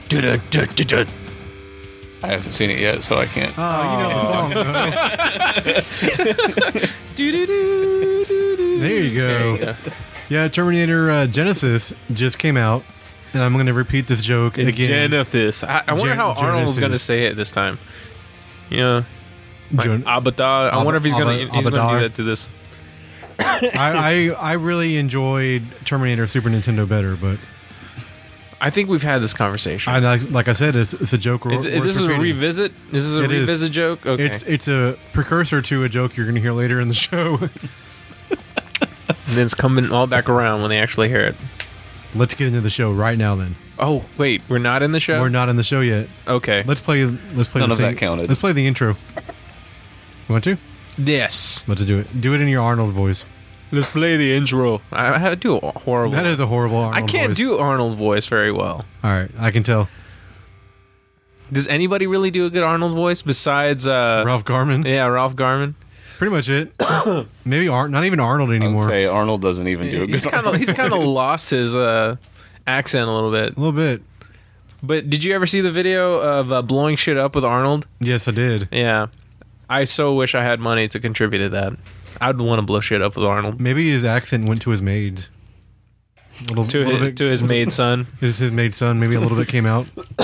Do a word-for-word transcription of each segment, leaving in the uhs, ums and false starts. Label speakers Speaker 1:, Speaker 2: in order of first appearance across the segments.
Speaker 1: I haven't seen it yet, so I can't.
Speaker 2: Oh, you know the song. There you go.
Speaker 3: There you go.
Speaker 2: Yeah, Terminator uh, Genesis just came out, and I'm going to repeat this joke again.
Speaker 3: Genesis. I, I wonder
Speaker 2: Gen-
Speaker 3: how Arnold's going to
Speaker 2: Genesis.
Speaker 3: say it this time. You know, like
Speaker 2: Gen-
Speaker 3: Abadar. I
Speaker 2: Ab-
Speaker 3: wonder if he's going
Speaker 2: Ab-
Speaker 3: to he's going to
Speaker 2: Abadar.
Speaker 3: do that to this.
Speaker 2: I, I I really enjoyed Terminator Super Nintendo better, but
Speaker 3: I think we've had this conversation.
Speaker 2: I like, like I said, it's, it's a joke.
Speaker 3: It's,
Speaker 2: worth
Speaker 3: this is a
Speaker 2: repeating.
Speaker 3: revisit. This is a
Speaker 2: It is.
Speaker 3: revisit joke. Okay.
Speaker 2: It's it's a precursor to a joke you're going to hear later in the show.
Speaker 3: And then it's coming all back around when they actually hear it.
Speaker 2: Let's get into the show right now. Then
Speaker 3: Oh wait, we're not in the show.
Speaker 2: we're not in the show yet.
Speaker 3: Okay.
Speaker 2: Let's play. Let's play.
Speaker 1: None
Speaker 2: the
Speaker 1: of that
Speaker 2: sing-
Speaker 1: counted.
Speaker 2: Let's play the intro. You want to?
Speaker 3: Yes.
Speaker 2: Let's do it. Do it in your Arnold voice.
Speaker 3: Let's play the intro. I, I do a horrible.
Speaker 2: That is a horrible Arnold
Speaker 3: I can't
Speaker 2: voice.
Speaker 3: do Arnold voice very well.
Speaker 2: All right, I can tell.
Speaker 3: Does anybody really do a good Arnold voice besides uh
Speaker 2: Ralph Garman.
Speaker 3: yeah, Ralph Garman?
Speaker 2: Pretty much it. Maybe Ar- not even Arnold
Speaker 1: I would
Speaker 2: anymore.
Speaker 1: say Arnold doesn't even do a good
Speaker 3: He's kind of he's kind of lost his uh accent a little bit.
Speaker 2: A little bit.
Speaker 3: But did you ever see the video of uh, blowing shit up with Arnold?
Speaker 2: Yes, I did.
Speaker 3: Yeah. I so wish I had money to contribute to that. I'd want to blow shit up with Arnold.
Speaker 2: Maybe his accent went to his maids. A little,
Speaker 3: To
Speaker 2: little
Speaker 3: his,
Speaker 2: bit,
Speaker 3: to his maid son.
Speaker 2: His, his maid son. Maybe a little bit came out.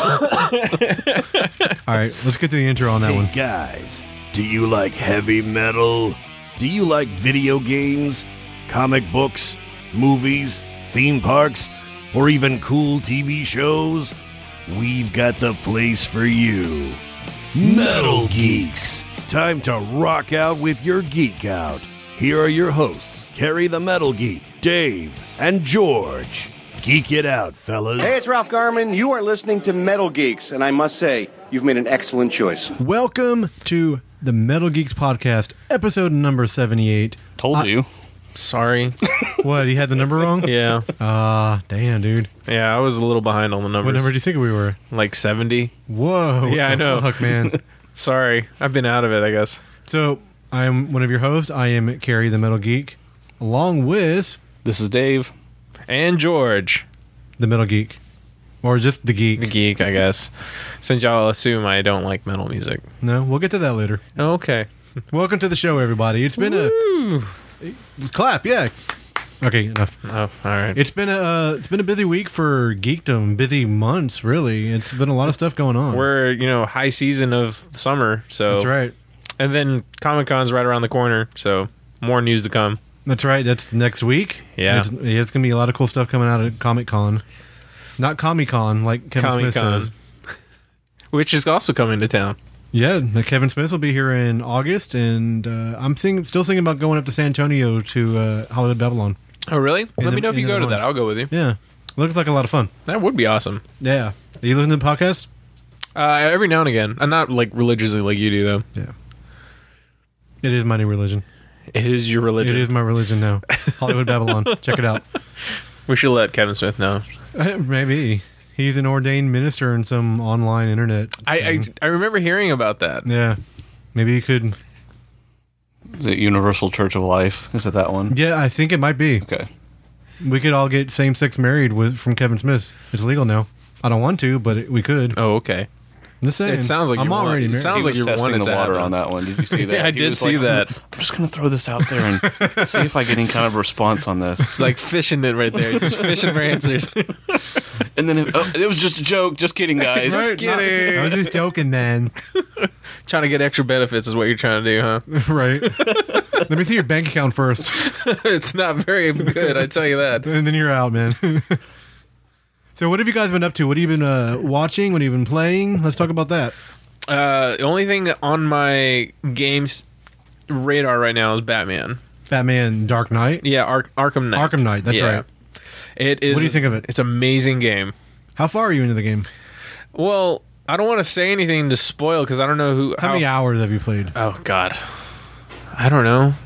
Speaker 2: All right, let's get to the intro on that
Speaker 4: Hey
Speaker 2: one.
Speaker 4: guys, do you like heavy metal? Do you like video games, comic books, movies, theme parks, or even cool T V shows? We've got the place for you. Metal Geeks. Time to rock out with your geek out. Here are your hosts, Kerry the Metal Geek, Dave, and George. Geek it out, fellas.
Speaker 5: Hey, it's Ralph Garman. You are listening to Metal Geeks, and I must say, you've made an excellent choice.
Speaker 2: Welcome to the Metal Geeks Podcast, episode number seventy-eight.
Speaker 1: Told
Speaker 2: I-
Speaker 1: you.
Speaker 3: Sorry.
Speaker 2: What, he had the number wrong?
Speaker 3: Yeah.
Speaker 2: Ah, damn, dude.
Speaker 3: Yeah, I was a little behind on the numbers.
Speaker 2: What number do you think we were?
Speaker 3: Like seventy.
Speaker 2: Whoa. what
Speaker 3: Yeah, I
Speaker 2: the
Speaker 3: know.
Speaker 2: Fuck, man.
Speaker 3: Sorry. I've been out of it, I guess.
Speaker 2: So, I am one of your hosts. I am Carrie the Metal Geek, along with
Speaker 1: This is Dave.
Speaker 3: And George.
Speaker 2: the Metal Geek. Or just the Geek.
Speaker 3: The geek, I guess. Since y'all assume I don't like metal music.
Speaker 2: No, we'll get to that later.
Speaker 3: Oh, okay.
Speaker 2: Welcome to the show, everybody. It's been a clap, yeah. Okay, enough.
Speaker 3: Oh, all right.
Speaker 2: It's been a uh, it's been a busy week for geekdom, busy months, really. It's been a lot of stuff going on.
Speaker 3: We're, you know, high season of summer, so.
Speaker 2: That's right.
Speaker 3: And then Comic Con's right around the corner, so more news to come.
Speaker 2: That's right. That's next week.
Speaker 3: Yeah.
Speaker 2: It's, yeah, it's gonna be a lot of cool stuff coming out at Comic Con. Not Comic Con, like Kevin Smith
Speaker 3: Comic-Con.
Speaker 2: says.
Speaker 3: Which is also coming to town.
Speaker 2: Yeah, Kevin Smith will be here in August, and uh, I'm sing- still thinking about going up to San Antonio to uh, Hollywood Babylon.
Speaker 3: Oh, really? Let
Speaker 2: the-
Speaker 3: me know if
Speaker 2: in
Speaker 3: you
Speaker 2: the
Speaker 3: go to that.
Speaker 2: months.
Speaker 3: I'll go with you.
Speaker 2: Yeah, looks like a lot of fun.
Speaker 3: That would be awesome.
Speaker 2: Yeah, are you listening to the podcast?
Speaker 3: Uh, every now and again. I'm not, like, religiously like you do, though.
Speaker 2: Yeah, it is my new religion.
Speaker 3: It is your religion.
Speaker 2: It is my religion now. Hollywood Babylon. Check it out.
Speaker 3: We should let Kevin Smith know.
Speaker 2: Uh, Maybe he's an ordained minister in some online internet.
Speaker 3: I, I
Speaker 2: thing.
Speaker 3: I remember hearing about that.
Speaker 2: yeah, maybe you could.
Speaker 1: Is it Universal Church of Life? Is it that one?
Speaker 2: Yeah, I think it might be.
Speaker 1: Okay.
Speaker 2: We could all get same sex married with from Kevin Smith. It's legal now. I don't want to, but it, we could.
Speaker 3: Oh, okay.
Speaker 2: I'm just saying.
Speaker 3: It sounds like
Speaker 2: I'm
Speaker 3: you're
Speaker 2: already
Speaker 3: one- it
Speaker 2: married.
Speaker 3: sounds
Speaker 1: He
Speaker 3: like
Speaker 1: was
Speaker 3: you're
Speaker 1: testing
Speaker 3: wanting
Speaker 1: the
Speaker 3: to
Speaker 1: water
Speaker 3: happen.
Speaker 1: on that one. Did you see that?
Speaker 3: Yeah, I
Speaker 1: He
Speaker 3: did
Speaker 1: was
Speaker 3: see
Speaker 1: like,
Speaker 3: that.
Speaker 1: I'm just going to throw this out there and see if I get any kind of response on this.
Speaker 3: It's like fishing it right there. Just fishing for answers.
Speaker 1: And then it, oh, it was just a joke. Just kidding, guys.
Speaker 2: Right?
Speaker 3: kidding.
Speaker 2: I was just joking, man.
Speaker 3: Trying to get extra benefits is what you're trying to do, huh?
Speaker 2: Right. Let me see your bank account first,
Speaker 3: It's not very good, I tell you that.
Speaker 2: and then you're out, man. So, what have you guys been up to? What have you been uh, watching? What have you been playing? Let's talk about that.
Speaker 3: Uh, the only thing on my games radar right now is Batman.
Speaker 2: Batman Dark Knight.
Speaker 3: Yeah, Ar- Arkham Knight.
Speaker 2: Arkham Knight, that's
Speaker 3: Yeah.
Speaker 2: right.
Speaker 3: It is.
Speaker 2: What do you think of it?
Speaker 3: It's an amazing game.
Speaker 2: How far are you into the game?
Speaker 3: Well, I don't want to say anything to spoil because I don't know who.
Speaker 2: How many hours have you played?
Speaker 3: Oh God, I don't know.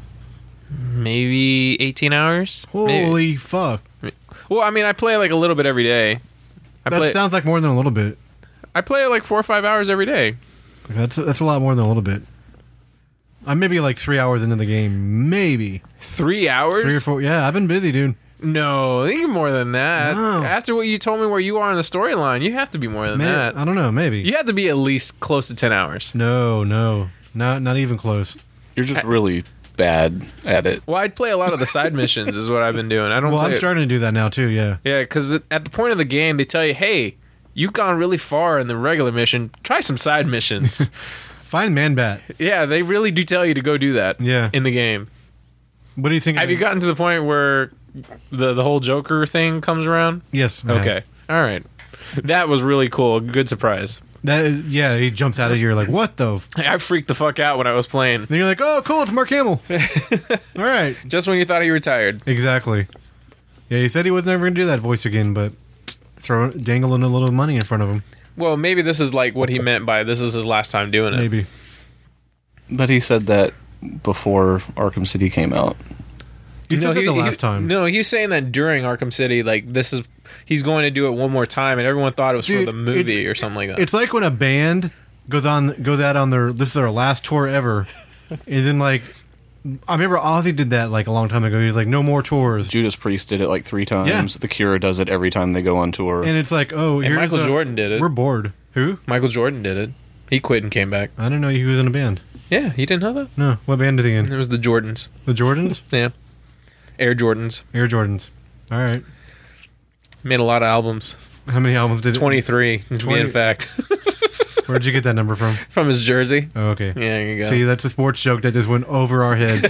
Speaker 3: Maybe eighteen hours. Maybe.
Speaker 2: Holy fuck.
Speaker 3: Well, I mean, I play like a little bit every day. I
Speaker 2: That
Speaker 3: play.
Speaker 2: sounds like more than a little bit.
Speaker 3: I play like four or five hours every day.
Speaker 2: That's that's a lot more than a little bit. I'm maybe like three hours into the game. Maybe.
Speaker 3: Three hours.
Speaker 2: Three or four. Yeah, I've been busy, dude.
Speaker 3: No, I think you're more than that.
Speaker 2: No.
Speaker 3: After what you told me where you are in the storyline, you have to be more than
Speaker 2: May-
Speaker 3: that.
Speaker 2: I don't know. Maybe.
Speaker 3: You have to be at least close to ten hours.
Speaker 2: No, no, not not even close.
Speaker 1: You're just really bad at it.
Speaker 3: Well, I'd play a lot of the side missions is what I've been doing. I don't
Speaker 2: Well,
Speaker 3: play
Speaker 2: I'm
Speaker 3: it-
Speaker 2: starting to do that now too. Yeah.
Speaker 3: Yeah, because at the point of the game, they tell you, hey, you've gone really far in the regular mission. Try some side missions.
Speaker 2: Find Man-Bat.
Speaker 3: Yeah, they really do tell you to go do that
Speaker 2: Yeah.
Speaker 3: in the game.
Speaker 2: What do you think?
Speaker 3: Have you gotten to the point where the the whole Joker thing comes around?
Speaker 2: Yes. I have.
Speaker 3: Okay. All right. That was really cool. Good surprise.
Speaker 2: That yeah, he jumps out at you. You're like, what the? F-?
Speaker 3: I freaked the fuck out when I was playing.
Speaker 2: Then you're like, oh, cool, it's Mark Hamill. All right.
Speaker 3: Just when you thought he retired.
Speaker 2: Exactly. Yeah, he said he was never going to do that voice again, but throw dangling a little money in front of him.
Speaker 3: Well, maybe this is like what he meant by this is his last time doing it.
Speaker 2: Maybe.
Speaker 1: But he said that before Arkham City came out.
Speaker 2: You
Speaker 3: No,
Speaker 2: said that
Speaker 3: he-
Speaker 2: the
Speaker 3: he-
Speaker 2: last time.
Speaker 3: No, he was saying that during Arkham City, like this is he's going to do it one more time, and everyone thought it was
Speaker 2: Dude,
Speaker 3: for the movie
Speaker 2: it's-
Speaker 3: or something like that.
Speaker 2: It's like when a band goes on goes out on their this is their last tour ever, and then like I remember Ozzy did that like a long time ago. He was like, no more tours,
Speaker 1: Judas Priest did it like three times.
Speaker 2: Yeah.
Speaker 1: The Cure does it every time they go on tour.
Speaker 2: and it's like, oh,
Speaker 3: And
Speaker 2: here's
Speaker 3: Michael
Speaker 2: a-
Speaker 3: Jordan did it.
Speaker 2: We're bored. Who?
Speaker 3: Michael Jordan did it. He quit and came back.
Speaker 2: I didn't know he was in a band.
Speaker 3: Yeah, you didn't know that?
Speaker 2: No, what band is he in?
Speaker 3: It was the Jordans.
Speaker 2: The Jordans,
Speaker 3: Yeah, Air Jordans.
Speaker 2: Air Jordans. All right.
Speaker 3: Made a lot of albums.
Speaker 2: How many albums did it?
Speaker 3: twenty-three, to be
Speaker 2: twenty
Speaker 3: in fact,
Speaker 2: Where'd you get that number from?
Speaker 3: from his jersey.
Speaker 2: Oh, okay.
Speaker 3: Yeah, there you go.
Speaker 2: See, that's a sports joke that just went over our heads.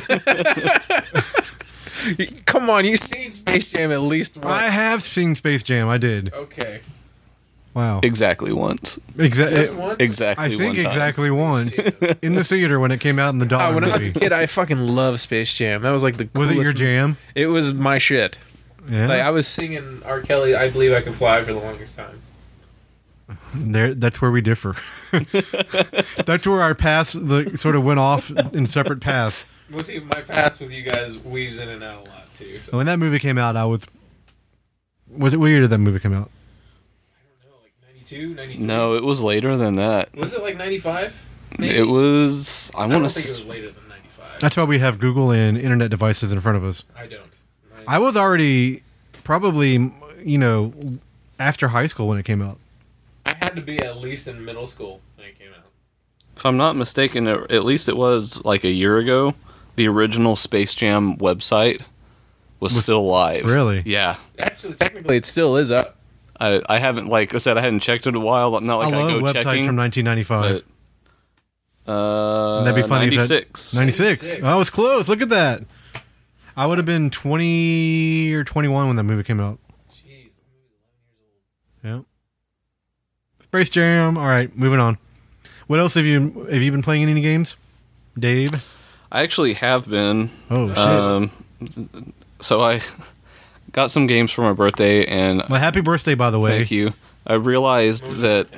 Speaker 3: Come on, you've seen Space Jam at least once.
Speaker 2: I have seen Space Jam. I did.
Speaker 3: Okay.
Speaker 2: Wow.
Speaker 1: exactly once.
Speaker 2: Exactly.
Speaker 3: Just once?
Speaker 1: Exactly
Speaker 2: I think
Speaker 1: one time.
Speaker 2: exactly once in the theater when it came out in the
Speaker 3: Oh,
Speaker 2: dollar
Speaker 3: when I was a
Speaker 2: movie.
Speaker 3: kid, I fucking loved Space Jam. That was like the
Speaker 2: Was it
Speaker 3: coolest
Speaker 2: your jam?
Speaker 3: It was my shit.
Speaker 2: Yeah.
Speaker 3: Like I was singing R. Kelly, "I Believe I Can Fly" for the longest time.
Speaker 2: There, that's where we differ. That's where our paths the, sort of went off in separate paths.
Speaker 3: Well, see, my past with you guys weaves in and out a lot too. So
Speaker 2: When that movie came out, I was. Was it, what year did that movie come out?
Speaker 3: I don't know, like ninety-two, ninety-three.
Speaker 1: No, it was later than that.
Speaker 3: Was it like ninety-five?
Speaker 1: It was. I
Speaker 3: I
Speaker 1: want
Speaker 3: don't
Speaker 1: to.
Speaker 3: think it
Speaker 1: S-
Speaker 3: was later than ninety-five.
Speaker 2: That's why we have Google and internet devices in front of us.
Speaker 3: I don't.
Speaker 2: I was already probably, you know, after high school when it came out.
Speaker 3: I had to be at least in middle school when it came out.
Speaker 1: if I'm not mistaken, it- at least it was like a year ago. The original Space Jam website was,
Speaker 2: Was-
Speaker 1: still live.
Speaker 2: Really?
Speaker 1: Yeah.
Speaker 3: Actually, technically, it still is up.
Speaker 1: I, I haven't, like I said, I hadn't checked it in a while. Not like
Speaker 2: I
Speaker 1: I,
Speaker 2: love
Speaker 1: go
Speaker 2: websites
Speaker 1: checking.
Speaker 2: from nineteen ninety-five.
Speaker 1: But, uh,
Speaker 2: That'd be funny if that-
Speaker 1: ninety-six.
Speaker 2: ninety-six.
Speaker 3: ninety-six.
Speaker 2: Oh, it's close. Look at that. I would have been twenty or twenty-one when that movie came out.
Speaker 3: Jeez, the movie's eleven years old.
Speaker 2: Yeah. Space Jam. All right, moving on. What else have you have you been playing in any games, Dave?
Speaker 1: I actually have been.
Speaker 2: Oh shit!
Speaker 1: Um, so I got some games for my birthday, and
Speaker 2: Well, happy birthday, by the way.
Speaker 1: thank you. I realized that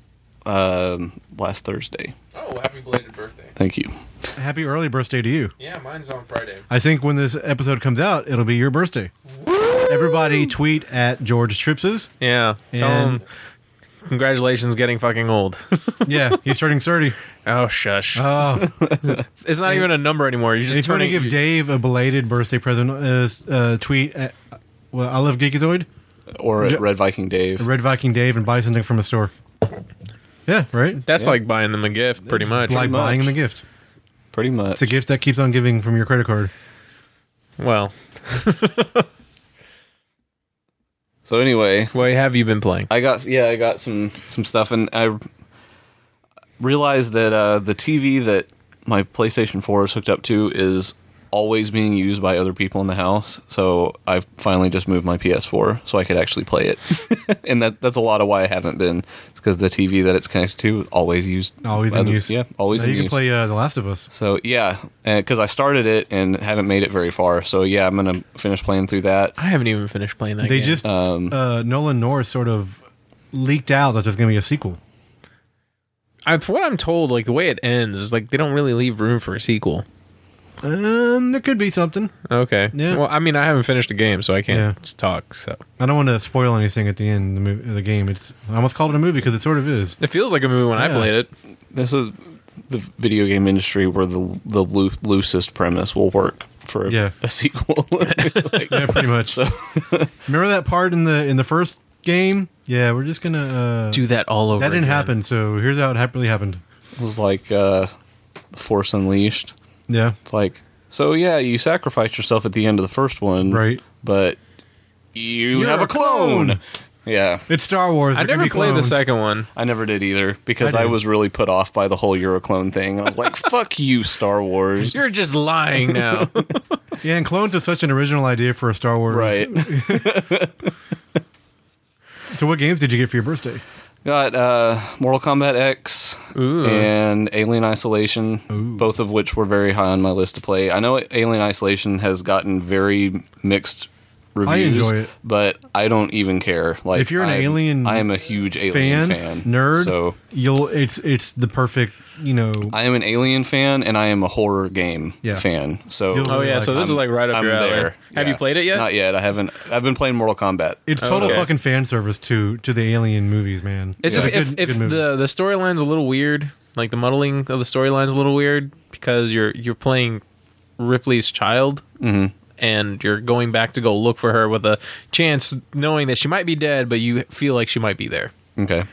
Speaker 1: um, last Thursday.
Speaker 3: Oh, happy belated birthday.
Speaker 1: Thank you.
Speaker 2: Happy early birthday to you.
Speaker 3: Yeah, mine's on Friday.
Speaker 2: I think when this episode comes out, it'll be your birthday. Everybody tweet at George Tripses.
Speaker 3: Yeah, tell
Speaker 2: And-
Speaker 3: him congratulations getting fucking old.
Speaker 2: Yeah, he's turning thirty.
Speaker 3: Oh, shush.
Speaker 2: Oh,
Speaker 3: It's not even a number anymore. You're just
Speaker 2: if you want to
Speaker 3: turning.
Speaker 2: give Dave a belated birthday present, uh, uh, tweet at well, I love Geekazoid,
Speaker 1: Or
Speaker 2: Ja-
Speaker 1: at Red Viking Dave.
Speaker 2: Red Viking Dave, and buy something from a store. Yeah, right.
Speaker 3: That's like buying them a gift, pretty much.
Speaker 2: Like
Speaker 1: much.
Speaker 2: buying him a gift.
Speaker 1: Pretty much.
Speaker 2: It's a gift that keeps on giving from your credit card.
Speaker 3: Well,
Speaker 1: So anyway,
Speaker 3: what have you been playing?
Speaker 1: I got yeah, I got some some stuff, and I realized that uh, the T V that my PlayStation four is hooked up to is always being used by other people in the house. So I finally just moved my P S four so I could actually play it, and that that's a lot of why I haven't been. It's because the T V that it's connected to is always used.
Speaker 2: Always
Speaker 1: by
Speaker 2: in
Speaker 1: other-
Speaker 2: use.
Speaker 1: Yeah, always
Speaker 2: Now
Speaker 1: in
Speaker 2: you can
Speaker 1: use.
Speaker 2: play uh, The Last of Us.
Speaker 1: So yeah, because I started it and haven't made it very far. So yeah, I'm gonna finish playing through that.
Speaker 3: I haven't even finished playing that
Speaker 2: They
Speaker 3: game.
Speaker 2: just
Speaker 1: Um,
Speaker 2: uh, Nolan North sort of leaked out that there's going to be a sequel.
Speaker 3: I, for what I'm told, like the way it ends is like they don't really leave room for a sequel.
Speaker 2: Um, there could be something.
Speaker 3: Okay.
Speaker 2: Yeah.
Speaker 3: Well, I mean, I haven't finished the game, so I can't
Speaker 2: Yeah.
Speaker 3: just talk. So
Speaker 2: I don't want to spoil anything at the end of the, movie, of the game. It's I almost called it a movie because it sort of is.
Speaker 3: it feels like a movie when I
Speaker 2: Yeah.
Speaker 3: played it.
Speaker 1: This is the video game industry where the the loo- loosest premise will work. for a,
Speaker 2: Yeah.
Speaker 1: a sequel. Like,
Speaker 2: Yeah, pretty much.
Speaker 1: so,
Speaker 2: Remember that part in the in the first game? Yeah, we're just gonna uh,
Speaker 3: Do that all over
Speaker 2: that didn't
Speaker 3: again.
Speaker 2: happen. So here's how it hap- really happened.
Speaker 1: it was like uh, Force Unleashed.
Speaker 2: Yeah,
Speaker 1: It's like, so yeah, you sacrificed yourself at the end of the first one,
Speaker 2: right.
Speaker 1: but you
Speaker 2: You're
Speaker 1: have
Speaker 2: a
Speaker 1: a clone.
Speaker 2: clone.
Speaker 1: Yeah,
Speaker 2: It's Star Wars.
Speaker 3: I
Speaker 2: They're gonna
Speaker 3: never
Speaker 2: be
Speaker 3: played the
Speaker 2: clones.
Speaker 3: second one.
Speaker 1: I never did either because
Speaker 2: I
Speaker 1: I,
Speaker 2: did.
Speaker 1: was really put off by the whole you're a clone thing. I was like, fuck you, Star Wars.
Speaker 3: You're just lying now.
Speaker 2: Yeah, and clones is such an original idea for a Star Wars.
Speaker 1: Right.
Speaker 2: So, what games did you get for your birthday?
Speaker 1: Got uh, Mortal Kombat X
Speaker 3: Ooh.
Speaker 1: and Alien Isolation,
Speaker 2: Ooh.
Speaker 1: both of which were very high on my list to play. I know Alien Isolation has gotten very mixed reviews.
Speaker 2: I enjoy it.
Speaker 1: But I don't even care. Like,
Speaker 2: If you're an
Speaker 1: I'm-
Speaker 2: Alien
Speaker 1: I am a huge Alien
Speaker 2: fan,
Speaker 1: fan,
Speaker 2: nerd,
Speaker 1: So
Speaker 2: you'll it's it's the perfect, you know.
Speaker 1: I am an Alien fan, and I am a horror game
Speaker 2: Yeah.
Speaker 1: fan. So
Speaker 2: You'll
Speaker 3: Oh yeah,
Speaker 2: like
Speaker 3: so this is
Speaker 1: I'm-
Speaker 3: like right up
Speaker 1: I'm
Speaker 3: your alley.
Speaker 1: there.
Speaker 3: Have
Speaker 1: Yeah.
Speaker 3: you played it yet?
Speaker 1: Not yet. I haven't. I've been playing Mortal Kombat.
Speaker 2: It's total
Speaker 3: Okay.
Speaker 2: fucking fan service to to the Alien movies, man.
Speaker 3: It's
Speaker 2: Yeah.
Speaker 3: just if,
Speaker 2: Good-
Speaker 3: if
Speaker 2: good movies.
Speaker 3: the the storyline's a little weird, like the muddling of the storyline's a little weird because you're you're playing Ripley's child,
Speaker 1: Mm-hmm.
Speaker 3: and you're going back to go look for her with a chance, knowing that she might be dead, but you feel like she might be there.
Speaker 1: Okay.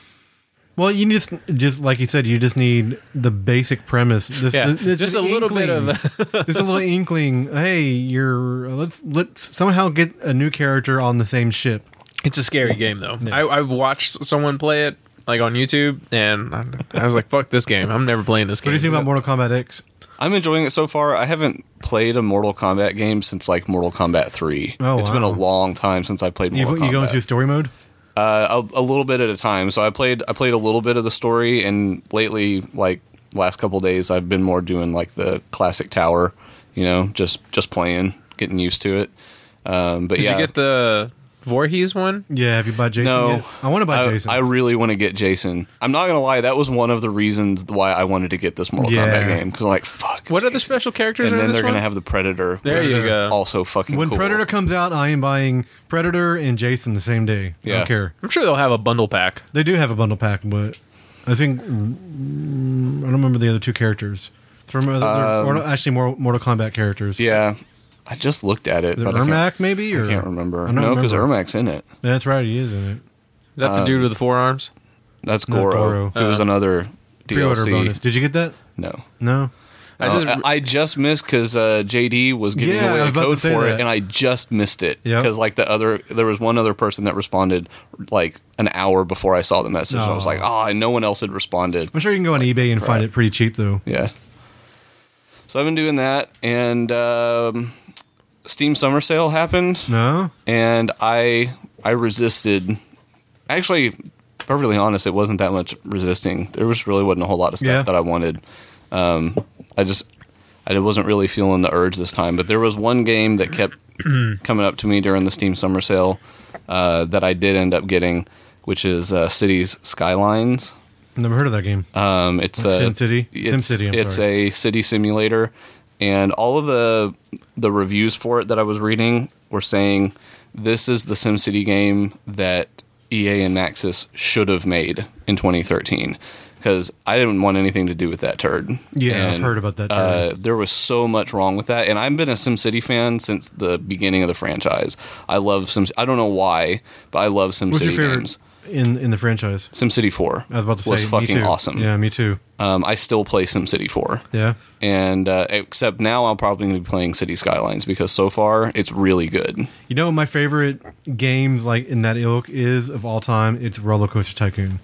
Speaker 2: Well, you just just like you said, you just need the basic premise. This,
Speaker 3: Yeah,
Speaker 2: this-
Speaker 3: just a
Speaker 2: an
Speaker 3: little bit
Speaker 2: inkling.
Speaker 3: of
Speaker 2: just a little inkling. Hey, you're let's let's somehow get a new character on the same ship.
Speaker 3: It's a scary game though.
Speaker 2: Yeah.
Speaker 3: I, I watched someone play it like on YouTube, and I, I was like, "Fuck this game! I'm never playing this
Speaker 2: What
Speaker 3: game."
Speaker 2: do you think about Mortal Kombat X?
Speaker 1: I'm enjoying it so far. I haven't played a Mortal Kombat game since like Mortal Kombat three.
Speaker 2: Oh,
Speaker 1: It's been a
Speaker 2: wow.
Speaker 1: long time since I played
Speaker 2: You,
Speaker 1: Mortal
Speaker 2: you
Speaker 1: Kombat.
Speaker 2: going through story mode?
Speaker 1: Uh, a, a little bit at a time. So I played I played a little bit of the story, and lately, like last couple days, I've been more doing like the classic tower. You know, just just playing, getting used to it. Um, but
Speaker 3: Did
Speaker 1: yeah,
Speaker 3: you get the Voorhees one?
Speaker 2: Yeah, have you bought Jason
Speaker 1: no,
Speaker 2: yet? I want to buy
Speaker 1: I,
Speaker 2: Jason.
Speaker 1: I really want to get Jason. I'm not gonna lie, that was one of the reasons why I wanted to get this Mortal
Speaker 2: Yeah.
Speaker 1: Kombat game because I'm like, fuck.
Speaker 3: What other special characters
Speaker 1: And
Speaker 3: are in
Speaker 1: then
Speaker 3: this
Speaker 1: they're
Speaker 3: one?
Speaker 1: gonna have the Predator.
Speaker 3: There
Speaker 1: which
Speaker 3: you
Speaker 1: is
Speaker 3: go.
Speaker 1: Also fucking
Speaker 2: when
Speaker 1: cool.
Speaker 2: Predator comes out, I am buying Predator and Jason the same day. I
Speaker 1: Yeah.
Speaker 2: don't care.
Speaker 3: I'm sure they'll have a bundle pack.
Speaker 2: They do have a bundle pack, but I think mm, I don't remember the other two characters. From they're
Speaker 1: Um,
Speaker 2: Mortal, actually more Mortal Kombat characters.
Speaker 1: Yeah, I just looked at it.
Speaker 2: Is it
Speaker 1: but I can't-
Speaker 2: Ermac maybe? Or
Speaker 1: I can't remember.
Speaker 2: I don't
Speaker 1: No, because
Speaker 2: remember.
Speaker 1: Ermac's in it.
Speaker 2: That's right, he is in it.
Speaker 3: Is that the
Speaker 1: Um,
Speaker 3: dude with the forearms?
Speaker 1: That's
Speaker 2: That's
Speaker 1: Goro.
Speaker 2: Goro.
Speaker 1: It was
Speaker 3: Uh,
Speaker 1: another D L
Speaker 2: Pre-order
Speaker 1: C.
Speaker 2: bonus. Did you get that?
Speaker 1: No.
Speaker 2: No.
Speaker 3: I
Speaker 1: I
Speaker 3: just
Speaker 1: just, I just missed because uh, J D was giving
Speaker 2: Yeah, I
Speaker 1: away
Speaker 2: was
Speaker 1: a
Speaker 2: about to
Speaker 1: code
Speaker 2: say
Speaker 1: for
Speaker 2: that.
Speaker 1: it, and I just missed it
Speaker 2: Yep.
Speaker 1: because like the other, there was one other person that responded like an hour before I saw the message. And I was
Speaker 2: Oh.
Speaker 1: like, oh, and no one else had responded.
Speaker 2: I'm sure you can go on eBay and find
Speaker 1: Right.
Speaker 2: it pretty cheap though.
Speaker 1: Yeah. So I've been doing that, and um, Steam Summer Sale happened,
Speaker 2: No?
Speaker 1: and I I resisted. Actually, perfectly honest, it wasn't that much resisting. There was really wasn't a whole lot of stuff
Speaker 2: Yeah.
Speaker 1: that I wanted. Um, I just I wasn't really feeling the urge this time. But there was one game that kept coming up to me during the Steam Summer Sale uh, that I did end up getting, which is uh, Cities Skylines.
Speaker 2: Never heard of that game.
Speaker 1: Um, it's
Speaker 2: Like
Speaker 1: a
Speaker 2: Sim City?
Speaker 1: It's,
Speaker 2: Sim City, I'm
Speaker 1: it's
Speaker 2: sorry.
Speaker 1: a city simulator, and all of the the reviews for it that I was reading were saying this is the SimCity game that E A and Maxis should have made in twenty thirteen. Because I didn't want anything to do with that turd.
Speaker 2: Yeah, I've
Speaker 1: And,
Speaker 2: heard about that
Speaker 1: Uh,
Speaker 2: turd.
Speaker 1: there was so much wrong with that, and I've been a SimCity fan since the beginning of the franchise. I love Sim. I don't know why, but I love SimCity
Speaker 2: What's your favorite
Speaker 1: games.
Speaker 2: in in the franchise?
Speaker 1: SimCity four
Speaker 2: I was about to say
Speaker 1: was
Speaker 2: me
Speaker 1: fucking
Speaker 2: too.
Speaker 1: awesome.
Speaker 2: Yeah, me too.
Speaker 1: Um, I still play SimCity four.
Speaker 2: Yeah.
Speaker 1: And uh, except now I'm probably going to be playing City Skylines because so far it's really good.
Speaker 2: You know what my favorite game like in that ilk is of all time? It's Roller Coaster Tycoon.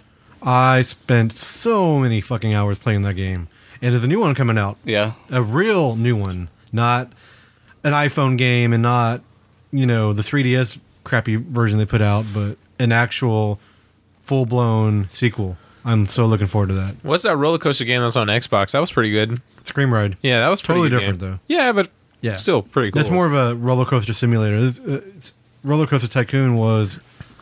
Speaker 2: I spent so many fucking hours playing that game. And there's a new one coming out.
Speaker 1: Yeah.
Speaker 2: A real new one. Not an iPhone game and not, you know, the three D S crappy version they put out, but an actual full blown sequel. I'm so looking forward to that.
Speaker 3: What's that roller coaster game that's on Xbox? That was pretty good.
Speaker 2: Scream Ride.
Speaker 3: Yeah, that was a pretty
Speaker 2: Totally
Speaker 3: good
Speaker 2: different,
Speaker 3: game.
Speaker 2: though.
Speaker 3: Yeah, but
Speaker 2: Yeah.
Speaker 3: still pretty cool.
Speaker 2: That's more of a roller coaster simulator. This, uh, it's- roller Coaster Tycoon was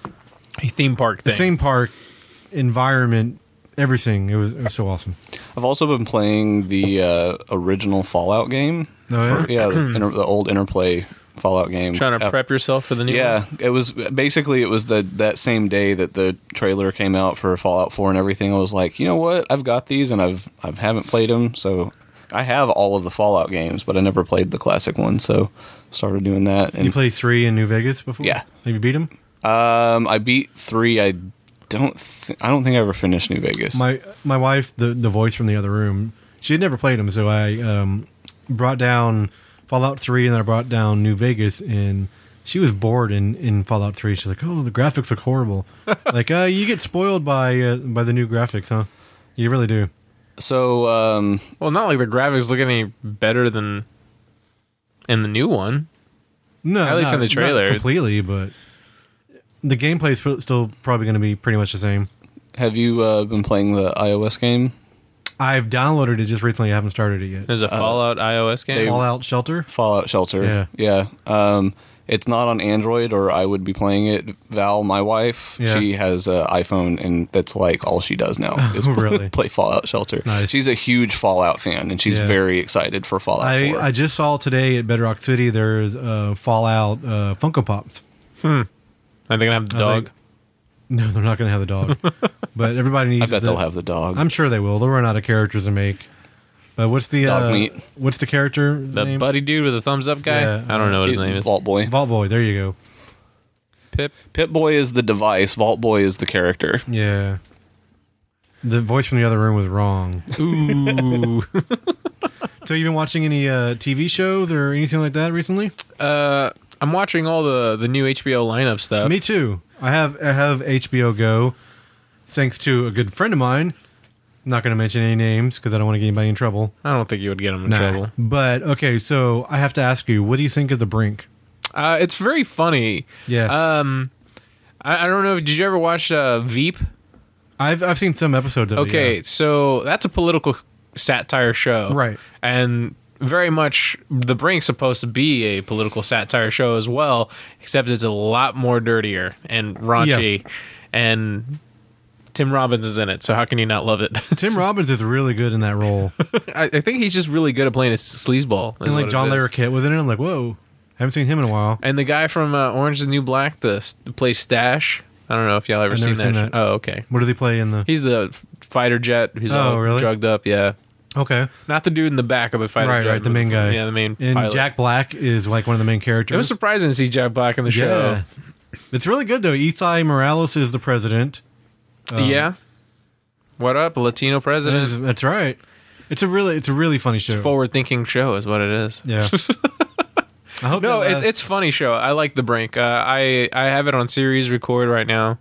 Speaker 3: a theme park
Speaker 2: the
Speaker 3: thing.
Speaker 2: same park, environment, everything. It was, it was so awesome.
Speaker 1: I've also been playing the uh, original Fallout game.
Speaker 2: Oh, yeah?
Speaker 1: For- yeah, the, inter- the old Interplay Fallout game.
Speaker 3: Trying to
Speaker 1: Uh,
Speaker 3: prep yourself for the new
Speaker 1: Yeah,
Speaker 3: one.
Speaker 1: it was basically it was the that same day that the trailer came out for Fallout four and everything. I was like, you know what? I've got these and I've I haven't played them, so I have all of the Fallout games, but I never played the classic one, so started doing that. And
Speaker 2: You played three in New Vegas before?
Speaker 1: Yeah.
Speaker 2: Have you beat them?
Speaker 1: um, I beat three. I don't. Th- I don't think I ever finished New Vegas.
Speaker 2: My my wife, the the voice from the other room, she had never played them, so I um, brought down Fallout three, and then I brought down New Vegas, and she was bored in, in Fallout three. She's like, "Oh, the graphics look horrible." Like, uh, you get spoiled by uh, by the new graphics, huh? You really do.
Speaker 1: so um,
Speaker 3: Well, not like the graphics look any better than in the new one.
Speaker 2: No,
Speaker 3: At least
Speaker 2: not-
Speaker 3: in the
Speaker 2: not
Speaker 3: trailer.
Speaker 2: completely, but the gameplay is still probably going to be pretty much the same.
Speaker 1: have you uh, been playing the iOS game
Speaker 2: I've downloaded it just recently. I haven't started it yet.
Speaker 3: There's a Fallout iOS game.
Speaker 1: they-
Speaker 2: Fallout Shelter.
Speaker 1: Fallout Shelter?
Speaker 2: Yeah.
Speaker 1: yeah. Um, it's not on Android, or I would be playing it. Val, my wife,
Speaker 2: Yeah.
Speaker 1: she has an iPhone, and that's like all she does now is
Speaker 2: Really?
Speaker 1: play Fallout Shelter.
Speaker 2: Nice.
Speaker 1: She's a huge Fallout fan, and she's
Speaker 2: Yeah.
Speaker 1: very excited for Fallout
Speaker 2: I,
Speaker 1: four.
Speaker 2: I just saw today at Bedrock City there's uh, Fallout uh, Funko Pops.
Speaker 3: Are they gonna have the
Speaker 2: I was
Speaker 3: dog?
Speaker 2: like, no, they're not going to have the dog. But everybody needs
Speaker 1: I bet
Speaker 2: the,
Speaker 1: they'll have the dog.
Speaker 2: I'm sure they will. They'll run out of characters to make. But what's the
Speaker 1: Dog
Speaker 2: uh,
Speaker 1: meat.
Speaker 2: what's the character
Speaker 3: The
Speaker 2: name?
Speaker 3: buddy dude with the thumbs up guy.
Speaker 2: Yeah.
Speaker 3: I don't know what his name is.
Speaker 1: Vault Boy.
Speaker 2: Vault Boy. There you go.
Speaker 3: Pip.
Speaker 1: Pip Boy is the device. Vault Boy is the character.
Speaker 2: Yeah. The voice from the other room was wrong.
Speaker 3: Ooh.
Speaker 2: So you been watching any uh, T V shows or anything like that recently?
Speaker 3: uh, I'm watching all the the new H B O lineup stuff.
Speaker 2: Me too. I have I have H B O Go, thanks to a good friend of mine. I'm not going to mention any names because I don't want to get anybody in trouble.
Speaker 3: I don't think you would get him in
Speaker 2: Nah.
Speaker 3: trouble.
Speaker 2: But okay, so I have to ask you, what do you think of The Brink?
Speaker 3: Uh, it's very funny.
Speaker 2: Yes.
Speaker 3: Um, I, I don't know. Did you ever watch uh, Veep?
Speaker 2: I've I've seen some episodes of
Speaker 3: Okay,
Speaker 2: it. yeah.
Speaker 3: so that's a political satire show,
Speaker 2: Right.
Speaker 3: And very much The Brink's supposed to be a political satire show as well, except it's a lot more dirtier and raunchy, and Tim Robbins is in it. So how can you not love it?
Speaker 2: Tim Robbins is really good in that role.
Speaker 3: I, I think he's just really good at playing a sleazeball. is
Speaker 2: And like
Speaker 3: what
Speaker 2: John
Speaker 3: it is.
Speaker 2: Larroquette was in it. I'm like, whoa, haven't seen him in a while.
Speaker 3: And the guy from uh, Orange is the New Black, the who plays Stash. I don't know if y'all ever
Speaker 2: I've
Speaker 3: seen,
Speaker 2: never seen
Speaker 3: that.
Speaker 2: that.
Speaker 3: Oh, okay.
Speaker 2: What does he play in the?
Speaker 3: He's the fighter jet. He's
Speaker 2: Oh,
Speaker 3: all
Speaker 2: really?
Speaker 3: drugged up. Yeah,
Speaker 2: Okay,
Speaker 3: not the dude in the back of the fighter
Speaker 2: right,
Speaker 3: jet.
Speaker 2: right, the main guy.
Speaker 3: Yeah, the main.
Speaker 2: And
Speaker 3: pilot.
Speaker 2: Jack Black is like one of the main characters.
Speaker 3: It was surprising to see Jack Black in the show.
Speaker 2: Yeah, it's really good though. Esai Morales is the president. Um,
Speaker 3: Yeah. What up, Latino
Speaker 2: that
Speaker 3: president?
Speaker 2: is- that's right. It's a really, it's a really funny show.
Speaker 3: Forward-thinking show is what it is.
Speaker 2: Yeah. I hope
Speaker 3: No,
Speaker 2: that
Speaker 3: it's
Speaker 2: lasts-
Speaker 3: it's funny show. I like The Brink. Uh, I I have it on series record right now.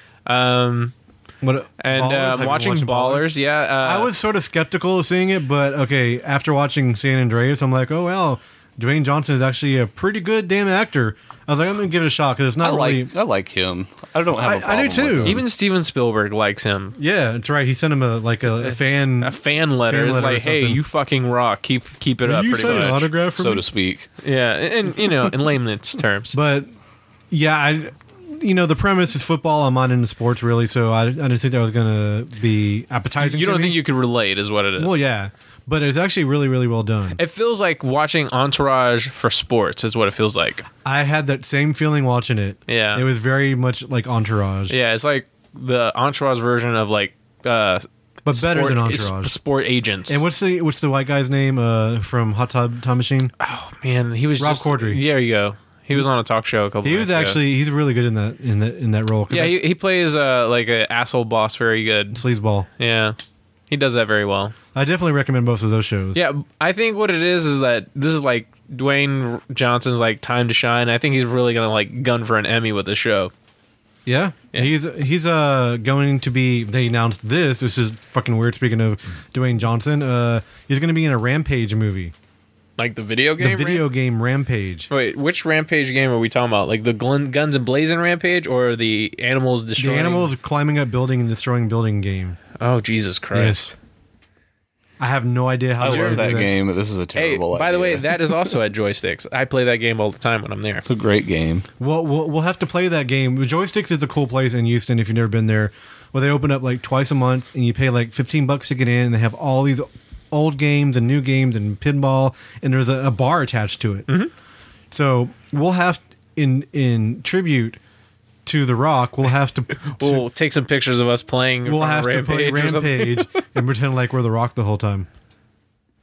Speaker 3: Um,
Speaker 2: What,
Speaker 3: and
Speaker 2: Ballers?
Speaker 3: uh,
Speaker 2: Have
Speaker 3: I'm
Speaker 2: you
Speaker 3: watching Ballers. Yeah, uh,
Speaker 2: I was sort of skeptical of seeing it, but okay, after watching San Andreas, I'm like, oh wow, Dwayne Johnson is actually a pretty good damn actor. I was like, I'm gonna give it a shot because it's
Speaker 1: I
Speaker 2: not really.
Speaker 1: like I like him. I don't have a
Speaker 2: I- I
Speaker 1: problem
Speaker 2: do too.
Speaker 1: with him.
Speaker 3: even Steven Spielberg likes him.
Speaker 2: Yeah, that's right. He sent him a like a, a fan.
Speaker 3: A fan letter
Speaker 2: Fan
Speaker 3: is
Speaker 2: letter or
Speaker 3: like, "Hey,
Speaker 2: something.
Speaker 3: you fucking rock. Keep keep it
Speaker 2: Will
Speaker 3: up."
Speaker 2: you
Speaker 3: Pretty
Speaker 2: sign an
Speaker 3: much.
Speaker 2: autograph for
Speaker 1: so
Speaker 2: me?
Speaker 1: to speak.
Speaker 3: Yeah, and, and you know, in layman's terms.
Speaker 2: But yeah, I, you know, the premise is football. I'm not into sports really, so I, I didn't think that was gonna be appetizing.
Speaker 3: You
Speaker 2: to
Speaker 3: don't
Speaker 2: me.
Speaker 3: think you could relate, is what it is.
Speaker 2: Well, yeah, but it's actually really, really well done.
Speaker 3: It feels like watching Entourage for sports is what it feels like.
Speaker 2: I had that same feeling watching it.
Speaker 3: Yeah.
Speaker 2: it was very much like Entourage.
Speaker 3: Yeah, it's like the Entourage version of like uh
Speaker 2: But better
Speaker 3: sport,
Speaker 2: than
Speaker 3: it's
Speaker 2: Entourage.
Speaker 3: sport agents.
Speaker 2: And what's the what's the white guy's name uh, from Hot Tub Time Machine?
Speaker 3: oh man, he was
Speaker 2: Rob
Speaker 3: just,
Speaker 2: Corddry.
Speaker 3: There you go. He was on a talk show a couple
Speaker 2: He was
Speaker 3: nights ago.
Speaker 2: actually he's really good in that in that in that role. 'cause
Speaker 3: Yeah, he,
Speaker 2: that's
Speaker 3: he plays uh like an asshole boss very good.
Speaker 2: sleazeball.
Speaker 3: Yeah. He does that very well.
Speaker 2: I definitely recommend both of those shows.
Speaker 3: Yeah, I think what it is is that this is like Dwayne Johnson's like time to shine. I think he's really gonna like gun for an Emmy with the show.
Speaker 2: Yeah,
Speaker 3: Yeah.
Speaker 2: he's he's uh going to be. They announced this. This is fucking weird. Speaking of Dwayne Johnson, uh, he's going to be in a Rampage movie,
Speaker 3: Like the video game.
Speaker 2: the video
Speaker 3: Ram-
Speaker 2: game Rampage.
Speaker 3: Wait, which Rampage game are we talking about? Like the Glen- Guns and Blazing Rampage or the animals
Speaker 2: The
Speaker 3: destroying?
Speaker 2: animals climbing up building and destroying building game.
Speaker 3: Oh Jesus Christ!
Speaker 2: I have no idea how.
Speaker 1: I
Speaker 2: they're
Speaker 1: love
Speaker 2: gonna
Speaker 1: that
Speaker 2: do
Speaker 1: game, but this is a
Speaker 3: Hey,
Speaker 1: terrible
Speaker 3: by the way,
Speaker 1: idea.
Speaker 3: that is also at Joysticks. I play that game all the time when I'm there.
Speaker 1: It's a great game.
Speaker 2: Well, we'll we'll have to play that game. Joysticks is a cool place in Houston if you've never been there. Where they open up like twice a month and you pay like fifteen bucks to get in. And they have all these old games and new games and pinball, and there's a, a bar attached to it.
Speaker 3: Mm-hmm.
Speaker 2: So we'll have in in tribute to The Rock. We'll have to, to
Speaker 3: We'll take some pictures of us playing. in
Speaker 2: we'll
Speaker 3: front
Speaker 2: have
Speaker 3: of
Speaker 2: to play
Speaker 3: Rampage or something.
Speaker 2: Rampage and pretend like we're The Rock the whole time.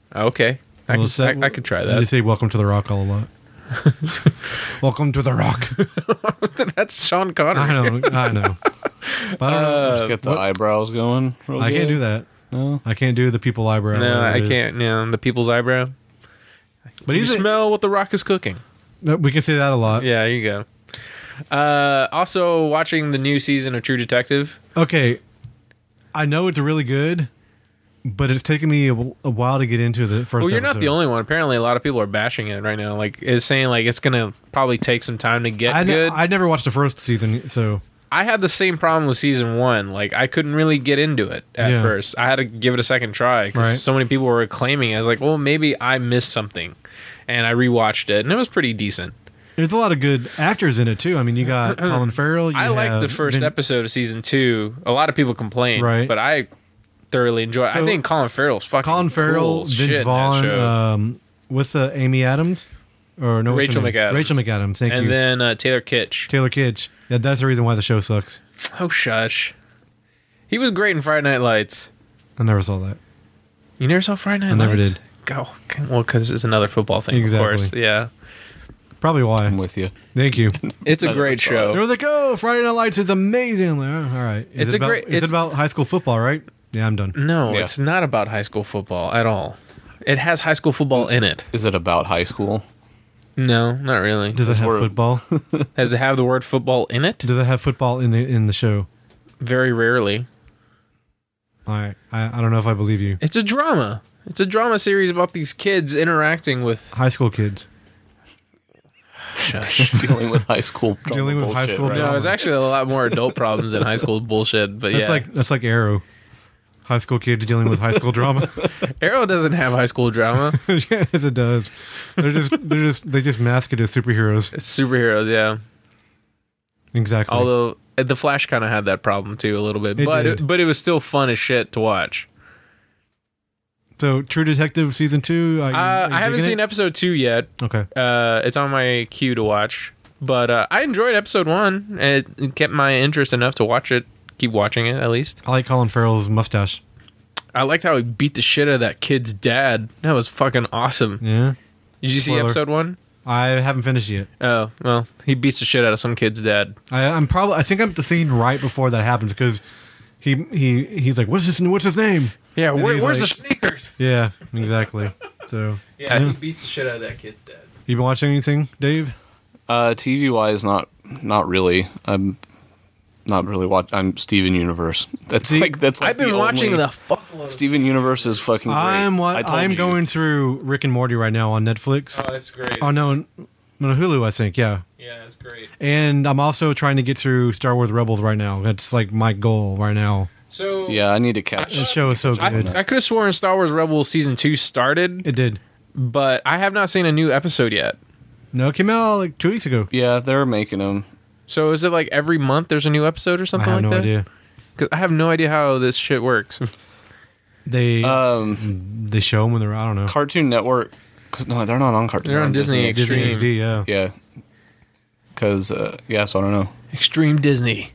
Speaker 3: Okay. I,
Speaker 2: We'll
Speaker 3: could,
Speaker 2: say-
Speaker 3: I, I could try
Speaker 2: You
Speaker 3: that.
Speaker 2: say "Welcome to the Rock" all a lot. Welcome to the Rock.
Speaker 3: That's Sean Connery.
Speaker 2: I know, I know. But I don't know.
Speaker 1: Get the eyebrows going. Real
Speaker 2: I
Speaker 1: good.
Speaker 2: can't do that.
Speaker 1: No.
Speaker 2: I can't do the people eyebrow.
Speaker 3: No,
Speaker 2: whatever
Speaker 3: I
Speaker 2: it is.
Speaker 3: can't. No, the people's eyebrow.
Speaker 2: But
Speaker 3: You
Speaker 2: he's a-
Speaker 3: smell what the Rock is cooking.
Speaker 2: we can say that a lot.
Speaker 3: Yeah, you go. Uh, also, watching the new season of True Detective.
Speaker 2: Okay, I know it's really good, but it's taken me a, a while to get into the first.
Speaker 3: Well, you're not
Speaker 2: episode.
Speaker 3: the only one. Apparently, a lot of people are bashing it right now. Like, it's saying like it's gonna probably take some time to get
Speaker 2: I ne-
Speaker 3: good.
Speaker 2: I never watched the first season, so
Speaker 3: I had the same problem with season one. Like, I couldn't really get into it at
Speaker 2: Yeah.
Speaker 3: first. I had to give it a second try because
Speaker 2: Right.
Speaker 3: so many people were claiming. I was like, well, maybe I missed something, and I rewatched it, and it was pretty decent.
Speaker 2: there's a lot of good actors in it too. I mean, you got Colin Farrell. You
Speaker 3: I liked
Speaker 2: have
Speaker 3: the first
Speaker 2: Vin-
Speaker 3: episode of season two. A lot of people complained,
Speaker 2: Right.
Speaker 3: but I thoroughly enjoyed it. I
Speaker 2: So,
Speaker 3: think Colin Farrell's fucking
Speaker 2: Colin Farrell,
Speaker 3: cool as shit
Speaker 2: Vince
Speaker 3: in that
Speaker 2: Vaughn,
Speaker 3: show.
Speaker 2: um, what's the Amy Adams or no? what's her
Speaker 3: Rachel
Speaker 2: name?
Speaker 3: McAdams.
Speaker 2: Rachel McAdams. Thank
Speaker 3: and
Speaker 2: you.
Speaker 3: then uh, Taylor Kitsch.
Speaker 2: Taylor Kitsch. Yeah, that's the reason why the show sucks.
Speaker 3: Oh, shush. He was great in Friday Night Lights.
Speaker 2: I never saw that.
Speaker 3: You never saw Friday Night
Speaker 2: I never
Speaker 3: Lights?
Speaker 2: did.
Speaker 3: Go. Well, because it's another football thing,
Speaker 2: Exactly.
Speaker 3: of course. Yeah.
Speaker 2: Probably why.
Speaker 1: I'm with you.
Speaker 2: Thank you.
Speaker 3: It's a
Speaker 1: I
Speaker 3: great
Speaker 1: never saw
Speaker 3: show.
Speaker 2: They were like, "Oh, Friday Night Lights is amazing." I'm like, oh, all right. Is
Speaker 3: It's
Speaker 2: it
Speaker 3: a
Speaker 2: about,
Speaker 3: great-
Speaker 2: Is
Speaker 3: it's-
Speaker 2: it about high school football, right? Yeah, I'm done.
Speaker 3: No,
Speaker 1: Yeah.
Speaker 3: it's not about high school football at all. It has high school football in it.
Speaker 1: Is it about high school?
Speaker 3: No, not really.
Speaker 2: Does it have
Speaker 1: where-
Speaker 2: football?
Speaker 3: Does it have the word football in it?
Speaker 2: Does it have football in the in the show?
Speaker 3: Very rarely.
Speaker 2: All right. I, I don't know if I believe you.
Speaker 3: It's a drama. It's a drama series about these kids interacting with.
Speaker 2: High school kids.
Speaker 3: Shush.
Speaker 1: Dealing with high school. drama
Speaker 2: Dealing with high
Speaker 1: bullshit,
Speaker 2: school
Speaker 1: right?
Speaker 3: No,
Speaker 2: drama.
Speaker 3: it's actually a lot more adult problems than high school bullshit. But
Speaker 2: That's
Speaker 3: yeah,
Speaker 2: like that's like Arrow. High school kids dealing with high school drama.
Speaker 3: Arrow doesn't have high school drama.
Speaker 2: Yes, it does. They're just they're just they just mask it as superheroes.
Speaker 3: It's superheroes, yeah.
Speaker 2: Exactly.
Speaker 3: Although uh, the Flash kind of had that problem too a little bit,
Speaker 2: It
Speaker 3: but
Speaker 2: did.
Speaker 3: it, but it was still fun as shit to watch.
Speaker 2: so, True Detective season two. Are you,
Speaker 3: Uh,
Speaker 2: are you
Speaker 3: I haven't
Speaker 2: digging
Speaker 3: seen
Speaker 2: it?
Speaker 3: episode two yet.
Speaker 2: Okay.
Speaker 3: Uh, it's on my queue to watch, but uh, I enjoyed episode one. It, it kept my interest enough to watch it, keep watching it at least.
Speaker 2: I like Colin Farrell's mustache.
Speaker 3: I liked how he beat the shit out of that kid's dad. That was fucking awesome.
Speaker 2: Yeah.
Speaker 3: Did you see
Speaker 2: Spoiler.
Speaker 3: episode one?
Speaker 2: I haven't finished yet.
Speaker 3: Oh well, he beats the shit out of some kid's dad.
Speaker 2: I, I'm probably. I think I'm at the scene right before that happens because he he he's like, "What's his What's his name?"
Speaker 3: Yeah,
Speaker 2: And
Speaker 3: where,
Speaker 2: he's
Speaker 3: where's
Speaker 2: like-
Speaker 3: the sneakers?
Speaker 2: Yeah, exactly. So,
Speaker 3: Yeah, he beats the shit out of that kid's dad.
Speaker 2: you been watching anything, Dave?
Speaker 1: Uh, T V wise, not not really. I'm not really watch. I'm Steven Universe. That's
Speaker 2: See,
Speaker 1: like that's. Like
Speaker 3: I've been
Speaker 1: the
Speaker 3: watching
Speaker 1: only-
Speaker 3: the fuckload.
Speaker 1: Steven Universe is fucking. Great.
Speaker 2: I'm what
Speaker 1: I told
Speaker 2: I'm
Speaker 1: you.
Speaker 2: going through Rick and Morty right now on Netflix.
Speaker 3: Oh, that's great.
Speaker 2: Oh no, no Hulu, I think. Yeah.
Speaker 3: Yeah, that's great.
Speaker 2: And I'm also trying to get through Star Wars Rebels right now. That's like my goal right now.
Speaker 3: So
Speaker 1: Yeah, I need to catch.
Speaker 2: That show is so good.
Speaker 3: I, I could have sworn Star Wars Rebels season two started,
Speaker 2: It did.
Speaker 3: but I have not seen a new episode yet.
Speaker 2: No, it came out like two weeks ago.
Speaker 1: Yeah, they're making them.
Speaker 3: So is it like every month there's a new episode or
Speaker 2: I
Speaker 3: something
Speaker 2: have
Speaker 3: like
Speaker 2: no
Speaker 3: that?
Speaker 2: idea.
Speaker 3: Because I have no idea how this shit works.
Speaker 2: They
Speaker 1: Um,
Speaker 2: they show them when they're I don't know.
Speaker 1: Cartoon Network. Cause no, they're not on Cartoon.
Speaker 3: They're on Disney
Speaker 2: Disney
Speaker 3: Extreme.
Speaker 2: X D, yeah.
Speaker 1: Yeah. Because uh, yeah, so I don't know.
Speaker 3: Extreme Disney.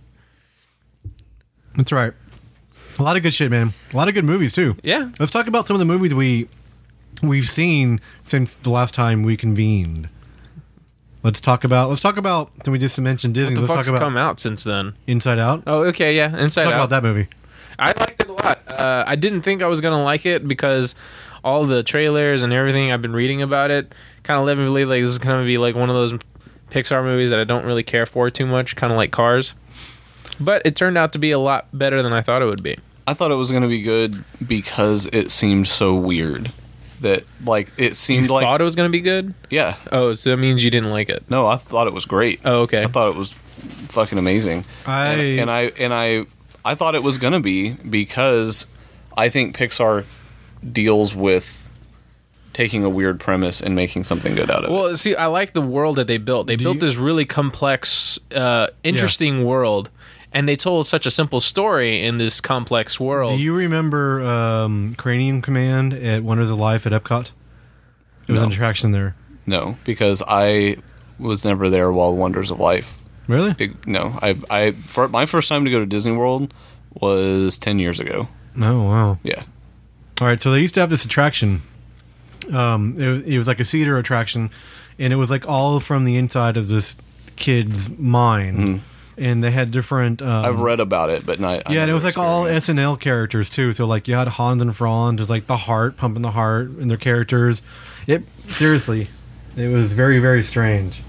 Speaker 2: That's right. A lot of good shit, man. A lot of good movies too.
Speaker 3: Yeah.
Speaker 2: Let's talk about some of the movies we we've seen since the last time we convened. Let's talk about let's talk about we just mentioned Disney.
Speaker 3: What the
Speaker 2: Let's
Speaker 3: fuck's
Speaker 2: talk about
Speaker 3: come out since then?
Speaker 2: Inside Out.
Speaker 3: Oh, okay, yeah. Inside
Speaker 2: Let's talk
Speaker 3: Out.
Speaker 2: about that movie.
Speaker 3: I liked it a lot. Uh, I didn't think I was gonna like it because all the trailers and everything I've been reading about it kind of led me to believe like this is gonna be like one of those Pixar movies that I don't really care for too much, kind of like Cars. But it turned out to be a lot better than I thought it would be.
Speaker 1: I thought it was going to be good because it seemed so weird. That like it seemed
Speaker 3: You
Speaker 1: like
Speaker 3: thought it was gonna be good?
Speaker 1: yeah.
Speaker 3: Oh, so that means you didn't like it.
Speaker 1: No, I thought it was great.
Speaker 3: Oh, okay.
Speaker 1: I thought it was fucking amazing.
Speaker 2: I
Speaker 1: and, and I and I I thought it was gonna be because I think Pixar deals with taking a weird premise and making something good out of it.
Speaker 3: Well, see, I like the world that they built. They
Speaker 2: Do
Speaker 3: built
Speaker 2: you-
Speaker 3: this really complex, uh, interesting world, and they told such a simple story in this complex world.
Speaker 2: Do you remember um, Cranium Command at Wonders of Life at Epcot? It was
Speaker 1: No.
Speaker 2: an attraction there.
Speaker 1: No, because I was never there while Wonders of Life.
Speaker 2: Really?
Speaker 1: Big, no, I I for my first time to go to Disney World was ten years ago.
Speaker 2: Oh wow.
Speaker 1: Yeah,
Speaker 2: All right, so they used to have this attraction. Um, it, was- it was like a cedar attraction, and it was like all from the inside of this kid's mind. And they had different. Um,
Speaker 1: I've read about it, but not. I
Speaker 2: yeah, and it
Speaker 1: never
Speaker 2: was like all
Speaker 1: experienced.
Speaker 2: S N L characters too. So like you had Hans and Franz, just like the heart pumping the heart in their characters. It seriously, it was very very strange.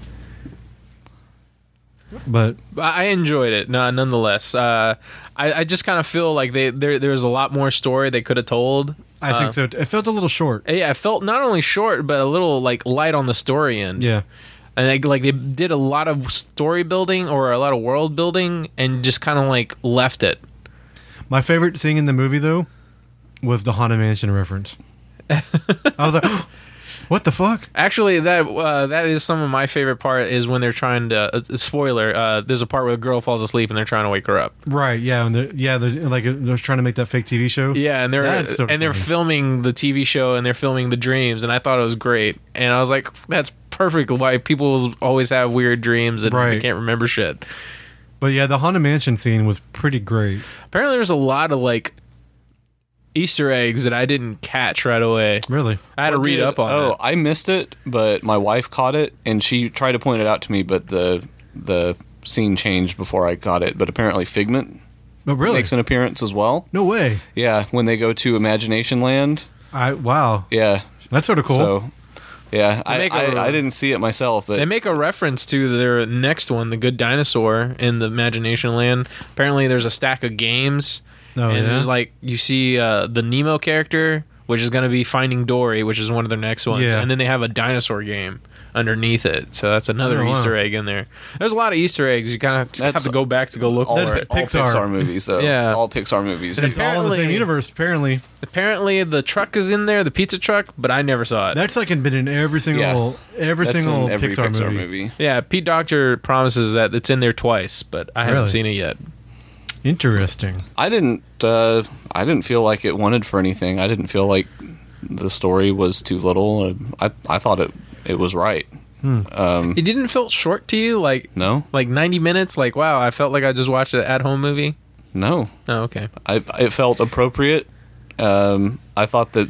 Speaker 2: But
Speaker 3: I enjoyed it, no, nonetheless. Uh, I, I just kind of feel like they there there's a lot more story they could have told.
Speaker 2: I
Speaker 3: Uh,
Speaker 2: think so. It felt a little short.
Speaker 3: Yeah, it felt not only short, but a little like light on the story end.
Speaker 2: Yeah.
Speaker 3: And they, like they did a lot of story building or a lot of world building, and just kind of like left it.
Speaker 2: My favorite thing in the movie though was the Haunted Mansion reference. I was like, what the fuck?
Speaker 3: Actually, that uh, that is some of my favorite part is when they're trying to. Uh, spoiler: uh, there's a part where a girl falls asleep and they're trying to wake her up.
Speaker 2: Right? Yeah. And they're, yeah, they're, like they're trying to make that fake T V show.
Speaker 3: Yeah, and they're
Speaker 2: That's so
Speaker 3: and they're
Speaker 2: funny.
Speaker 3: filming the T V show and they're filming the dreams, and I thought it was great. And I was like, that's perfect. Why people always have weird dreams and they
Speaker 2: Right.
Speaker 3: can't remember shit.
Speaker 2: But yeah, the Haunted Mansion scene was pretty great.
Speaker 3: Apparently, there's a lot of like Easter eggs that I didn't catch right away.
Speaker 2: Really.
Speaker 3: I had to
Speaker 1: What
Speaker 3: read
Speaker 1: did-
Speaker 3: up on
Speaker 1: Oh,
Speaker 3: it.
Speaker 1: I missed it, but my wife caught it, and she tried to point it out to me, but the the scene changed before I got it. But apparently, Figment
Speaker 2: Oh, really?
Speaker 1: makes an appearance as well.
Speaker 2: No way.
Speaker 1: Yeah, when they go to Imagination Land.
Speaker 2: I wow.
Speaker 1: Yeah,
Speaker 2: That's sort of cool.
Speaker 1: so yeah, I,
Speaker 3: make
Speaker 1: I
Speaker 3: a-
Speaker 1: I didn't see it myself, but
Speaker 3: They make a reference to their next one, The Good Dinosaur, in the Imagination Land. Apparently, there's a stack of games,
Speaker 2: Oh,
Speaker 3: and
Speaker 2: yeah?
Speaker 3: there's like you see uh, the Nemo character, which is going to be Finding Dory, which is one of their next ones,
Speaker 2: Yeah.
Speaker 3: and then they have a dinosaur game underneath it. So that's another
Speaker 2: Oh, wow.
Speaker 3: Easter egg in there. There's a lot of Easter eggs. You kind of have
Speaker 1: That's
Speaker 3: to go back to go look
Speaker 1: all,
Speaker 3: for
Speaker 2: That's
Speaker 3: it.
Speaker 1: all
Speaker 2: Pixar.
Speaker 1: Pixar. movies, though.
Speaker 3: Yeah.
Speaker 1: all Pixar movies.
Speaker 2: And it's all in the same
Speaker 3: apparently-
Speaker 2: universe, apparently.
Speaker 3: Apparently, the truck is in there, the pizza truck, but I never saw it.
Speaker 2: That's like been in every single every
Speaker 1: That's
Speaker 2: single
Speaker 1: in every
Speaker 2: Pixar,
Speaker 1: Pixar,
Speaker 2: movie.
Speaker 1: movie.
Speaker 3: Yeah, Pete Docter promises that it's in there twice, but I haven't
Speaker 2: Really?
Speaker 3: seen it yet.
Speaker 2: Interesting.
Speaker 1: I didn't. Uh, I didn't feel like it wanted for anything. I didn't feel like the story was too little. I I thought it it was right. Um,
Speaker 3: It didn't feel short to you, like
Speaker 1: no,
Speaker 3: like ninety minutes. Like wow, I felt like I just watched an at-home movie.
Speaker 1: no.
Speaker 3: Oh, okay.
Speaker 1: I it felt appropriate. Um, I thought that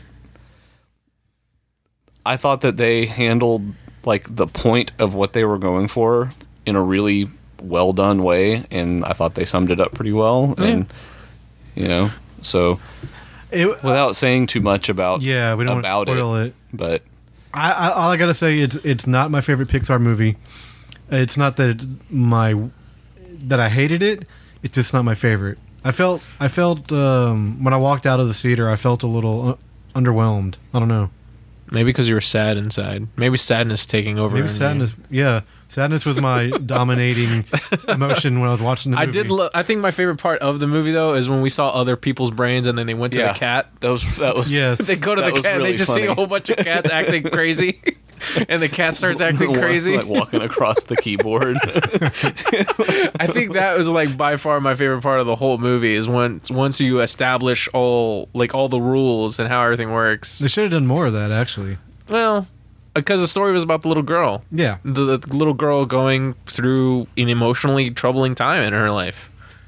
Speaker 1: I thought that they handled like the point of what they were going for in a really well done way, and I thought they summed it up pretty well. And you know, so
Speaker 2: It,
Speaker 1: without saying too much about
Speaker 2: yeah, we don't want to
Speaker 1: about
Speaker 2: spoil
Speaker 1: it,
Speaker 2: it.
Speaker 1: but
Speaker 2: I, I, all I gotta say, it's it's not my favorite Pixar movie. It's not that it's my that I hated it. It's just not my favorite. I felt I felt um, when I walked out of the theater, I felt a little uh, underwhelmed. I don't know.
Speaker 3: Maybe because you were sad inside. Maybe sadness taking over.
Speaker 2: Maybe
Speaker 3: in you.
Speaker 2: sadness. Yeah, sadness was my dominating emotion when I was watching the
Speaker 3: I
Speaker 2: movie.
Speaker 3: did. Lo- I think my favorite part of the movie though is when we saw other people's brains and then they went to
Speaker 1: yeah,
Speaker 3: the cat.
Speaker 1: That was that was
Speaker 2: Yes.
Speaker 3: They go to
Speaker 1: that
Speaker 3: the
Speaker 1: was
Speaker 3: cat. and
Speaker 1: really
Speaker 3: They just see
Speaker 1: funny.
Speaker 3: a whole bunch of cats acting crazy, and the cat starts acting
Speaker 1: Wa-
Speaker 3: crazy.
Speaker 1: like walking across the keyboard.
Speaker 3: I think that was like by far my favorite part of the whole movie is once once you establish all like all the rules and how everything works.
Speaker 2: They should have done more of that, actually.
Speaker 3: Well, because the story was about the little girl.
Speaker 2: Yeah,
Speaker 3: The, the little girl going through an emotionally troubling time in her life.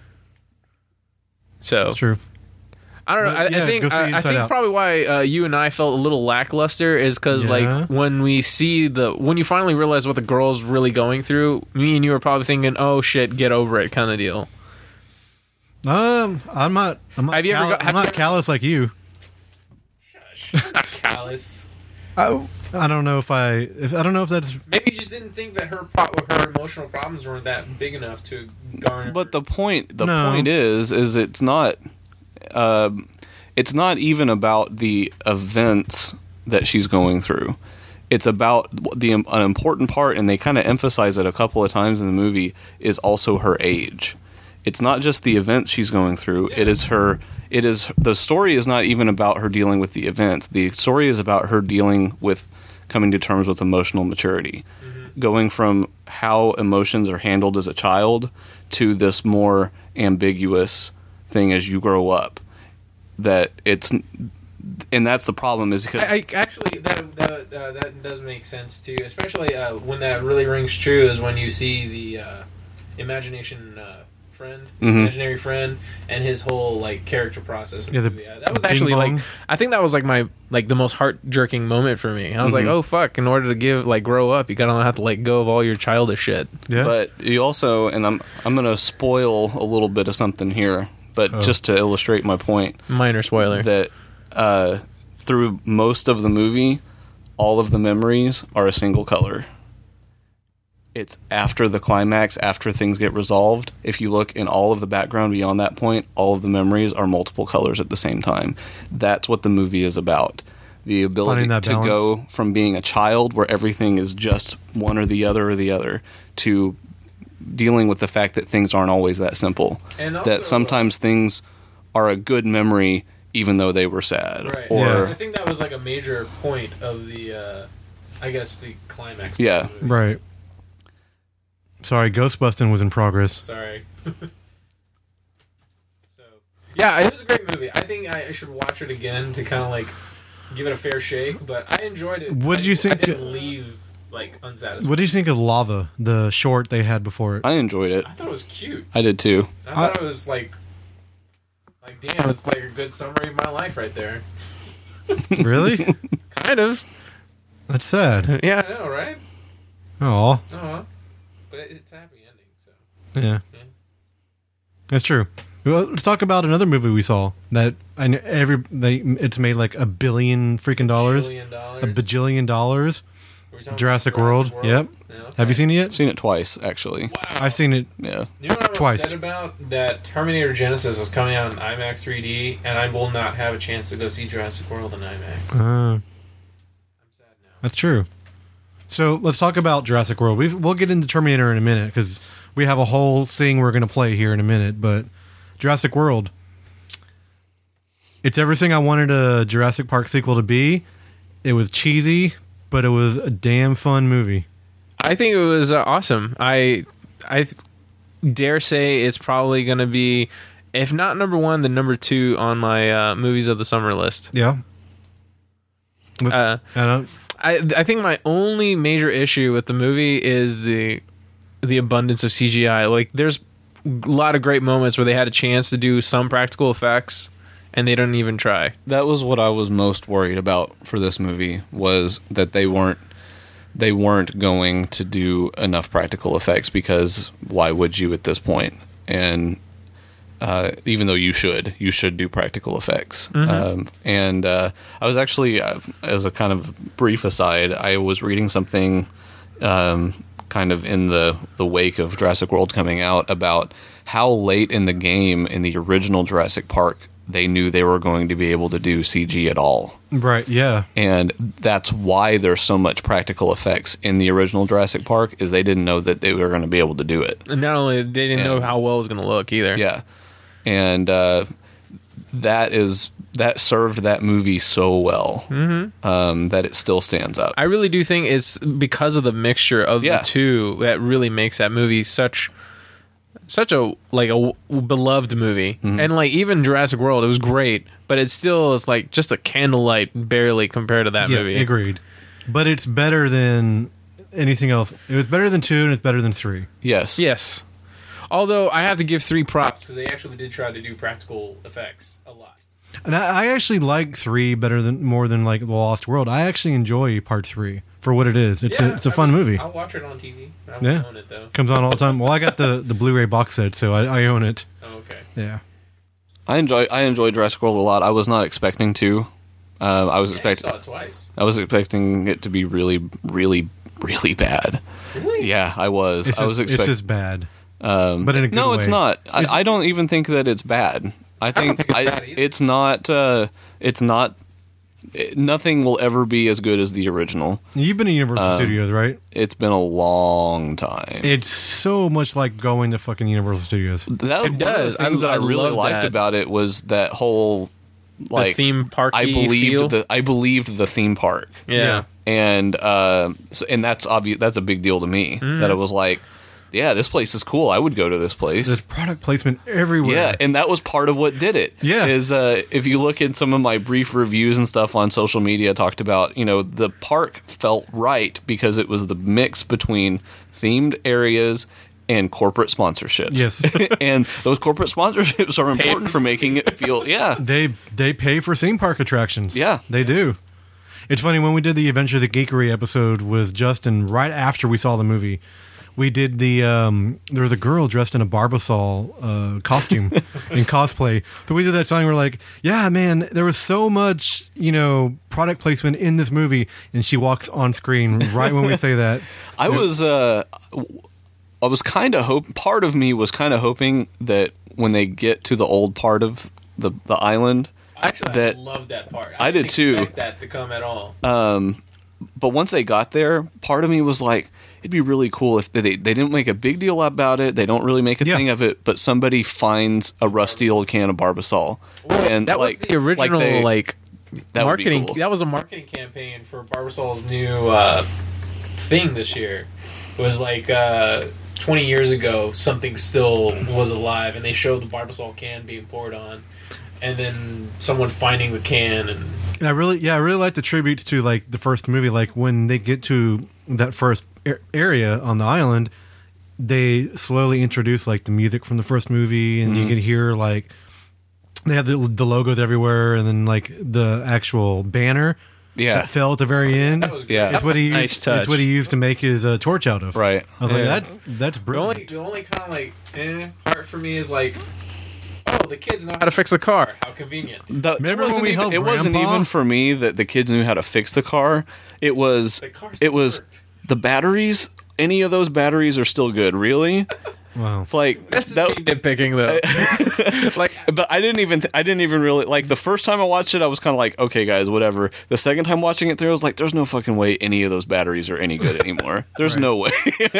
Speaker 3: So
Speaker 2: that's true.
Speaker 3: I don't know.
Speaker 2: But,
Speaker 3: I,
Speaker 2: yeah,
Speaker 3: I think
Speaker 2: go see
Speaker 3: I, I
Speaker 2: Inside
Speaker 3: think
Speaker 2: Out.
Speaker 3: probably why uh, you and I felt a little lackluster is because
Speaker 2: Yeah.
Speaker 3: like when we see the when you finally realize what the girl's really going through, me and you were probably thinking, "Oh shit, get over it," kind of deal.
Speaker 2: Um, I'm not. I'm not,
Speaker 3: Have you ever
Speaker 2: call-
Speaker 3: got- have
Speaker 2: I'm not
Speaker 3: you ever-
Speaker 2: callous like you.
Speaker 3: Callous.
Speaker 2: I, I don't know if I. If I don't know if that's.
Speaker 3: Maybe you just didn't think that her pro- her emotional problems weren't that big enough to garner.
Speaker 1: But the point, the
Speaker 2: No.
Speaker 1: point is, is it's not, um, it's not even about the events that she's going through. It's about the an important part, and they kind of emphasize it a couple of times in the movie. Is also her age. It's not just the events she's going through. It is her. It is the story is not even about her dealing with the events. The story is about her dealing with coming to terms with emotional maturity, going from how emotions are handled as a child to this more ambiguous thing as you grow up. That it's, and that's the problem is because
Speaker 3: I, I actually that that, uh, that does make sense too, especially uh, when that really rings true is when you see the uh, imagination uh, friend,
Speaker 1: Mm-hmm.
Speaker 3: imaginary friend, and his whole like character process. in
Speaker 2: Yeah, the
Speaker 3: movie. that was
Speaker 2: bing
Speaker 3: actually
Speaker 2: bong.
Speaker 3: like I think that was like my like the most heart jerking moment for me. I was
Speaker 1: Mm-hmm.
Speaker 3: like, oh fuck! In order to give like grow up, you gotta have to let go of all your childish shit.
Speaker 2: Yeah.
Speaker 1: But you also, and I'm I'm going to spoil a little bit of something here, but
Speaker 2: Oh.
Speaker 1: just to illustrate my point,
Speaker 3: Minor spoiler.
Speaker 1: that uh, through most of the movie, all of the memories are a single color. It's after the climax, after things get resolved. If you look in all of the background beyond that point, all of the memories are multiple colors at the same time. That's what the movie is about. The ability
Speaker 2: Finding that
Speaker 1: to
Speaker 2: balance.
Speaker 1: go from being a child where everything is just one or the other or the other to dealing with the fact that things aren't always that simple.
Speaker 3: And also,
Speaker 1: that sometimes things are a good memory even though they were sad.
Speaker 3: Right.
Speaker 1: Or
Speaker 2: Yeah.
Speaker 3: I think that was like a major point of the, uh, I guess, the climax.
Speaker 1: Yeah.
Speaker 3: of the movie.
Speaker 2: Right. Sorry, Ghostbusting was in progress.
Speaker 3: Sorry. so, yeah, it was a great movie. I think I, I should watch it again to kind of like give it a fair shake. But I enjoyed it.
Speaker 2: What did you
Speaker 3: I,
Speaker 2: think-
Speaker 3: I didn't leave like unsatisfied.
Speaker 2: What did you think of Lava, the short they had before it?
Speaker 1: I enjoyed it.
Speaker 3: I thought it was cute.
Speaker 1: I did too.
Speaker 3: I thought it was like, like damn, it's like a good summary of my life right there.
Speaker 2: Really?
Speaker 3: Kind of.
Speaker 2: That's sad.
Speaker 3: Yeah, I know, right?
Speaker 2: Oh,
Speaker 3: Uh-huh. But it, it's a happy ending, so.
Speaker 2: yeah.
Speaker 3: Yeah.
Speaker 2: That's true. Well, let's talk about another movie we saw that I kn- every they it's made like a billion freaking dollars,
Speaker 3: Billion dollars.
Speaker 2: a bajillion dollars.
Speaker 3: Were we talking
Speaker 2: Jurassic
Speaker 3: about
Speaker 2: World. Yep.
Speaker 3: Yeah, okay.
Speaker 2: Have you seen it yet?
Speaker 1: I've seen it twice, actually.
Speaker 3: Wow.
Speaker 2: I've seen it.
Speaker 1: Yeah.
Speaker 3: You know what I'm
Speaker 2: twice.
Speaker 3: upset about? That Terminator Genesis is coming out in IMAX three D, and I will not have a chance to go see Jurassic World in IMAX.
Speaker 2: Uh,
Speaker 3: I'm sad now.
Speaker 2: that's true. So let's talk about Jurassic World. We've, we'll get into Terminator in a minute because we have a whole thing we're going to play here in a minute. But Jurassic World, it's everything I wanted a Jurassic Park sequel to be. It was cheesy, but it was a damn fun movie.
Speaker 3: I think it was uh, awesome. I I dare say it's probably going to be, if not number one, then number two on my uh, movies of the summer list.
Speaker 2: Yeah. With-
Speaker 3: Uh,
Speaker 2: I don't,
Speaker 3: I I think my only major issue with the movie is the the abundance of C G I. Like, there's a lot of great moments where they had a chance to do some practical effects, and they don't even try.
Speaker 1: That was what I was most worried about for this movie, was that they weren't they weren't going to do enough practical effects, because why would you at this point? And uh, even though you should, you should do practical effects. Um, and uh, I was actually, uh, as a kind of brief aside, I was reading something um, kind of in the, the wake of Jurassic World coming out about how late in the game in the original Jurassic Park they knew they were going to be able to do C G at all.
Speaker 2: right, yeah.
Speaker 1: And that's why there's so much practical effects in the original Jurassic Park, is they didn't know that they were going to be able to do it.
Speaker 3: And not only they didn't know
Speaker 1: And-
Speaker 3: how well it was going to look either.
Speaker 1: Yeah. And uh, that is that served that movie so well, mm-hmm. um, that it still stands up.
Speaker 3: I really do think it's because of the mixture of
Speaker 1: Yeah.
Speaker 3: the two that really makes that movie such such a like a w- beloved movie.
Speaker 1: Mm-hmm.
Speaker 3: And like even Jurassic World, it was great, but it still is like just a candlelight barely compared to that
Speaker 2: Yeah,
Speaker 3: movie.
Speaker 2: agreed. But it's better than anything else. It was better than two, and it's better than three.
Speaker 1: Yes.
Speaker 3: Yes. Although I have to give three props because they actually did try to do practical effects a lot.
Speaker 2: And I, I actually like three better than more than like The Lost World. I actually enjoy part three for what it is. It's a it's a
Speaker 3: I
Speaker 2: fun
Speaker 3: mean,
Speaker 2: movie.
Speaker 3: I'll watch it on T V. I won't
Speaker 2: Yeah.
Speaker 3: own it though.
Speaker 2: Comes on all the time. Well, I got the the Blu-ray box set, so I, I own it.
Speaker 3: Oh, okay.
Speaker 2: Yeah.
Speaker 1: I enjoy I enjoy Jurassic World a lot. I was not expecting to. Uh, I was
Speaker 3: Yeah, I
Speaker 1: expecting
Speaker 3: saw it twice.
Speaker 1: I was expecting it to be really, really, really bad.
Speaker 3: Really?
Speaker 1: Yeah, I was.
Speaker 2: It's
Speaker 1: I
Speaker 2: just,
Speaker 1: was
Speaker 2: it's
Speaker 1: expecting.
Speaker 2: just bad.
Speaker 1: Um,
Speaker 2: but in a good
Speaker 1: no, it's
Speaker 2: way.
Speaker 1: not. I,
Speaker 2: It's-
Speaker 1: I don't even think that it's bad. I think,
Speaker 3: think it's
Speaker 1: I
Speaker 3: bad either.
Speaker 1: it's not. Uh, it's not. It, nothing will ever be as good as the original.
Speaker 2: You've been to Universal
Speaker 1: Um,
Speaker 2: Studios, right?
Speaker 1: It's been a long time.
Speaker 2: It's so much like going to fucking Universal Studios.
Speaker 1: that
Speaker 3: It
Speaker 1: one of
Speaker 3: does.
Speaker 1: the things
Speaker 3: I-
Speaker 1: that I,
Speaker 3: I
Speaker 1: really
Speaker 3: love
Speaker 1: liked
Speaker 3: that.
Speaker 1: about it was that whole like
Speaker 3: theme park-y
Speaker 1: I believed
Speaker 3: feel.
Speaker 1: the I believed the theme park.
Speaker 3: Yeah.
Speaker 2: Yeah.
Speaker 1: and uh, so, and that's obvious. That's a big deal to me.
Speaker 3: Mm.
Speaker 1: That it was like, yeah, this place is cool. I would go to this place.
Speaker 2: There's product placement everywhere.
Speaker 1: Yeah, and that was part of what did it.
Speaker 2: Yeah.
Speaker 1: is uh, if you look at some of my brief reviews and stuff on social media, talked about, you know, the park felt right because it was the mix between themed areas and corporate sponsorships.
Speaker 2: Yes.
Speaker 1: And those corporate sponsorships are important for making it feel, yeah.
Speaker 2: They they pay for theme park attractions.
Speaker 1: Yeah.
Speaker 2: They do. It's funny, when we did the Adventure of the Geekery episode with Justin, right after we saw the movie, we did the, um, there was a girl dressed in a Barbasol uh, costume in cosplay. So we did that song, we're like, yeah, man, there was so much, you know, product placement in this movie. And she walks on screen right when we say that.
Speaker 1: I was, uh, I was kind of hope. Part of me was kind of hoping that when they get to the old part of the the island,
Speaker 3: Actually,
Speaker 1: that
Speaker 3: I love that part.
Speaker 1: I, I did
Speaker 3: didn't
Speaker 1: too.
Speaker 3: Expect that to come at all.
Speaker 1: Um, but once they got there, part of me was like, it'd be really cool if they they didn't make a big deal about it. They don't really make a
Speaker 2: Yeah.
Speaker 1: thing of it, but somebody finds a rusty old can of Barbasol, and
Speaker 3: that
Speaker 1: like
Speaker 3: was the original
Speaker 1: like, they-
Speaker 3: like
Speaker 1: that would be
Speaker 3: marketing.
Speaker 1: cool.
Speaker 3: That was a marketing campaign for Barbasol's new uh, thing this year. It was like uh, twenty years ago, something still was alive, and they showed the Barbasol can being poured on, and then someone finding the can, and
Speaker 2: And I really, yeah, I really like the tributes to like the first movie. Like when they get to that first a- area on the island, they slowly introduce like the music from the first movie, and you can hear like they have the, the logos everywhere, and then like the actual banner
Speaker 1: Yeah.
Speaker 2: that fell at the very end.
Speaker 3: that was great.
Speaker 1: Yeah.
Speaker 2: It's what he used,
Speaker 3: Nice touch.
Speaker 2: It's what he used to make his uh, torch out of.
Speaker 1: Right.
Speaker 2: I was
Speaker 3: Yeah.
Speaker 2: like, that's that's
Speaker 3: The
Speaker 2: brilliant.
Speaker 3: only, the only kind of like eh, part for me is like, oh, the kids know how to fix a car. How convenient.
Speaker 1: The-
Speaker 2: Remember
Speaker 1: it
Speaker 2: when
Speaker 1: wasn't
Speaker 2: we
Speaker 1: even,
Speaker 2: helped
Speaker 1: It wasn't
Speaker 2: Grandpa?
Speaker 1: even for me that the kids knew how to fix the car. It was.
Speaker 3: The car
Speaker 1: It
Speaker 3: still
Speaker 1: was
Speaker 3: worked.
Speaker 1: the batteries. Any of those batteries are still good. Really?
Speaker 2: Wow.
Speaker 1: It's like
Speaker 3: This is
Speaker 1: that.
Speaker 3: me nitpicking though.
Speaker 1: Like, but I didn't even. I didn't even really like the first time I watched it. I was kind of like, okay, guys, whatever. The second time watching it through, I was like, there's no fucking way any of those batteries are any good anymore. There's no way.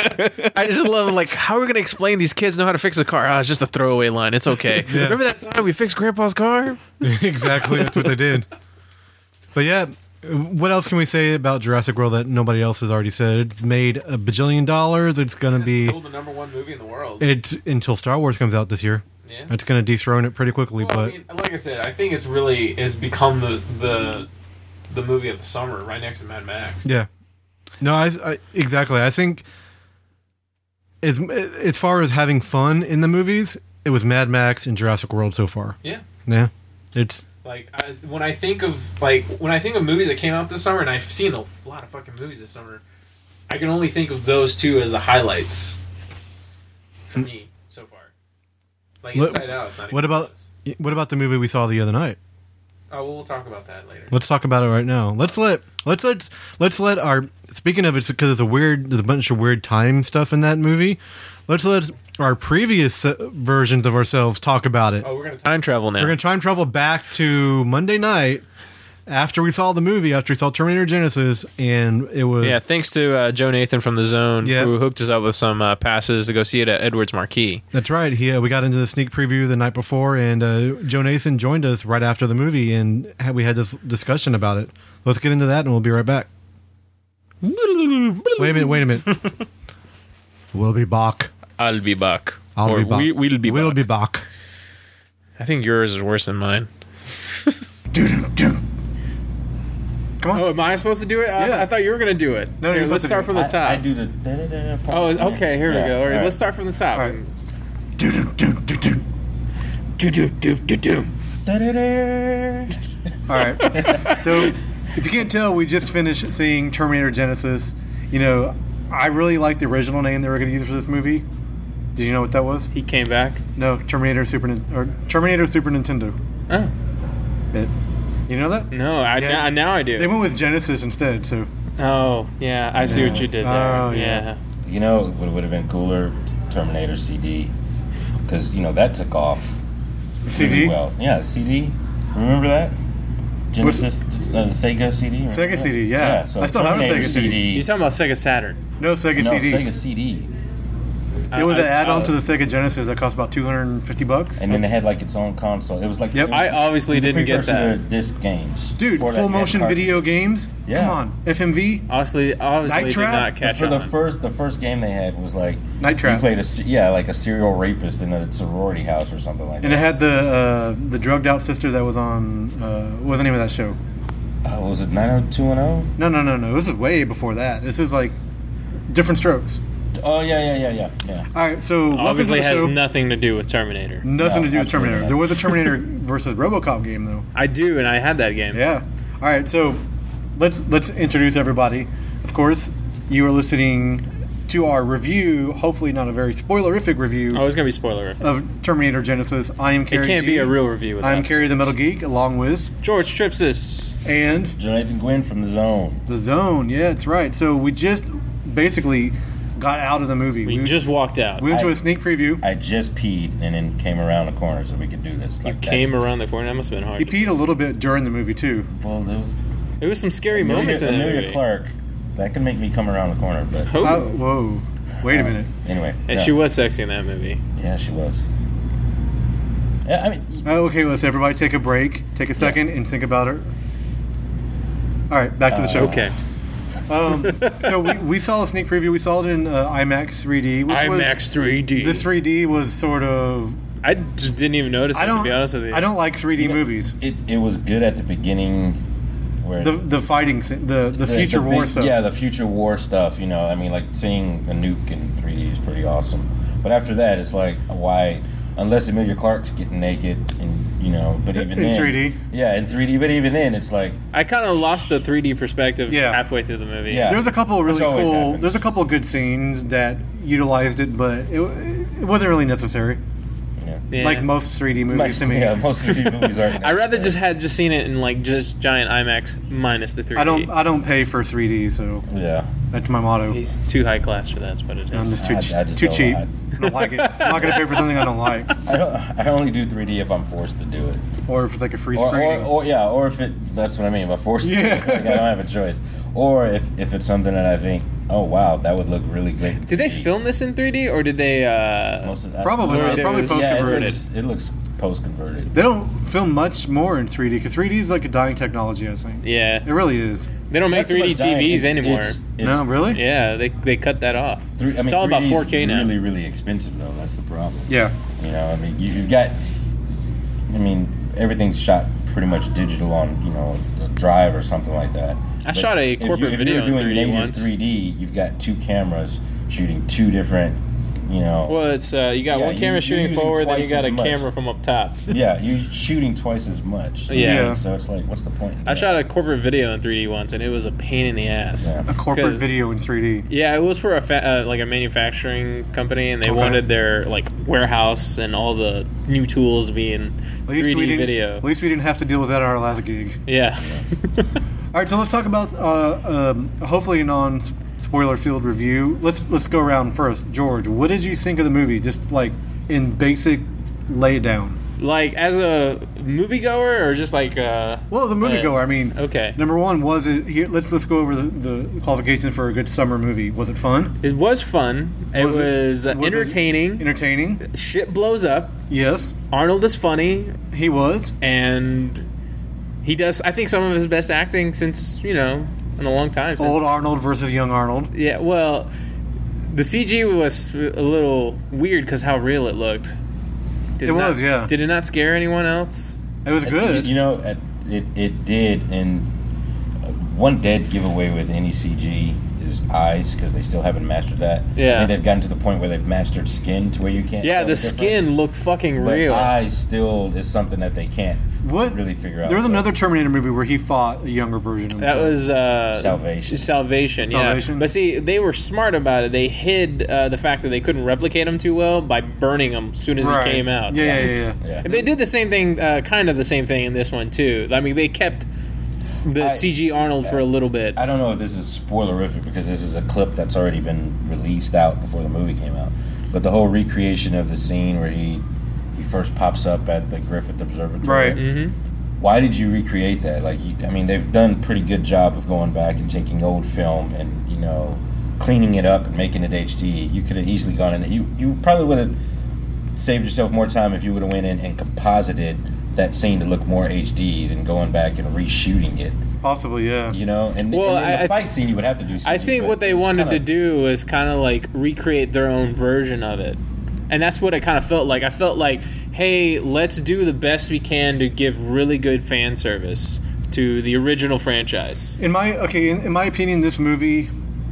Speaker 3: I just love like how are we gonna explain these kids know how to fix a car? Ah, it's just a throwaway line. It's okay. Remember that time we fixed Grandpa's car?
Speaker 2: Exactly, that's what they did. But yeah, what else can we say about Jurassic World that nobody else has already said? It's made a bajillion dollars. It's going to be
Speaker 3: Still the number one movie in the world.
Speaker 2: it's until Star Wars comes out this year.
Speaker 3: Yeah.
Speaker 2: It's going to dethrone it pretty quickly.
Speaker 3: Well,
Speaker 2: but
Speaker 3: I mean, like I said, I think it's really it's become the the the movie of the summer, right next to Mad Max.
Speaker 2: yeah, no, I, I exactly. I think as as far as having fun in the movies, it was Mad Max and Jurassic World so far.
Speaker 3: Yeah.
Speaker 2: Yeah, it's
Speaker 3: Like I, when I think of like when I think of movies that came out this summer, and I've seen a lot of fucking movies this summer, I can only think of those two as the highlights for me so far. Like
Speaker 2: What-
Speaker 3: Inside Out. It's not
Speaker 2: what
Speaker 3: even
Speaker 2: about
Speaker 3: close.
Speaker 2: what about the movie we saw the other night?
Speaker 3: Oh, well, we'll talk about that later.
Speaker 2: Let's talk about it right now. Let's let let's let let's let our speaking of it because it's a weird there's a bunch of weird time stuff in that movie. Let's let our previous uh, versions of ourselves talk about it.
Speaker 3: Oh, we're gonna time travel now.
Speaker 2: We're gonna time travel back to Monday night after we saw the movie, after we saw Terminator Genesis, and it was
Speaker 3: Yeah, thanks to uh, Joe Nathan from The Zone,
Speaker 2: Yeah.
Speaker 3: who hooked us up with some uh, passes to go see it at Edwards Marquee.
Speaker 2: that's right. He uh, we got into the sneak preview the night before, and uh, Joe Nathan joined us right after the movie, and had, we had this discussion about it. Let's get into that, and we'll be right back. Wait a minute. Wait a minute. We'll be back.
Speaker 3: I'll be back.
Speaker 2: I'll
Speaker 3: or
Speaker 2: be back.
Speaker 3: We, we'll be
Speaker 2: We'll
Speaker 3: back.
Speaker 2: be back.
Speaker 3: I think yours is worse than mine.
Speaker 2: Come on.
Speaker 3: Oh, am I supposed to do it? I,
Speaker 2: Yeah.
Speaker 3: I thought you were going to do it.
Speaker 2: No,
Speaker 3: Here,
Speaker 2: you're
Speaker 3: let's
Speaker 2: supposed to
Speaker 3: start
Speaker 2: do
Speaker 3: from the top.
Speaker 6: I, I do the da-da-da part.
Speaker 3: Oh, okay. Here we
Speaker 6: Yeah,
Speaker 3: go. All right,
Speaker 6: all right.
Speaker 3: let's start from the top.
Speaker 2: All right.
Speaker 3: Do do do do do.
Speaker 6: Da-da-da.
Speaker 2: All right. So, if you can't tell, we just finished seeing Terminator Genesis. You know, I really like the original name they were going to use for this movie. Did you know what that was?
Speaker 3: He came back.
Speaker 2: No, Terminator Super Nin- or Terminator Super Nintendo.
Speaker 3: Oh
Speaker 2: It, you know that?
Speaker 3: no! I
Speaker 2: Yeah.
Speaker 3: now, now I do.
Speaker 2: They went with Genesis instead. So
Speaker 3: Oh yeah, I see what you did there.
Speaker 2: Oh, yeah.
Speaker 3: yeah.
Speaker 6: You know, it would have been cooler, Terminator C D, because you know that took off
Speaker 2: C D,
Speaker 6: really well. Yeah, C D. Remember that? Genesis, uh, the Sega C D. remember
Speaker 2: Sega
Speaker 6: that?
Speaker 2: C D, yeah.
Speaker 6: so
Speaker 2: I still have a
Speaker 6: Terminator
Speaker 2: Sega C D.
Speaker 3: You're talking about Sega Saturn.
Speaker 2: no Sega
Speaker 6: No,
Speaker 2: C D.
Speaker 6: Sega C D.
Speaker 2: It was
Speaker 3: I-
Speaker 2: an add-on
Speaker 3: I-
Speaker 2: to the Sega Genesis that cost about two hundred and fifty bucks.
Speaker 6: And then it had like its own console. It was like
Speaker 2: Yep.
Speaker 6: it was-
Speaker 3: I obviously
Speaker 6: it was the
Speaker 3: didn't get
Speaker 6: precursor
Speaker 3: that.
Speaker 6: to disc games.
Speaker 2: Dude,
Speaker 6: Before that,
Speaker 2: full
Speaker 6: you had
Speaker 2: motion
Speaker 6: cartridge.
Speaker 2: video games.
Speaker 6: Yeah.
Speaker 2: Come on, F M V.
Speaker 3: Obviously, obviously
Speaker 2: Night
Speaker 3: did
Speaker 2: Trap?
Speaker 3: not catch
Speaker 6: For
Speaker 3: on.
Speaker 6: the first, the first game they had was like
Speaker 2: Night Trap.
Speaker 6: You played a se- yeah, like a serial rapist in a sorority house or something like
Speaker 2: And it
Speaker 6: that.
Speaker 2: had the uh, the drugged out sister that was on. Uh, what was the name of that show?
Speaker 6: Uh, was it nine oh two one oh?
Speaker 2: No, no, no, no. This is way before that. This is like different strokes.
Speaker 6: Oh yeah, yeah, yeah, yeah, yeah.
Speaker 2: All right, so welcome to
Speaker 3: Obviously
Speaker 2: the
Speaker 3: has
Speaker 2: show.
Speaker 3: nothing to do with Terminator.
Speaker 2: Nothing
Speaker 6: No,
Speaker 2: to do with
Speaker 6: absolutely
Speaker 2: Terminator.
Speaker 6: not.
Speaker 2: There was a Terminator versus RoboCop game, though.
Speaker 3: I do, and I had that game.
Speaker 2: Yeah. All right, so let's let's introduce everybody. Of course, you are listening to our review. Hopefully, not a very spoilerific review
Speaker 3: Oh, it's gonna be spoiler.
Speaker 2: of Terminator Genesis. I am Carrie.
Speaker 3: It can't
Speaker 2: G.
Speaker 3: be a real review.
Speaker 2: I'm
Speaker 3: Without
Speaker 2: Carrie the Metal Geek, along with
Speaker 3: George Tripsis.
Speaker 2: and
Speaker 6: Jonathan Gwynn from The Zone.
Speaker 2: The Zone. Yeah, that's right. So we just basically got out of the movie.
Speaker 3: We just walked out.
Speaker 2: we went to
Speaker 6: I-
Speaker 2: a sneak preview.
Speaker 6: I just peed and then came around the corner so we could do this.
Speaker 3: You
Speaker 6: Like,
Speaker 3: came
Speaker 6: that's-
Speaker 3: around the corner. That must have been hard.
Speaker 2: He
Speaker 3: to
Speaker 2: peed a little bit during the movie too.
Speaker 6: Well, there was
Speaker 3: There was some scary
Speaker 6: Amelia,
Speaker 3: moments in that
Speaker 6: Amelia
Speaker 3: movie.
Speaker 6: Clark. That could make me come around the corner, but
Speaker 3: Oh.
Speaker 2: Uh, whoa! Wait a minute.
Speaker 6: anyway.
Speaker 3: and
Speaker 6: yeah.
Speaker 3: she was sexy in that movie.
Speaker 6: Yeah, she was. Yeah, I mean,
Speaker 2: Oh, okay, let's everybody take a break, take a second, and think about her. All right, back to the show.
Speaker 3: Okay.
Speaker 2: Um, so we, we saw a sneak preview. We saw it in uh, IMAX three D. Which
Speaker 3: IMAX three D.
Speaker 2: Was, the three D was sort of.
Speaker 3: I just didn't even notice it,
Speaker 2: I don't.
Speaker 3: to be honest with you.
Speaker 2: I don't like three D movies.
Speaker 6: it, it was good at the beginning. Where
Speaker 2: The the fighting, se- the the,
Speaker 6: the-
Speaker 2: future
Speaker 6: the
Speaker 2: war
Speaker 6: big-
Speaker 2: stuff.
Speaker 6: Yeah, the future war stuff. You know, I mean, like seeing a nuke in three D is pretty awesome. But after that, it's like, why? Unless Emilia Clarke's getting naked, and you know, but even
Speaker 2: In
Speaker 6: then,
Speaker 2: three D?
Speaker 6: Yeah, in three D. But even then, it's like,
Speaker 3: I kind of lost the three D perspective
Speaker 2: Yeah.
Speaker 3: halfway through the movie.
Speaker 6: Yeah.
Speaker 2: There's a couple of really
Speaker 6: Which always
Speaker 2: cool.
Speaker 6: happens.
Speaker 2: There's a couple of good scenes that utilized it, but it, it wasn't really necessary.
Speaker 6: you know,
Speaker 3: Yeah.
Speaker 2: Like most three D movies
Speaker 6: most,
Speaker 2: to me.
Speaker 6: yeah, most three D movies aren't.
Speaker 3: I rather
Speaker 6: necessary.
Speaker 3: just had just seen it in like just giant IMAX minus the three D.
Speaker 2: I don't. I don't pay for three D, so
Speaker 6: Yeah.
Speaker 2: that's my motto.
Speaker 3: He's too high class for that. That's what it
Speaker 2: I'm
Speaker 3: is.
Speaker 2: just too,
Speaker 6: I- I just
Speaker 2: too
Speaker 6: don't-
Speaker 2: cheap.
Speaker 6: I-
Speaker 2: I don't like it. I'm not going to pay for something I don't like,
Speaker 6: I don't. I only do three D if I'm forced to do it.
Speaker 2: or if it's like a free
Speaker 6: Or, or,
Speaker 2: screening.
Speaker 6: or yeah, or if it. That's what I mean. If I'm forced
Speaker 2: Yeah.
Speaker 6: to do it, like, I don't have a choice. Or if, if it's something that I think, oh wow, that would look really great. in
Speaker 3: Did they
Speaker 6: three D.
Speaker 3: film this in three D or did they? Uh,
Speaker 6: Most of that?
Speaker 2: Probably
Speaker 3: Or
Speaker 2: not.
Speaker 3: there
Speaker 2: Probably
Speaker 3: was-
Speaker 2: post
Speaker 6: Yeah, it
Speaker 2: converted.
Speaker 6: looks, it looks post converted.
Speaker 2: They don't film much more in three D because three D is like a dying technology. I think
Speaker 3: yeah,
Speaker 2: it really is.
Speaker 3: they don't make three D T Vs anymore.
Speaker 2: No, really?
Speaker 3: Yeah, they they cut that off.
Speaker 6: Three, I mean,
Speaker 3: it's all about
Speaker 6: three D is
Speaker 3: four K now.
Speaker 6: Really, really expensive though. That's the problem.
Speaker 2: Yeah.
Speaker 6: You know, I mean, you, you've got. I mean, everything's shot pretty much digital on you know a drive or something like that.
Speaker 3: I shot a
Speaker 6: if you-
Speaker 3: corporate
Speaker 6: if
Speaker 3: video
Speaker 6: you're
Speaker 3: in
Speaker 6: doing
Speaker 3: three D
Speaker 6: native
Speaker 3: once.
Speaker 6: three D, you've got two cameras shooting two different. You know.
Speaker 3: Well, it's uh, you got
Speaker 6: Yeah,
Speaker 3: one
Speaker 6: you-
Speaker 3: camera
Speaker 6: you're
Speaker 3: shooting
Speaker 6: using
Speaker 3: forward, then you
Speaker 6: twice
Speaker 3: got
Speaker 6: as
Speaker 3: a
Speaker 6: much.
Speaker 3: camera from up top.
Speaker 6: Yeah, you're shooting twice as much.
Speaker 3: Yeah.
Speaker 2: Yeah.
Speaker 6: So it's like, what's the point? in
Speaker 3: I
Speaker 6: that?
Speaker 3: shot a corporate video in three D once, and it was a pain in the ass.
Speaker 6: Yeah.
Speaker 2: A corporate
Speaker 3: 'Cause-
Speaker 2: video in three D.
Speaker 3: Yeah, it was for a fa- uh, like a manufacturing company, and they
Speaker 2: Okay.
Speaker 3: wanted their like warehouse and all the new tools to be in
Speaker 2: At least
Speaker 3: three
Speaker 2: we
Speaker 3: D
Speaker 2: didn't.
Speaker 3: video.
Speaker 2: At least we didn't have to deal with that on our last gig.
Speaker 3: Yeah.
Speaker 2: All right, so let's talk about uh, um, hopefully a non-spoiler field review. Let's let's go around first. George, what did you think of the movie? Just like in basic, lay it down.
Speaker 3: Like as a moviegoer, or just like uh,
Speaker 2: Well, the moviegoer. I mean,
Speaker 3: okay.
Speaker 2: Number one, was it here? Let's let's go over the, the qualifications for a good summer movie. Was it fun?
Speaker 3: It was fun. It
Speaker 2: Was
Speaker 3: was,
Speaker 2: it-
Speaker 3: uh,
Speaker 2: was it
Speaker 3: entertaining.
Speaker 2: Entertaining.
Speaker 3: Shit blows up.
Speaker 2: Yes,
Speaker 3: Arnold is funny,
Speaker 2: he was.
Speaker 3: and he does. I think some of his best acting since you know in a long time. Since,
Speaker 2: Old Arnold versus young Arnold.
Speaker 3: Yeah. Well, the C G was a little weird because how real it looked. Did
Speaker 2: It
Speaker 3: not-
Speaker 2: was, yeah.
Speaker 3: Did it not scare anyone else?
Speaker 2: It was good.
Speaker 6: You know, it it, it did, and uh, one dead giveaway with any C G is eyes because they still haven't mastered that.
Speaker 3: Yeah.
Speaker 6: and they've gotten to the point where they've mastered skin to where you can't.
Speaker 3: Yeah,
Speaker 6: tell
Speaker 3: the skin
Speaker 6: difference.
Speaker 3: looked fucking
Speaker 6: But
Speaker 3: real.
Speaker 6: eyes still is something that they can't
Speaker 2: What?
Speaker 6: really figure out.
Speaker 2: There was
Speaker 6: but-
Speaker 2: another Terminator movie where he fought a younger version of
Speaker 3: That
Speaker 2: himself.
Speaker 3: was uh,
Speaker 6: Salvation.
Speaker 3: Salvation, yeah.
Speaker 2: Salvation?
Speaker 3: But see, they were smart about it. They hid uh, the fact that they couldn't replicate him too well by burning him as soon as
Speaker 2: Right.
Speaker 3: he came out.
Speaker 2: Yeah, yeah, yeah. yeah.
Speaker 6: Yeah.
Speaker 3: And they did the same thing, uh, kind of the same thing in this one too. I mean, they kept the
Speaker 6: I-
Speaker 3: C G Arnold for a little bit.
Speaker 6: I don't know if this is spoilerific because this is a clip that's already been released out before the movie came out. But the whole recreation of the scene where he he first pops up at the Griffith Observatory.
Speaker 2: Right.
Speaker 3: hmm
Speaker 6: Why did you recreate that? Like, you, I mean, they've done a pretty good job of going back and taking old film and you know cleaning it up and making it H D. You could have easily gone in. You you probably would have saved yourself more time if you would have went in and composited that scene to look more H D than going back and reshooting it.
Speaker 2: Possibly, yeah.
Speaker 6: You know, and,
Speaker 3: Well,
Speaker 6: and in
Speaker 3: I-
Speaker 6: the
Speaker 3: I-
Speaker 6: fight scene you would have to do C G.
Speaker 3: I think
Speaker 6: but
Speaker 3: what they
Speaker 6: it's
Speaker 3: wanted
Speaker 6: kinda-
Speaker 3: to do was kind of like recreate their own version of it. And that's what it kind of felt like. I felt like, hey, let's do the best we can to give really good fan service to the original franchise.
Speaker 2: In my okay, in, in my opinion, this movie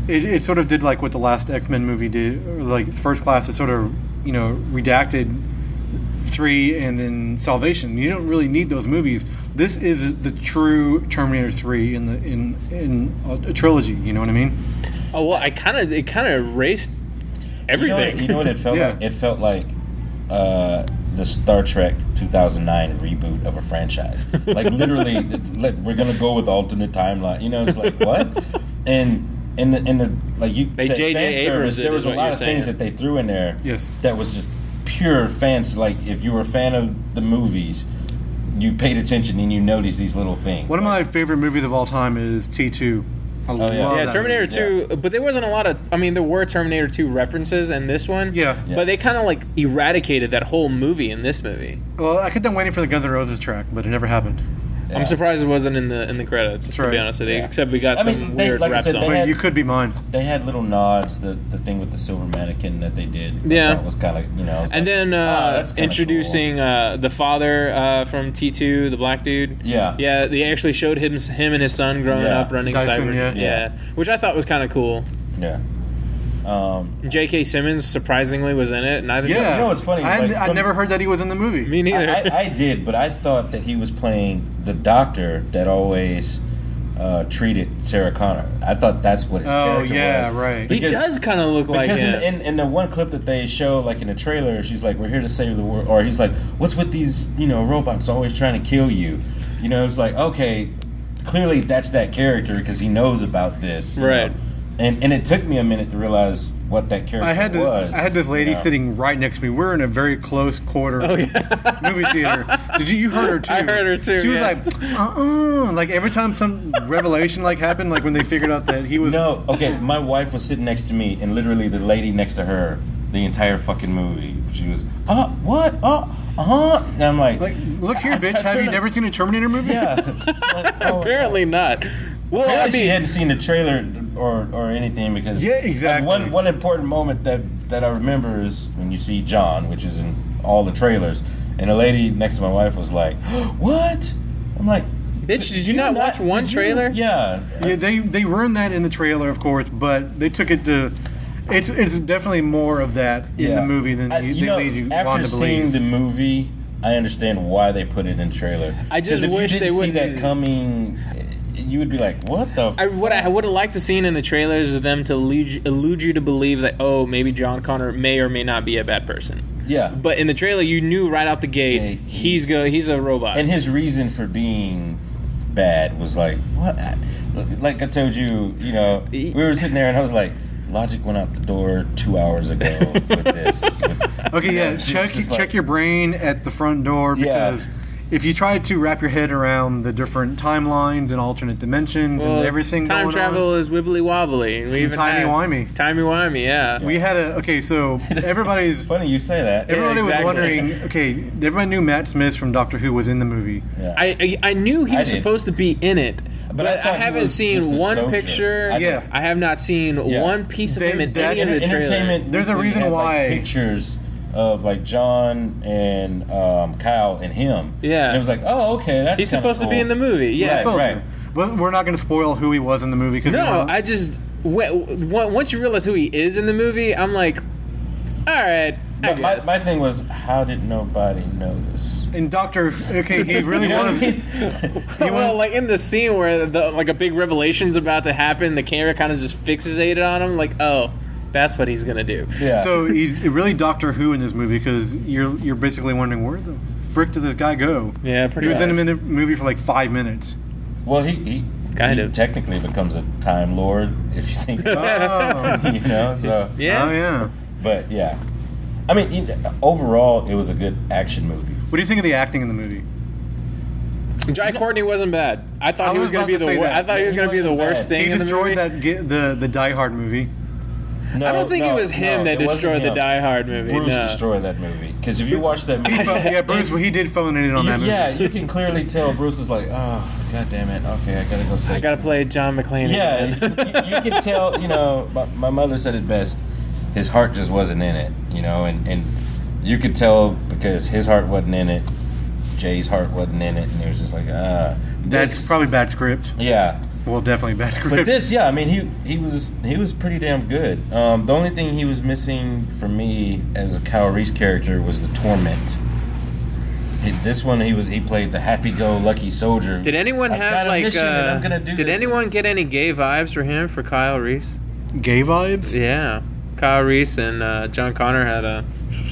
Speaker 2: it, it sort of did like what the last X-Men movie did, or like First Class. It sort of, you know, redacted three and then Salvation. You don't really need those movies. This is the true Terminator three in the in in a, a trilogy. You know what I mean?
Speaker 3: Oh well, I kind of it kind of erased everything.
Speaker 6: You know, what, you know what it felt
Speaker 2: Yeah.
Speaker 6: like? It felt like uh, the Star Trek two thousand nine reboot of a franchise. Like literally, like, we're gonna go with alternate timeline. You know, it's like what? And in the in the like you
Speaker 3: They
Speaker 6: said,
Speaker 3: J J
Speaker 6: fan
Speaker 3: Abrams
Speaker 6: service,
Speaker 3: it,
Speaker 6: there
Speaker 3: is
Speaker 6: was a
Speaker 3: what
Speaker 6: lot
Speaker 3: you're
Speaker 6: of things
Speaker 3: saying.
Speaker 6: that they threw in there.
Speaker 2: Yes.
Speaker 6: That was just pure fans. Like if you were a fan of the movies, you paid attention and you noticed these little things.
Speaker 2: One of
Speaker 6: Like,
Speaker 2: my favorite movies of all time is T two. I love
Speaker 6: yeah.
Speaker 3: Yeah,
Speaker 2: that
Speaker 3: Terminator
Speaker 2: movie.
Speaker 3: two, but there wasn't a lot of. I mean, there were Terminator two references in this one.
Speaker 2: Yeah.
Speaker 6: Yeah.
Speaker 3: But they kind of like eradicated that whole movie in this movie.
Speaker 2: Well, I kept on waiting for the Guns N' Roses track, but it never happened.
Speaker 6: yeah.
Speaker 3: I'm surprised it wasn't in the in the credits. To
Speaker 2: right.
Speaker 3: be honest with you,
Speaker 6: Yeah.
Speaker 3: except we got
Speaker 6: I
Speaker 3: some
Speaker 6: mean, they-
Speaker 3: weird
Speaker 6: like I
Speaker 3: rap
Speaker 6: said,
Speaker 3: song.
Speaker 6: they
Speaker 2: But
Speaker 6: had-
Speaker 2: you could be mine.
Speaker 6: They had little nods. The the thing with the silver mannequin that they did.
Speaker 3: Yeah.
Speaker 6: That was kind of you know. I was
Speaker 3: And
Speaker 6: like,
Speaker 3: then
Speaker 6: "Oh,
Speaker 3: uh,
Speaker 6: that's kinda
Speaker 3: introducing uh, the father uh, from T two, the black dude.
Speaker 6: Yeah.
Speaker 3: Yeah, they actually showed him him and his son growing
Speaker 6: Yeah.
Speaker 3: up running
Speaker 2: Dyson,
Speaker 3: cyber.
Speaker 2: yeah.
Speaker 3: yeah, which I thought was kind of cool.
Speaker 6: cool. Yeah. Um,
Speaker 3: J K. Simmons surprisingly was in it, and I
Speaker 2: Yeah.
Speaker 6: You know what's funny?
Speaker 2: I,
Speaker 6: Like,
Speaker 2: I
Speaker 6: from-
Speaker 2: never heard that he was in the movie.
Speaker 3: me neither.
Speaker 6: I, I, I did, but I thought that he was playing the doctor that always uh, treated Sarah Connor. I thought that's what his
Speaker 2: Oh,
Speaker 6: character
Speaker 2: yeah,
Speaker 6: was.
Speaker 2: right.
Speaker 3: he
Speaker 6: Because-
Speaker 3: does kind of look like
Speaker 6: Because in,
Speaker 3: him.
Speaker 6: in, in the one clip that they show, like in the trailer, she's like, "We're here to save the world," or he's like, "What's with these, you know, robots always trying to kill you?" You know, it's like, okay, clearly that's that character because he knows about this, you
Speaker 3: Right.
Speaker 6: know? And and it took me a minute to realize what that character
Speaker 2: I had to,
Speaker 6: was.
Speaker 2: I had this lady
Speaker 6: you know?
Speaker 2: sitting right next to me. We're in a very close quarter
Speaker 3: Oh, yeah.
Speaker 2: movie theater. Did you you heard her too?
Speaker 3: I heard her too,
Speaker 2: She was
Speaker 3: yeah.
Speaker 2: like, uh, uh like every time some revelation like happened, like when they figured out that he was.
Speaker 6: No, okay. My wife was sitting next to me, and literally the lady next to her, the entire fucking movie, she was, "Uh, what? Uh, uh huh." And I'm like,
Speaker 2: Like, look here, bitch.
Speaker 6: I
Speaker 2: Have you
Speaker 6: turned-
Speaker 2: never seen a Terminator movie?
Speaker 6: Yeah. It's like, oh,
Speaker 3: Apparently not. Well, I
Speaker 6: Apparently she
Speaker 3: mean,
Speaker 6: hadn't seen the trailer or, or anything because
Speaker 2: Yeah, exactly.
Speaker 6: like, one one important moment that, that I remember is when you see John, which is in all the trailers, and a lady next to my wife was like, "What?" I'm like,
Speaker 3: bitch, did you not watch one
Speaker 6: did you?"
Speaker 3: trailer?
Speaker 6: Yeah.
Speaker 2: Yeah, they they ruined that in the trailer, of course, but they took it to. It's it's definitely more of that in
Speaker 6: Yeah.
Speaker 2: the movie than
Speaker 6: I-
Speaker 2: you,
Speaker 6: you
Speaker 2: they
Speaker 6: know,
Speaker 2: lead you
Speaker 6: after
Speaker 2: on to
Speaker 6: seeing
Speaker 2: believe.
Speaker 6: the movie, I understand why they put it in trailer.
Speaker 3: I just
Speaker 6: 'Cause if
Speaker 3: wish
Speaker 6: you
Speaker 3: they
Speaker 6: didn't see
Speaker 3: wouldn't-
Speaker 6: that coming. You would be like, "What the?"
Speaker 3: I, what I would have liked to seen in the trailers is them to lead you, elude you to believe that, oh, maybe John Connor may or may not be a bad person.
Speaker 6: Yeah.
Speaker 3: But in the trailer, you knew right out the gate
Speaker 6: Yeah,
Speaker 3: he's go he's a robot.
Speaker 6: And his reason for being bad was like, what? Like I told you, you know, we were sitting there and I was like, logic went out the door two hours ago with this. With,
Speaker 2: Okay, yeah,
Speaker 6: she's
Speaker 2: check
Speaker 6: just
Speaker 2: check
Speaker 6: like-
Speaker 2: your brain at the front door
Speaker 6: Yeah.
Speaker 2: because if you try to wrap your head around the different timelines and alternate dimensions
Speaker 3: Well,
Speaker 2: and everything
Speaker 3: time
Speaker 2: going
Speaker 3: travel
Speaker 2: on,
Speaker 3: is wibbly wobbly. We even
Speaker 2: timey
Speaker 3: had-
Speaker 2: wimey.
Speaker 3: Timey wimey, yeah.
Speaker 2: We had a okay, so everybody's
Speaker 6: Funny you say that.
Speaker 2: everybody
Speaker 3: exactly.
Speaker 2: was wondering. Okay, everybody knew Matt Smith from Doctor Who was in the movie.
Speaker 6: Yeah.
Speaker 3: I, I I knew he
Speaker 6: I
Speaker 3: was
Speaker 6: did.
Speaker 3: supposed to be in it, but,
Speaker 6: I
Speaker 3: I,
Speaker 6: thought he
Speaker 3: haven't
Speaker 6: was just
Speaker 3: seen
Speaker 6: a
Speaker 3: one
Speaker 6: soldier.
Speaker 3: picture.
Speaker 6: I-
Speaker 2: Yeah.
Speaker 3: I have not seen
Speaker 6: Yeah.
Speaker 3: one piece of
Speaker 2: They-
Speaker 3: him in
Speaker 2: that
Speaker 3: any of the
Speaker 6: Enter-
Speaker 3: trailer.
Speaker 6: entertainment.
Speaker 2: There's a
Speaker 6: Weekly
Speaker 2: reason
Speaker 6: had, like,
Speaker 2: why-
Speaker 6: pictures of like John and um, Kyle and him.
Speaker 3: Yeah.
Speaker 6: And it was like, oh, okay, that's
Speaker 3: He's
Speaker 6: kinda
Speaker 3: supposed to be
Speaker 6: cool.
Speaker 3: in the movie. Yeah.
Speaker 6: Right,
Speaker 2: Soldier.
Speaker 6: right.
Speaker 2: Well, we're not going to spoil who he was in the movie because
Speaker 3: No, I just when, once you realize who he is in the movie, I'm like, all right. I
Speaker 6: But my,
Speaker 3: guess.
Speaker 6: my thing was, how did nobody notice?
Speaker 2: in Doctor. Okay, he really
Speaker 6: You know what
Speaker 2: was.
Speaker 6: I mean?
Speaker 2: He
Speaker 3: well,
Speaker 2: was
Speaker 3: like in the scene where the like a big revelation's about to happen, the camera kind of just fixated on him, like, oh, that's what he's gonna do.
Speaker 6: Yeah.
Speaker 2: So he's really Doctor Who in this movie because you're you're basically wondering where the frick did this guy go?
Speaker 3: Yeah, pretty
Speaker 2: He was in a
Speaker 3: much.
Speaker 2: minute movie for like five minutes.
Speaker 6: well, he, he
Speaker 3: Kind
Speaker 6: he
Speaker 3: of.
Speaker 6: technically becomes a time lord if you think about
Speaker 2: Oh,
Speaker 6: it. You know, so
Speaker 3: Yeah.
Speaker 2: oh yeah.
Speaker 6: but yeah, I mean, you know, overall, it was a good action movie.
Speaker 2: What do you think of the acting in the movie?
Speaker 3: Jai Courtney wasn't bad. I thought
Speaker 2: I
Speaker 3: he was
Speaker 2: was
Speaker 3: gonna
Speaker 2: about
Speaker 3: be
Speaker 2: to
Speaker 3: the.
Speaker 2: say
Speaker 3: Wor-
Speaker 2: that.
Speaker 3: I thought he was
Speaker 6: He
Speaker 3: gonna be the
Speaker 6: wasn't
Speaker 3: worst
Speaker 6: bad.
Speaker 3: thing
Speaker 2: He
Speaker 3: in the movie.
Speaker 2: destroyed that ge- the the Die Hard movie.
Speaker 6: No,
Speaker 3: I don't think
Speaker 6: no,
Speaker 3: it was him
Speaker 6: no,
Speaker 3: that
Speaker 6: it wasn't
Speaker 3: destroyed the
Speaker 6: him.
Speaker 3: Die Hard movie.
Speaker 6: Bruce
Speaker 3: no.
Speaker 6: destroyed that movie because if you watch that movie,
Speaker 2: He fo- yeah, Bruce. He did phone it in on
Speaker 6: you-
Speaker 2: that movie.
Speaker 6: yeah, you can clearly tell Bruce is like, oh, god damn it, okay, I gotta go save.
Speaker 3: I gotta play John McClane.
Speaker 6: Yeah,
Speaker 3: again.
Speaker 6: you, you can tell. You know, my, my mother said it best. His heart just wasn't in it. You know, and and you could tell because his heart wasn't in it. Jay's heart wasn't in it, and it was just like, ah,
Speaker 2: That's
Speaker 6: this-
Speaker 2: probably bad script.
Speaker 6: yeah.
Speaker 2: Well, definitely bad script.
Speaker 6: But this, yeah, I mean, he he was he was pretty damn good. Um, the only thing he was missing for me as a Kyle Reese character was the torment. He, this one, he was he played the happy-go-lucky soldier.
Speaker 3: Did anyone
Speaker 6: I've got
Speaker 3: have
Speaker 6: a
Speaker 3: like?
Speaker 6: mission and
Speaker 3: Uh,
Speaker 6: I'm gonna do
Speaker 3: did
Speaker 6: this.
Speaker 3: anyone get any gay vibes for him for Kyle Reese?
Speaker 2: Gay vibes?
Speaker 3: Yeah, Kyle Reese and uh, John Connor had a.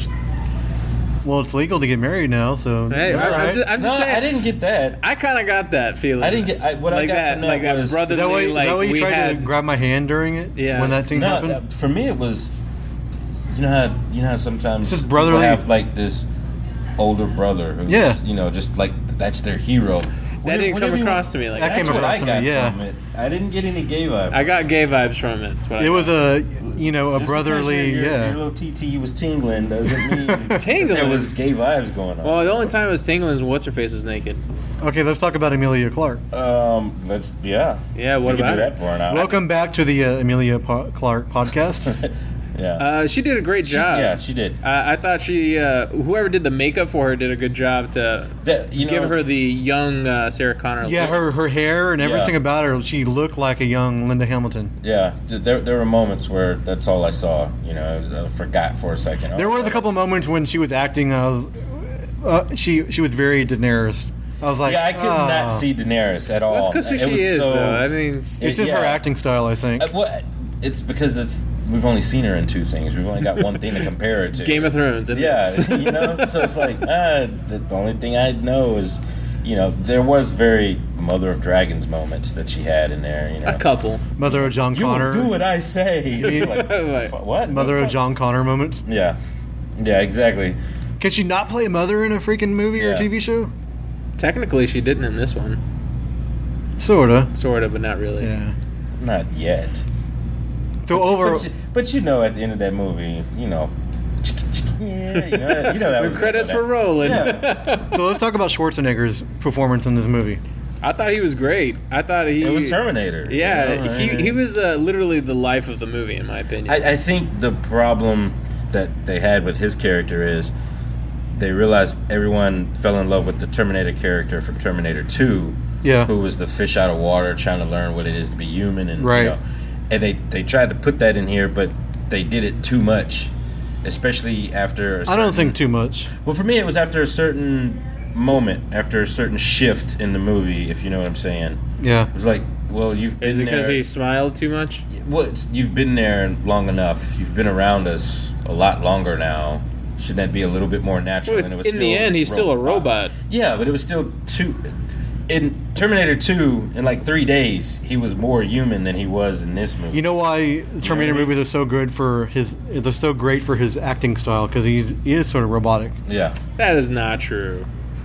Speaker 2: Well, it's legal to get married now, so.
Speaker 3: Hey,
Speaker 2: all
Speaker 3: I- I'm
Speaker 2: right.
Speaker 3: just, I'm just
Speaker 6: No,
Speaker 3: saying.
Speaker 6: I didn't get that.
Speaker 3: I kind of got that feeling.
Speaker 6: I didn't get- I- what I
Speaker 3: like
Speaker 6: got
Speaker 3: that,
Speaker 6: from that
Speaker 3: like that
Speaker 6: was-
Speaker 3: brotherly.
Speaker 2: Is that why, is
Speaker 3: like
Speaker 2: that why you
Speaker 3: we
Speaker 2: tried
Speaker 3: had,
Speaker 2: to grab my hand during it?
Speaker 3: Yeah.
Speaker 2: When that scene
Speaker 6: No,
Speaker 2: happened?
Speaker 6: uh, for me it was. You know how you know how sometimes
Speaker 2: It's just
Speaker 6: people
Speaker 2: brotherly-
Speaker 6: have like this older brother who's
Speaker 2: Yeah.
Speaker 6: you know just like that's their hero.
Speaker 3: That didn't come across to me like
Speaker 2: That
Speaker 3: that.
Speaker 2: came
Speaker 6: That's what
Speaker 2: across
Speaker 6: I
Speaker 2: to
Speaker 6: got
Speaker 2: me, yeah.
Speaker 6: from it. I didn't get any gay vibes.
Speaker 3: I got gay vibes from it. That's what I
Speaker 2: It was
Speaker 3: got.
Speaker 2: a, you know, a
Speaker 6: Just
Speaker 2: brotherly,
Speaker 6: because your,
Speaker 2: yeah.
Speaker 6: Your little T T was tingling doesn't mean
Speaker 3: Tingling?
Speaker 6: there was gay vibes going on.
Speaker 3: Well, the only time it was tingling is when what's her face was naked.
Speaker 2: Okay, let's talk about Emilia Clarke.
Speaker 6: Um, let's yeah.
Speaker 3: Yeah, what
Speaker 6: we can
Speaker 3: about
Speaker 6: do
Speaker 3: it?
Speaker 6: that for an hour.
Speaker 2: Welcome back to the uh, Emilia po- Clarke podcast.
Speaker 6: Yeah.
Speaker 3: Uh, she did a great
Speaker 6: She-
Speaker 3: job.
Speaker 6: yeah, she did.
Speaker 3: Uh, I thought she, uh, whoever did the makeup for her, did a good job to
Speaker 6: That, you
Speaker 3: give
Speaker 6: know,
Speaker 3: her the young uh, Sarah Connor.
Speaker 2: Yeah,
Speaker 3: look.
Speaker 2: her her hair and everything
Speaker 6: Yeah.
Speaker 2: about her, she looked like a young Linda Hamilton.
Speaker 6: Yeah, th- there there were moments where that's all I saw. You know, I forgot for a second.
Speaker 2: There
Speaker 6: Oh,
Speaker 2: was a couple moments when she was acting. I was, uh, she she was very Daenerys. I was like,
Speaker 6: Yeah, I could
Speaker 2: "Ah."
Speaker 6: not see Daenerys at all.
Speaker 3: That's because who
Speaker 6: It
Speaker 3: she
Speaker 6: was
Speaker 3: is,
Speaker 6: so-
Speaker 3: though. I mean,
Speaker 2: It's just her
Speaker 6: yeah.
Speaker 2: acting style, I think.
Speaker 6: Uh, well, it's because it's we've only seen her in two things. We've only got one thing to compare it to.
Speaker 3: Game of Thrones. And
Speaker 6: Yeah,
Speaker 3: this.
Speaker 6: you know. So it's like ah, the, the only thing I know is, you know, there was very Mother of Dragons moments that she had in there. You know,
Speaker 3: a couple.
Speaker 2: Mother of John
Speaker 6: You
Speaker 2: Connor.
Speaker 6: will do what I say. It's like,
Speaker 3: Like,
Speaker 6: "Fu- what?
Speaker 2: Mother of John Connor moments.
Speaker 6: Yeah, yeah, exactly.
Speaker 2: Can she not play a mother in a freaking movie or
Speaker 6: Yeah.
Speaker 2: T V show?
Speaker 3: Technically, she didn't in this one.
Speaker 2: Sorta.
Speaker 3: Sort of, but not really.
Speaker 2: Yeah.
Speaker 6: Not yet.
Speaker 2: So over.
Speaker 6: But you, but you know, at the end of that movie, you know, yeah, you know, you know that
Speaker 3: The
Speaker 6: was
Speaker 3: credits
Speaker 6: gonna
Speaker 3: were
Speaker 6: go down.
Speaker 3: rolling.
Speaker 6: Yeah.
Speaker 2: So let's talk about Schwarzenegger's performance in this movie.
Speaker 3: I thought he was great. I thought he
Speaker 6: It was Terminator.
Speaker 3: Yeah,
Speaker 6: you know,
Speaker 3: he
Speaker 6: and-
Speaker 3: he was uh, literally the life of the movie, in my opinion.
Speaker 6: I, I think the problem that they had with his character is they realized everyone fell in love with the Terminator character from Terminator two,
Speaker 2: Yeah.
Speaker 6: who was the fish out of water trying to learn what it is to be human, and
Speaker 2: Right.
Speaker 6: you know, and they they tried to put that in here, but they did it too much, especially after. I
Speaker 2: I don't think too much.
Speaker 6: Well, for me, it was after a certain moment, after a certain shift in the movie, if you know what I'm saying.
Speaker 2: Yeah.
Speaker 6: It was like, well, you've been
Speaker 3: Is it because
Speaker 6: there-
Speaker 3: he smiled too much?
Speaker 6: well, it's, you've been there long enough. You've been around us a lot longer now. Shouldn't that be a little bit more natural?
Speaker 3: Well,
Speaker 6: and it was
Speaker 3: in the
Speaker 6: still
Speaker 3: end, he's still a robot.
Speaker 6: Yeah, but it was still too. In Terminator two, in like three days, he was more human than he was in this movie.
Speaker 2: You know why the Terminator
Speaker 6: what I mean?
Speaker 2: movies are so good for his? They're so great for his acting style because he's he is sort of robotic.
Speaker 6: Yeah,
Speaker 3: That is not true.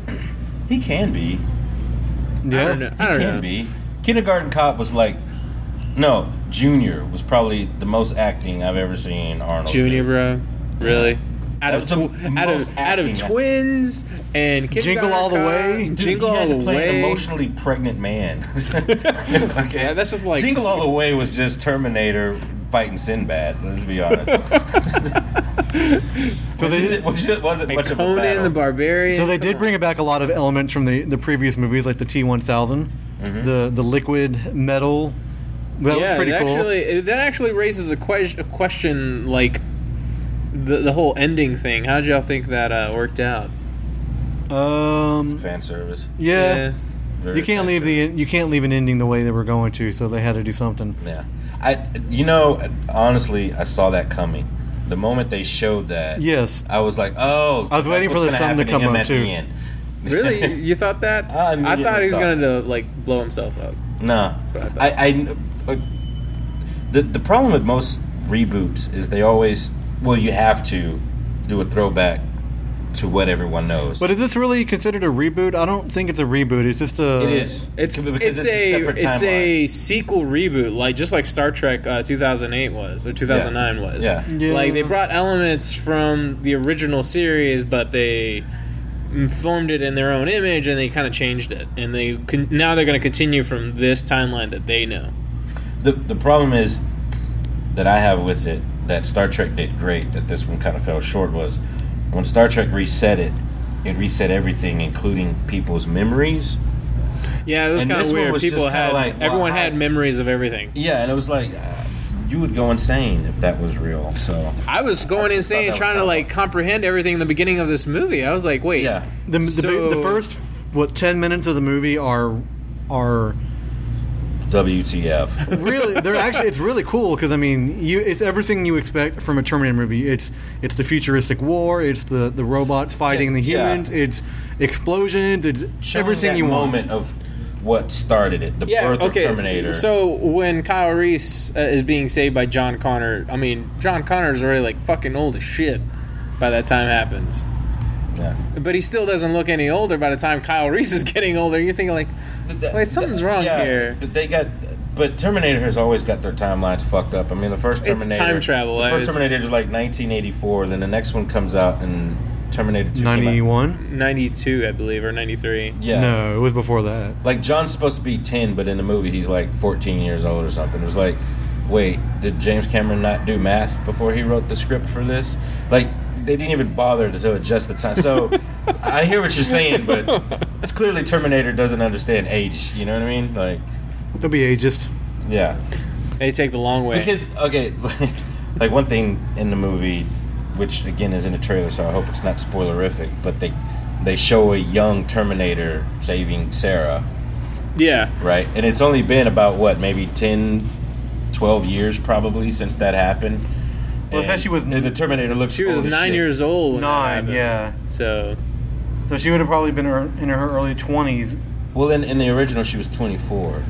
Speaker 6: he can be.
Speaker 2: Yeah.
Speaker 3: I don't know.
Speaker 6: He
Speaker 3: I don't
Speaker 6: can
Speaker 3: know.
Speaker 6: be. Kindergarten Cop was like, no, Junior was probably the most acting I've ever seen Arnold.
Speaker 3: Junior,
Speaker 6: do.
Speaker 3: bro, really? Out
Speaker 6: That
Speaker 3: of,
Speaker 6: was
Speaker 3: tw-
Speaker 6: the
Speaker 3: out
Speaker 6: most
Speaker 3: of out of
Speaker 6: acting I-
Speaker 3: twins and
Speaker 2: Jingle All the
Speaker 3: Kindergarten
Speaker 2: Way?
Speaker 3: Cop,
Speaker 6: Dude,
Speaker 3: Jingle
Speaker 6: he
Speaker 3: all
Speaker 6: had
Speaker 3: the
Speaker 6: to play an
Speaker 3: way.
Speaker 6: emotionally pregnant man. Okay,
Speaker 3: Yeah, that's just like-
Speaker 6: Jingle All the Way was just Terminator fighting Sinbad. Let's be honest.
Speaker 2: So they
Speaker 6: which wasn't
Speaker 3: And
Speaker 6: much of a
Speaker 3: Conan
Speaker 6: battle.
Speaker 3: the Barbarian.
Speaker 2: so they did bring back a lot of elements from the, the previous movies, like the T one thousand,
Speaker 6: Mm-hmm.
Speaker 2: the the liquid metal. That
Speaker 3: yeah,
Speaker 2: was pretty
Speaker 3: it
Speaker 2: cool.
Speaker 3: actually it, that actually raises a, que- a question like the the whole ending thing. How'd y'all think that uh, worked out?
Speaker 2: um,
Speaker 6: Fan service.
Speaker 2: yeah,
Speaker 6: Very
Speaker 2: you can't
Speaker 6: fan
Speaker 2: leave
Speaker 6: service.
Speaker 2: the you can't leave an ending the way they were going to, so they had to do something.
Speaker 6: Yeah, I. You know, honestly, I saw that coming. The moment they showed that,
Speaker 2: Yes.
Speaker 6: I was like, oh.
Speaker 2: I was waiting
Speaker 6: that's
Speaker 2: for
Speaker 6: what's
Speaker 2: the
Speaker 6: gonna
Speaker 2: sun to
Speaker 6: happen
Speaker 2: come
Speaker 6: him
Speaker 2: up,
Speaker 6: at
Speaker 2: too.
Speaker 6: the end.
Speaker 3: Really, you thought that?
Speaker 6: I
Speaker 3: I
Speaker 6: immediately
Speaker 3: thought he was
Speaker 6: thought-
Speaker 3: going to like blow himself up.
Speaker 6: No,
Speaker 3: what I thought.
Speaker 6: I, I, uh, the the problem with most reboots is they always, well, you have to do a throwback to what everyone knows.
Speaker 2: But is this really considered a reboot? I don't think it's a reboot. It's just a.
Speaker 6: it is.
Speaker 3: It's
Speaker 6: Because
Speaker 3: it's, a,
Speaker 6: separate
Speaker 3: it's a
Speaker 6: timeline.
Speaker 3: sequel reboot, like just like Star Trek uh, two thousand eight was or two thousand nine was.
Speaker 6: Yeah.
Speaker 2: Yeah.
Speaker 3: Like they brought elements from the original series, but they formed it in their own image and they kind of changed it. And they con- now they're going to continue from this timeline that they know.
Speaker 6: The the problem is that I have with it that Star Trek did great, that this one kind of fell short, was when Star Trek reset it, it reset everything, including people's memories.
Speaker 3: Yeah, it was
Speaker 6: And
Speaker 3: kind of
Speaker 6: this one
Speaker 3: weird.
Speaker 6: was
Speaker 3: People
Speaker 6: just kinda
Speaker 3: had
Speaker 6: like,
Speaker 3: everyone
Speaker 6: wow.
Speaker 3: had memories of everything.
Speaker 6: Yeah, and it was like uh, you would go insane if that was real. So
Speaker 3: I was going
Speaker 6: I
Speaker 3: insane
Speaker 6: thought that was
Speaker 3: trying to
Speaker 6: kinda-
Speaker 3: like comprehend everything in the beginning of this movie. I was like, wait,
Speaker 6: yeah,
Speaker 2: The, the,
Speaker 3: So-
Speaker 2: the first what ten minutes of the movie are are
Speaker 6: W T F.
Speaker 2: really they're actually it's really cool because I mean you it's everything you expect from a Terminator movie. It's it's the futuristic war. It's the, the robots fighting the
Speaker 6: Yeah.
Speaker 2: humans. It's explosions. It's
Speaker 6: Showing
Speaker 2: everything
Speaker 6: that
Speaker 2: you want.
Speaker 6: moment of what started it, the
Speaker 3: yeah,
Speaker 6: birth
Speaker 3: okay.
Speaker 6: of Terminator.
Speaker 3: So when Kyle Reese uh, is being saved by John Connor, I mean, John Connor's already like fucking old as shit by that time happens.
Speaker 6: yeah.
Speaker 3: But he still doesn't look any older by the time Kyle Reese is getting older. You're thinking like, wait, something's wrong
Speaker 6: Yeah,
Speaker 3: here.
Speaker 6: But they got, but Terminator has always got their timelines fucked up. I mean, the first
Speaker 3: It's
Speaker 6: Terminator,
Speaker 3: time travel,
Speaker 6: The
Speaker 3: uh,
Speaker 6: first
Speaker 3: it's-
Speaker 6: Terminator is like nineteen eighty-four. Then the next one comes out in Terminator two. came out-
Speaker 2: ninety-one?
Speaker 3: ninety-two, I believe, or ninety-three.
Speaker 6: Yeah.
Speaker 2: No, it was before that.
Speaker 6: Like John's supposed to be ten, but in the movie he's like fourteen years old or something. It was like, wait, did James Cameron not do math before he wrote the script for this? Like, they didn't even bother to adjust the time. So I hear what you're saying, but it's clearly Terminator doesn't understand age. You know what I mean? Like,
Speaker 2: Don't be ageist.
Speaker 6: yeah.
Speaker 3: They take the long way.
Speaker 6: Because okay, like one thing in the movie, which again is in the trailer, so I hope it's not spoilerific, but they they show a young Terminator saving Sarah,
Speaker 3: yeah.
Speaker 6: right? And it's only been about what, maybe ten, twelve years probably since that happened.
Speaker 2: Well, it said
Speaker 6: And
Speaker 2: she was-
Speaker 6: the Terminator looks
Speaker 3: She was
Speaker 6: old as
Speaker 3: nine
Speaker 6: shit.
Speaker 3: years old when that
Speaker 2: Nine,
Speaker 3: happened.
Speaker 2: yeah.
Speaker 3: So
Speaker 2: So she would have probably been her- in her early twenties.
Speaker 6: Well, in, in the original, she was twenty-four.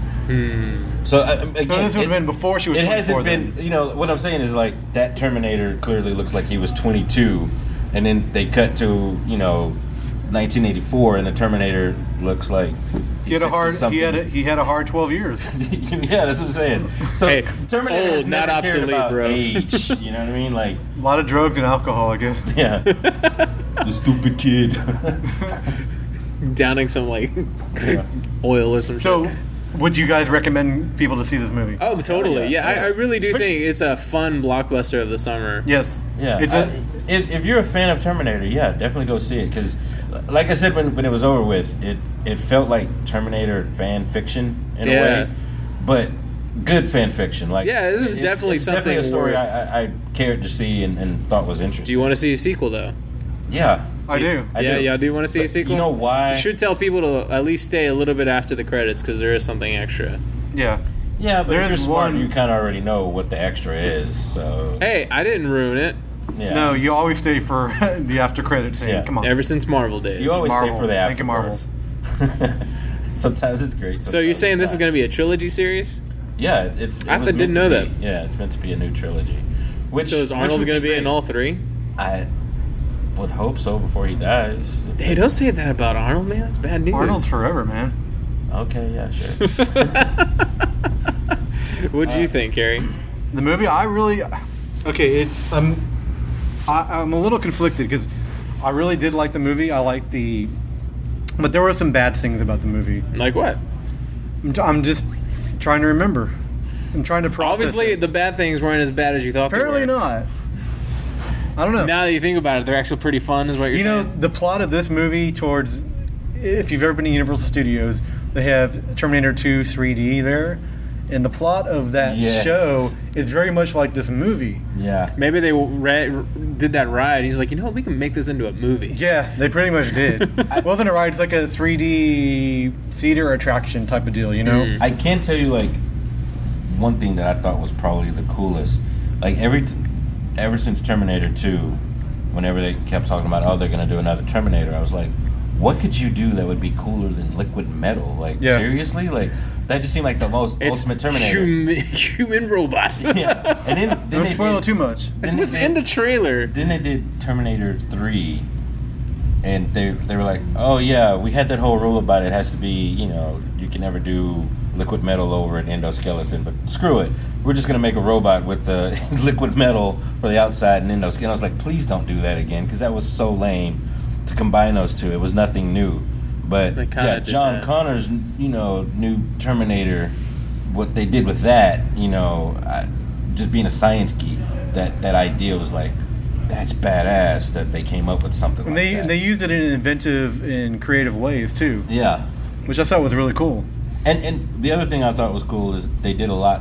Speaker 6: So, uh, again,
Speaker 2: So this would have
Speaker 6: it-
Speaker 2: been before she was
Speaker 6: It
Speaker 2: twenty-four.
Speaker 6: hasn't been,
Speaker 2: then.
Speaker 6: you know, what I'm saying is like that Terminator clearly looks like he was twenty-two, and then they cut to, you know, nineteen eighty-four, and the Terminator looks like
Speaker 2: He had a hard. He
Speaker 6: sixty-something.
Speaker 2: had a, he had a hard twelve years.
Speaker 6: Yeah, that's what I'm saying. So
Speaker 3: Hey,
Speaker 6: Terminator has
Speaker 3: old, not
Speaker 6: never cared
Speaker 3: obsolete,
Speaker 6: about
Speaker 3: bro.
Speaker 6: age. You know what I mean? Like,
Speaker 2: A lot of drugs and alcohol, I guess.
Speaker 6: yeah, the stupid kid.
Speaker 3: downing some like
Speaker 6: Yeah.
Speaker 3: oil or some
Speaker 2: So,
Speaker 3: shit.
Speaker 2: would you guys recommend people to see this movie?
Speaker 3: Oh, totally.
Speaker 6: Oh, yeah,
Speaker 3: yeah, I,
Speaker 6: yeah.
Speaker 3: I really do
Speaker 2: Especially-
Speaker 3: think it's a fun blockbuster of the summer.
Speaker 2: Yes.
Speaker 6: Yeah,
Speaker 2: It's
Speaker 6: I-
Speaker 2: a.
Speaker 6: if, if you're a fan of Terminator, yeah, definitely go see it. Because, like I said, when, when it was over with, it it felt like Terminator fan fiction in
Speaker 3: Yeah.
Speaker 6: a way, but good fan fiction. Like,
Speaker 3: Yeah, this is
Speaker 6: it's-
Speaker 3: definitely
Speaker 6: it's definitely a
Speaker 3: something
Speaker 6: story
Speaker 3: worth-
Speaker 6: I, I, I cared to see and, and thought was interesting.
Speaker 3: Do you want to see a sequel though?
Speaker 6: Yeah,
Speaker 2: I do.
Speaker 6: I
Speaker 3: yeah,
Speaker 6: do.
Speaker 3: y'all do want to see a
Speaker 6: But
Speaker 3: sequel?
Speaker 6: You know why?
Speaker 3: You should tell people to at least stay a little bit after the credits because there is something extra.
Speaker 2: Yeah.
Speaker 6: Yeah, but
Speaker 2: There
Speaker 6: if you're
Speaker 2: is
Speaker 6: smart,
Speaker 2: one-
Speaker 6: you kind of already know what the extra is. So
Speaker 3: Hey, I didn't ruin it.
Speaker 6: yeah.
Speaker 2: No, you always stay for the after credits scene.
Speaker 6: Yeah.
Speaker 2: Come on.
Speaker 3: Ever since Marvel days.
Speaker 6: you always
Speaker 2: Marvel.
Speaker 6: stay for the
Speaker 2: Thank you, Marvel.
Speaker 6: afterbirth. Sometimes it's great.
Speaker 3: so you're
Speaker 6: sometimes
Speaker 3: saying
Speaker 6: it's
Speaker 3: this is
Speaker 6: not.
Speaker 3: going to be a trilogy series?
Speaker 6: Yeah, it's. It
Speaker 3: I
Speaker 6: was
Speaker 3: didn't
Speaker 6: meant to
Speaker 3: know
Speaker 6: be-
Speaker 3: that.
Speaker 6: Yeah, it's meant to be a new trilogy. Which
Speaker 3: So is
Speaker 6: which
Speaker 3: Arnold
Speaker 6: would
Speaker 3: going to be
Speaker 6: great.
Speaker 3: in all three?
Speaker 6: I would hope so before he dies.
Speaker 3: Hey, don't say that about Arnold, man. That's bad news.
Speaker 2: Arnold's forever, man.
Speaker 6: Okay, yeah, sure.
Speaker 3: What'd
Speaker 6: Uh,
Speaker 3: you think, Carrie?
Speaker 2: The movie, I really. Okay, it's. I'm. I, I'm a little conflicted because I really did like the movie. I liked the. But there were some bad things about the movie.
Speaker 3: Like what?
Speaker 2: I'm, t- I'm just trying to remember. I'm trying to process.
Speaker 3: Obviously,
Speaker 2: it.
Speaker 3: the bad things weren't as bad as you thought
Speaker 2: apparently
Speaker 3: they were.
Speaker 2: not. I don't know.
Speaker 3: Now that you think about it, they're actually pretty fun, is what you're
Speaker 2: You know,
Speaker 3: saying?
Speaker 2: the plot of this movie towards, if you've ever been to Universal Studios, they have Terminator two three D there. And the plot of that
Speaker 6: Yes.
Speaker 2: show is very much like this movie.
Speaker 6: Yeah.
Speaker 3: Maybe they ra- did that ride. He's like, you know what? We can make this into a movie.
Speaker 2: Yeah, they pretty much did. It wasn't a ride, it's like a three D theater attraction type of deal, you know?
Speaker 3: Mm.
Speaker 6: I can tell you like one thing that I thought was probably the coolest. Like every ever since Terminator two, whenever they kept talking about oh they're gonna do another Terminator, I was like, what could you do that would be cooler than liquid metal? Like
Speaker 2: Yeah.
Speaker 6: seriously, like that just seemed like the most
Speaker 3: It's
Speaker 6: ultimate Terminator.
Speaker 3: Human, human robot.
Speaker 6: Yeah, and then, then
Speaker 2: Don't
Speaker 6: they
Speaker 2: spoil
Speaker 6: did,
Speaker 2: it too much.
Speaker 3: That's
Speaker 6: then
Speaker 3: what's
Speaker 6: they
Speaker 3: in the
Speaker 6: did-
Speaker 3: trailer.
Speaker 6: Then they did Terminator three, and they they were like, oh yeah, we had that whole rule about it has to be, you know, you can never do liquid metal over an endoskeleton, but screw it, we're just gonna make a robot with the liquid metal for the outside and endoskeleton. I was like, please don't do that again, because that was so lame to combine those two. It was nothing new. But
Speaker 3: They kinda
Speaker 6: yeah,
Speaker 3: did
Speaker 6: John
Speaker 3: that.
Speaker 6: Connor's, you know, new Terminator, what they did with that, you know, I, just being a science geek, that, that idea was like, that's badass that they came up with something
Speaker 2: And
Speaker 6: like
Speaker 2: they
Speaker 6: that.
Speaker 2: they used it in inventive and creative ways, too.
Speaker 6: yeah.
Speaker 2: which I thought was really cool.
Speaker 6: And and the other thing I thought was cool is they did a lot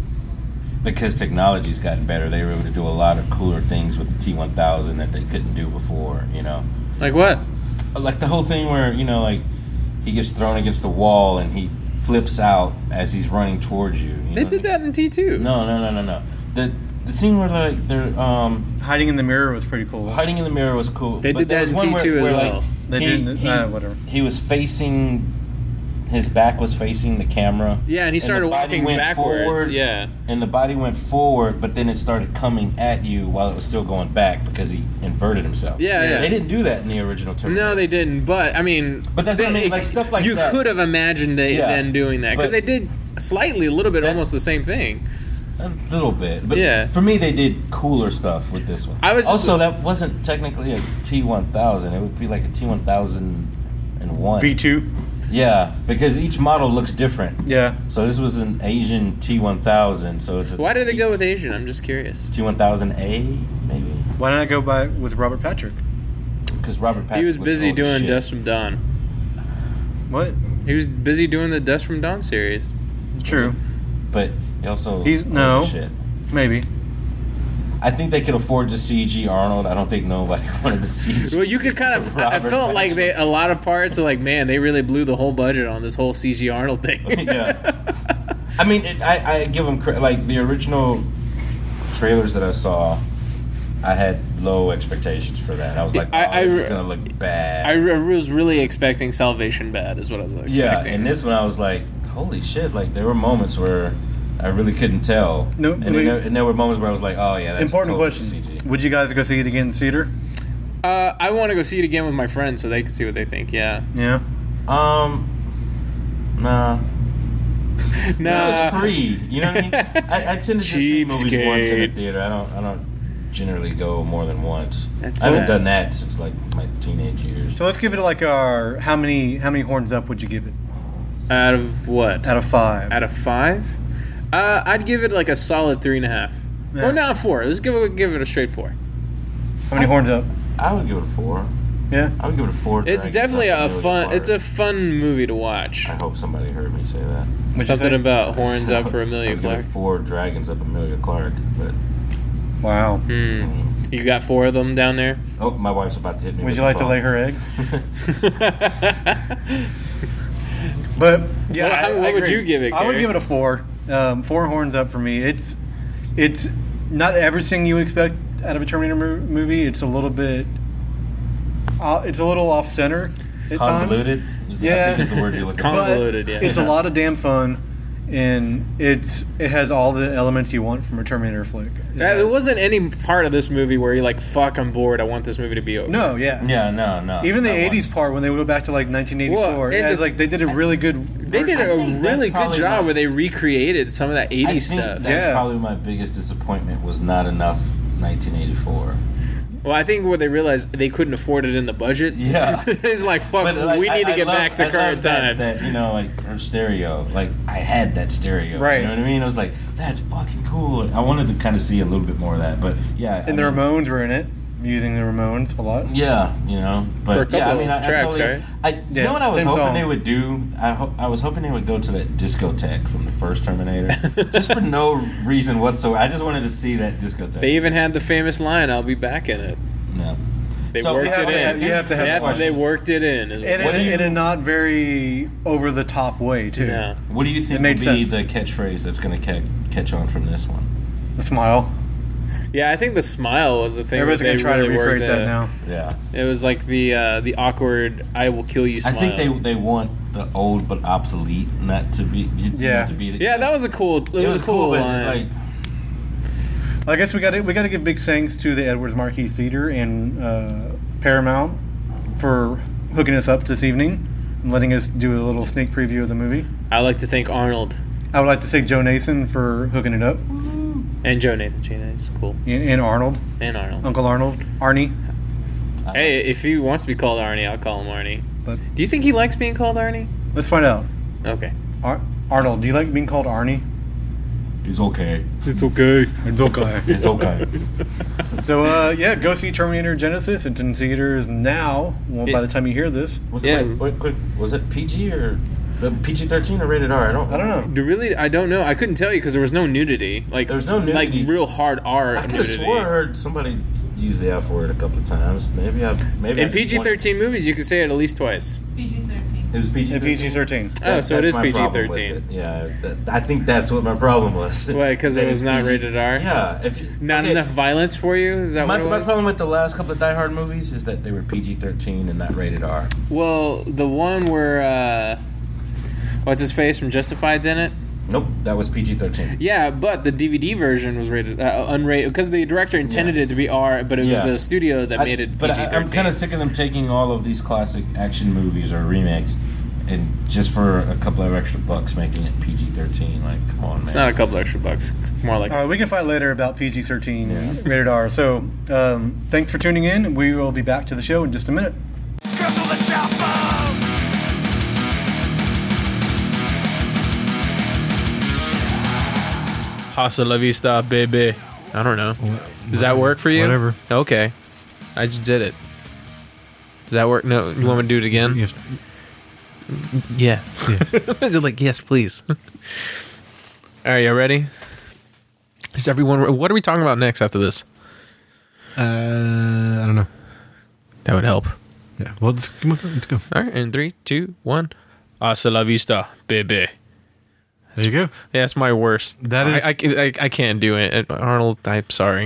Speaker 6: because technology's gotten better. They were able to do a lot of cooler things with the T one thousand that they couldn't do before. You know,
Speaker 3: Like what?
Speaker 6: like the whole thing where you know, like he gets thrown against the wall and he flips out as he's running towards you. you
Speaker 3: They
Speaker 6: know
Speaker 3: did
Speaker 6: what I
Speaker 3: that in T two.
Speaker 6: mean? No, no, no, no, no. The the scene where like they're um.
Speaker 2: Hiding in the mirror was pretty cool.
Speaker 6: Hiding in the mirror was cool.
Speaker 3: They
Speaker 6: but
Speaker 3: did
Speaker 6: there
Speaker 3: that
Speaker 6: was
Speaker 3: in
Speaker 6: one
Speaker 3: T two
Speaker 6: where,
Speaker 3: as
Speaker 6: where,
Speaker 3: well.
Speaker 6: Like,
Speaker 2: They
Speaker 6: he,
Speaker 2: didn't-
Speaker 6: He,
Speaker 2: uh, whatever.
Speaker 6: He was facing. His back was facing the camera.
Speaker 3: Yeah, and he started
Speaker 6: the body
Speaker 3: walking
Speaker 6: went
Speaker 3: backwards.
Speaker 6: forward,
Speaker 3: Yeah.
Speaker 6: and the body went forward, but then it started coming at you while it was still going back because he inverted himself.
Speaker 3: Yeah, yeah.
Speaker 6: They didn't do that in the original Terminator.
Speaker 3: No, they didn't. But I mean,
Speaker 6: But that's what I mean, like, stuff like
Speaker 3: you
Speaker 6: that.
Speaker 3: could have imagined they
Speaker 6: Yeah.
Speaker 3: them doing that because they
Speaker 6: But-
Speaker 3: did slightly, a little bit,
Speaker 6: That's-
Speaker 3: almost the same thing.
Speaker 6: A little bit, but
Speaker 3: Yeah.
Speaker 6: for me, they did cooler stuff with this one.
Speaker 3: I was just-
Speaker 6: also that wasn't technically a T one thousand. It would be like a T one thousand one.
Speaker 2: V two.
Speaker 6: Yeah, because each model looks different.
Speaker 2: Yeah.
Speaker 6: So this was an Asian T one thousand. So it's a
Speaker 3: Why did they go with Asian? I'm just curious.
Speaker 6: T one thousand A maybe?
Speaker 2: Why didn't I go by with Robert Patrick?
Speaker 6: Because Robert Patrick
Speaker 3: He was
Speaker 6: looks
Speaker 3: busy
Speaker 6: old as
Speaker 3: doing
Speaker 6: shit.
Speaker 3: Dust from Dawn.
Speaker 2: What?
Speaker 3: He was busy doing the Dust from Dawn series.
Speaker 2: True.
Speaker 6: But he also
Speaker 2: He's-
Speaker 6: old as
Speaker 2: no.
Speaker 6: shit.
Speaker 2: Maybe.
Speaker 6: I think they could afford to C G Arnold. I don't think nobody wanted to C G.
Speaker 3: Well, you could kind of. I I
Speaker 6: Robert
Speaker 3: felt like
Speaker 6: Patrick.
Speaker 3: they a lot of parts are like, man, they really blew the whole budget on this whole C G Arnold thing.
Speaker 6: Yeah. I mean, it, I, I give them credit. Like the original trailers that I saw, I had low expectations for that. I was like, oh,
Speaker 3: I- I
Speaker 6: this
Speaker 3: re-
Speaker 6: is gonna look bad.
Speaker 3: I re- was really expecting Salvation Bad, is what I was expecting.
Speaker 6: yeah, and this one I was like, holy shit! Like there were moments where I really couldn't tell.
Speaker 2: No,
Speaker 6: and,
Speaker 2: I mean-
Speaker 6: then there, and there were moments where I was like, oh yeah, that's
Speaker 2: Important
Speaker 6: totally
Speaker 2: question.
Speaker 6: C G.
Speaker 2: Would you guys go see it again in the theater?
Speaker 3: Uh, I want to go see it again with my friends so they can see what they think. Yeah.
Speaker 2: Yeah.
Speaker 6: Um, nah.
Speaker 3: Nah.
Speaker 6: It's free. You know what I mean? I, I tend to just see movies once in a
Speaker 3: Cheapskate.
Speaker 6: theater. I don't. I don't generally go more than once.
Speaker 3: That's
Speaker 6: I haven't
Speaker 3: sad.
Speaker 6: done that since like my teenage years.
Speaker 2: So let's give it like our how many how many horns up would you give it
Speaker 3: Out of what?
Speaker 2: out of five?
Speaker 3: Out of five? Uh, I'd give it like a solid three and a half.
Speaker 2: Yeah.
Speaker 3: Or not four. Let's give it give it a straight four.
Speaker 2: How many horns up?
Speaker 6: I would give it a four.
Speaker 2: Yeah.
Speaker 6: I would give it a four.
Speaker 3: It's
Speaker 6: Dragons
Speaker 3: definitely
Speaker 6: Up
Speaker 3: a
Speaker 6: Amelia
Speaker 3: fun.
Speaker 6: Clark.
Speaker 3: It's a fun movie to watch.
Speaker 6: I hope somebody heard me say that.
Speaker 2: What'd you
Speaker 3: Something
Speaker 2: say?
Speaker 3: about horns up for
Speaker 6: I
Speaker 3: Amelia
Speaker 6: would give
Speaker 3: Clark.
Speaker 6: it four dragons up Amelia Clark, but
Speaker 2: Wow.
Speaker 3: Hmm. You got four of them down there.
Speaker 6: oh, my wife's about to hit me.
Speaker 2: Would
Speaker 6: with
Speaker 2: you
Speaker 6: the
Speaker 2: like to
Speaker 6: phone.
Speaker 2: lay her eggs? But yeah,
Speaker 3: Well, how-
Speaker 2: I- I
Speaker 3: what would
Speaker 2: agree.
Speaker 3: you give it,
Speaker 2: I would
Speaker 3: Gary?
Speaker 2: give it a four. Um, four horns up for me. It's it's not everything you expect out of a Terminator mo- movie. It's a little bit. Uh, it's a little off center at
Speaker 6: Convoluted?
Speaker 2: times.
Speaker 6: Is that-
Speaker 2: Yeah.
Speaker 6: I think is the word you're
Speaker 3: It's
Speaker 6: looking for.
Speaker 2: But
Speaker 3: Convoluted, yeah.
Speaker 2: It's a lot of damn fun, and it's it has all the elements you want from a Terminator flick. It
Speaker 3: That-
Speaker 2: has-
Speaker 3: there wasn't any part of this movie where you're like, "Fuck, I'm bored. I want this movie to be over."
Speaker 2: No, yeah.
Speaker 6: Yeah, no, no.
Speaker 2: Even the
Speaker 6: not one.
Speaker 2: eighties part when they go back to like nineteen eighty-four,
Speaker 3: Well,
Speaker 2: it
Speaker 3: it's
Speaker 2: has
Speaker 3: a-
Speaker 2: like they did a really good.
Speaker 3: They did
Speaker 6: I
Speaker 3: a
Speaker 6: think that's
Speaker 3: really good
Speaker 6: probably
Speaker 3: job
Speaker 6: my-
Speaker 3: where they recreated some of that
Speaker 6: I
Speaker 3: eighties
Speaker 6: think
Speaker 3: stuff.
Speaker 6: that's
Speaker 2: Yeah.
Speaker 6: probably my biggest disappointment was not enough nineteen eighty-four.
Speaker 3: Well, I think what they realized they couldn't afford it in the budget.
Speaker 6: Yeah.
Speaker 3: It's like, fuck,
Speaker 6: But, like,
Speaker 3: we need
Speaker 6: I-
Speaker 3: to
Speaker 6: I
Speaker 3: get
Speaker 6: love-
Speaker 3: back to
Speaker 6: I
Speaker 3: current
Speaker 6: love that-
Speaker 3: times.
Speaker 6: That, you know, like her stereo. Like I had that stereo.
Speaker 2: Right.
Speaker 6: You know what I mean? I was like, that's fucking cool. I wanted to kind of see a little bit more of that, but yeah.
Speaker 2: And
Speaker 6: I
Speaker 2: the
Speaker 6: mean,
Speaker 2: Ramones were in it, using the Ramones a lot.
Speaker 6: Yeah, you know, but
Speaker 3: For a couple
Speaker 6: yeah, I mean, I,
Speaker 3: of tracks,
Speaker 6: I totally,
Speaker 3: right?
Speaker 6: I, you
Speaker 2: Yeah,
Speaker 6: know what I was
Speaker 2: same
Speaker 6: hoping
Speaker 2: song.
Speaker 6: they would do? I ho- I was hoping they would go to that discotheque from the first Terminator, just for no reason whatsoever. I just wanted to see that discotheque.
Speaker 3: They even had the famous line, "I'll be back in it."
Speaker 6: no.
Speaker 3: They
Speaker 6: So-
Speaker 3: worked
Speaker 6: You have
Speaker 3: it
Speaker 6: to
Speaker 3: in.
Speaker 6: have- you have to have
Speaker 3: they,
Speaker 6: a
Speaker 3: have- they
Speaker 6: question.
Speaker 3: worked it in. is
Speaker 2: And
Speaker 3: what-
Speaker 2: in,
Speaker 6: do you-
Speaker 2: in a not very over the top way too.
Speaker 3: No.
Speaker 6: What do you think
Speaker 2: It made
Speaker 6: will be
Speaker 2: sense.
Speaker 6: the catchphrase that's going to ca- catch on from this one?
Speaker 2: The smile.
Speaker 3: Yeah, I think the smile was the thing.
Speaker 2: Everybody's
Speaker 3: that
Speaker 2: gonna
Speaker 3: they
Speaker 2: try
Speaker 3: really
Speaker 2: to recreate
Speaker 3: worked
Speaker 2: that
Speaker 3: in.
Speaker 2: now.
Speaker 6: Yeah,
Speaker 3: It was like the uh, the awkward "I will kill you" smile.
Speaker 6: I think they they want the old but obsolete not to be. You
Speaker 2: Yeah.
Speaker 6: know, to be the,
Speaker 3: yeah, that was a cool. It,
Speaker 6: it
Speaker 3: was, a cool,
Speaker 6: but,
Speaker 3: line.
Speaker 6: Like,
Speaker 2: I guess we got to we got to give big thanks to the Edwards Marquis Theater and uh, Paramount for hooking us up this evening and letting us do a little sneak preview of the movie.
Speaker 3: I like to thank Arnold
Speaker 2: I would like to thank Joe Nason for hooking it up,
Speaker 3: and Joe Nathan. Gee, that's cool.
Speaker 2: and, and Arnold,
Speaker 3: And Arnold.
Speaker 2: Uncle Arnold, Arnie.
Speaker 3: Hey, if he wants to be called Arnie, I'll call him Arnie.
Speaker 2: But
Speaker 3: Do you think he likes being called Arnie?
Speaker 2: let's find out.
Speaker 3: Okay.
Speaker 2: Ar- Arnold, do you like being called Arnie?
Speaker 6: It's okay.
Speaker 2: It's okay. It's okay.
Speaker 6: It's okay.
Speaker 2: So, uh, yeah, go see Terminator Genesis. It's in theaters now. Well, by the time you hear this,
Speaker 6: Was
Speaker 3: Yeah.
Speaker 6: it wait, wait, quick, was it P G or the P G thirteen or rated R? I don't.
Speaker 2: I don't know.
Speaker 3: Do really? I don't know. I couldn't tell you because there was no nudity. Like
Speaker 6: There was no nudity.
Speaker 3: Like real hard R
Speaker 6: I could have
Speaker 3: nudity.
Speaker 6: swore I heard somebody use the F word a couple of times. Maybe I maybe I
Speaker 3: In
Speaker 6: just
Speaker 3: P G thirteen movies, you can say it at least twice.
Speaker 7: P G thirteen.
Speaker 6: It was P G
Speaker 2: P G thirteen.
Speaker 3: Oh, so it is
Speaker 6: my
Speaker 3: P G
Speaker 6: problem with
Speaker 3: thirteen.
Speaker 6: it. Yeah, that, I think that's what my problem was.
Speaker 3: Why? Because it
Speaker 6: That
Speaker 3: was
Speaker 6: it's
Speaker 3: not
Speaker 6: P G
Speaker 3: rated R.
Speaker 6: Yeah, if you,
Speaker 3: Not
Speaker 6: okay,
Speaker 3: enough violence for you. Is that
Speaker 6: My,
Speaker 3: what it
Speaker 6: my
Speaker 3: was?
Speaker 6: problem with the last couple of Die Hard movies is that they were P G thirteen and not rated R.
Speaker 3: Well, the one where uh, what's his face from Justified's in it.
Speaker 6: Nope, that was P G thirteen.
Speaker 3: Yeah, but the D V D version was rated uh, unrated because the director intended it to be R, but it was
Speaker 6: Yeah.
Speaker 3: the studio that
Speaker 6: I-
Speaker 3: made it
Speaker 6: But
Speaker 3: P G
Speaker 6: I,
Speaker 3: thirteen.
Speaker 6: I'm kind of sick of them taking all of these classic action movies or remakes and just for a couple of extra bucks making it P G thirteen. Like, come on, man.
Speaker 3: It's not a couple extra bucks. More like
Speaker 2: All right, we can fight later about P G thirteen rated R. So, um, thanks for tuning in. We will be back to the show in just a minute.
Speaker 3: Hasta la vista, baby. I don't know. Does that work for you?
Speaker 2: Whatever.
Speaker 3: Okay. I just did it. Does that work? No. You want me to do it again?
Speaker 2: Yes.
Speaker 3: Yeah. They're like, yes, please. All right, you ready? Is everyone? What are we talking about next after this?
Speaker 2: Uh, I don't know.
Speaker 3: That would help.
Speaker 2: Yeah. Well, let's, come on, let's go.
Speaker 3: All right, in three, two, one. Hasta la vista, baby.
Speaker 2: There you go.
Speaker 3: Yeah, it's my worst.
Speaker 2: That is-
Speaker 3: I, I, I, I can't do it. Arnold, I'm sorry.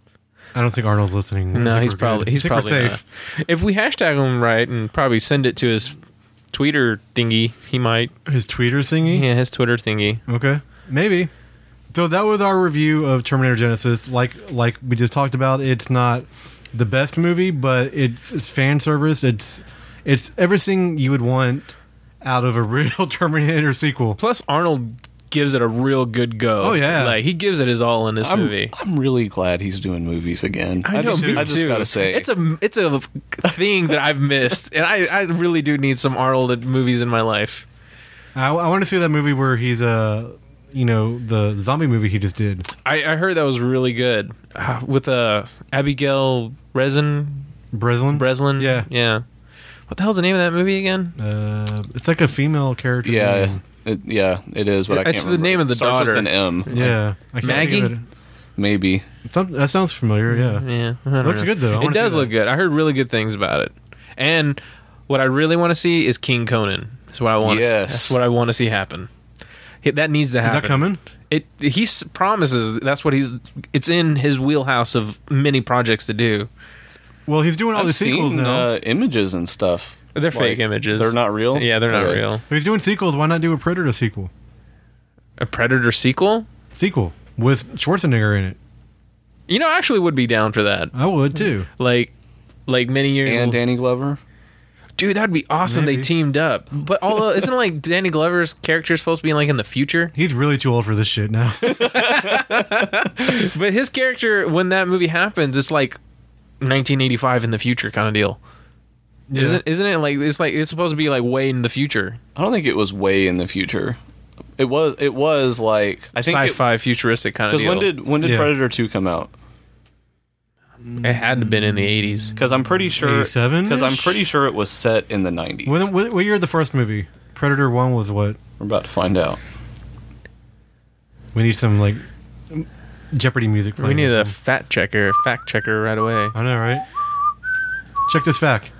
Speaker 2: I don't think Arnold's listening. I
Speaker 3: No,
Speaker 2: think
Speaker 3: he's
Speaker 2: we're
Speaker 3: probably
Speaker 2: good.
Speaker 3: he's
Speaker 2: I think
Speaker 3: probably
Speaker 2: we're
Speaker 3: not.
Speaker 2: safe.
Speaker 3: If we hashtag him right and probably send it to his Twitter thingy, he might.
Speaker 2: His tweeter thingy.
Speaker 3: Yeah, his Twitter thingy.
Speaker 2: Okay, maybe. So that was our review of Terminator Genesis. Like like we just talked about, it's not the best movie, but it's it's fan service. It's it's everything you would want out of a real Terminator sequel.
Speaker 3: Plus, Arnold gives it a real good go.
Speaker 2: Oh, yeah.
Speaker 3: like he gives it his all in this
Speaker 1: I'm,
Speaker 3: movie.
Speaker 1: I'm really glad he's doing movies again.
Speaker 3: I know,
Speaker 1: just,
Speaker 3: me
Speaker 1: I just
Speaker 3: too.
Speaker 1: gotta say,
Speaker 3: it's a it's a thing that I've missed, and I, I really do need some Arnold movies in my life.
Speaker 2: I, I want to see that movie where he's uh you know the zombie movie he just did.
Speaker 3: I, I heard that was really good uh, with uh, Abigail Breslin.
Speaker 2: Breslin.
Speaker 3: Breslin,
Speaker 2: Yeah.
Speaker 3: yeah. What the hell's the name of that movie again?
Speaker 2: Uh, it's like a female character.
Speaker 1: yeah,
Speaker 2: name.
Speaker 1: it, yeah, it is. But I can't
Speaker 3: It's the
Speaker 1: remember.
Speaker 3: name of the
Speaker 1: It starts
Speaker 3: daughter.
Speaker 1: with an M,
Speaker 2: Yeah. I can't
Speaker 3: Maggie?
Speaker 2: think of it.
Speaker 1: maybe.
Speaker 2: Some, that sounds familiar. Yeah.
Speaker 3: Yeah, I don't
Speaker 2: Looks
Speaker 3: know.
Speaker 2: good, though. I
Speaker 3: It
Speaker 2: wanna see
Speaker 3: does
Speaker 2: that.
Speaker 3: look good. I heard really good things about it. And what I really want to see is King Conan. That's what I want.
Speaker 1: Yes.
Speaker 3: That's what I want to see happen. It- That needs to
Speaker 2: Is
Speaker 3: happen.
Speaker 2: that coming?
Speaker 3: It he s- promises that's what he's. It's in his wheelhouse of many projects to do.
Speaker 2: Well, he's doing all
Speaker 1: I've
Speaker 2: the sequels
Speaker 1: seen
Speaker 2: now.
Speaker 1: uh, images and stuff.
Speaker 3: They're
Speaker 1: Like,
Speaker 3: fake images.
Speaker 1: They're not real.
Speaker 3: Yeah, they're not
Speaker 1: Okay.
Speaker 3: real.
Speaker 2: If he's doing sequels, why not do a Predator sequel?
Speaker 3: A Predator sequel?
Speaker 2: Sequel with Schwarzenegger in it.
Speaker 3: You know, I actually would be down for that.
Speaker 2: I would too.
Speaker 3: Like, like many years.
Speaker 1: And Danny Glover.
Speaker 3: Dude, that'd be awesome.
Speaker 2: Maybe.
Speaker 3: They teamed up. But although, isn't it like Danny Glover's character supposed to be like in the future?
Speaker 2: He's really too old for this shit now.
Speaker 3: But his character, when that movie happens, it's like nineteen eighty-five in the future kind of deal.
Speaker 2: Yeah.
Speaker 3: Isn't isn't it like it's like it's supposed to be like way in the future,
Speaker 1: I don't think it was way in the future. It was. It was like I think
Speaker 3: sci-fi futuristic kind of
Speaker 1: Because
Speaker 3: deal.
Speaker 1: when did when did
Speaker 2: Yeah.
Speaker 1: Predator two come out?
Speaker 3: it had to have been in the eighties?
Speaker 1: Because I'm pretty sure.
Speaker 2: eighty-seven-ish?
Speaker 1: Because I'm pretty sure it was set in the nineties.
Speaker 2: When, what, what year of the first movie? Predator one was what?
Speaker 1: We're about to find out.
Speaker 2: We need some like Jeopardy music.
Speaker 3: We
Speaker 2: playing
Speaker 3: need
Speaker 2: or
Speaker 3: a
Speaker 2: something.
Speaker 3: fact checker, fact checker right away.
Speaker 2: I know, right? Check this fact.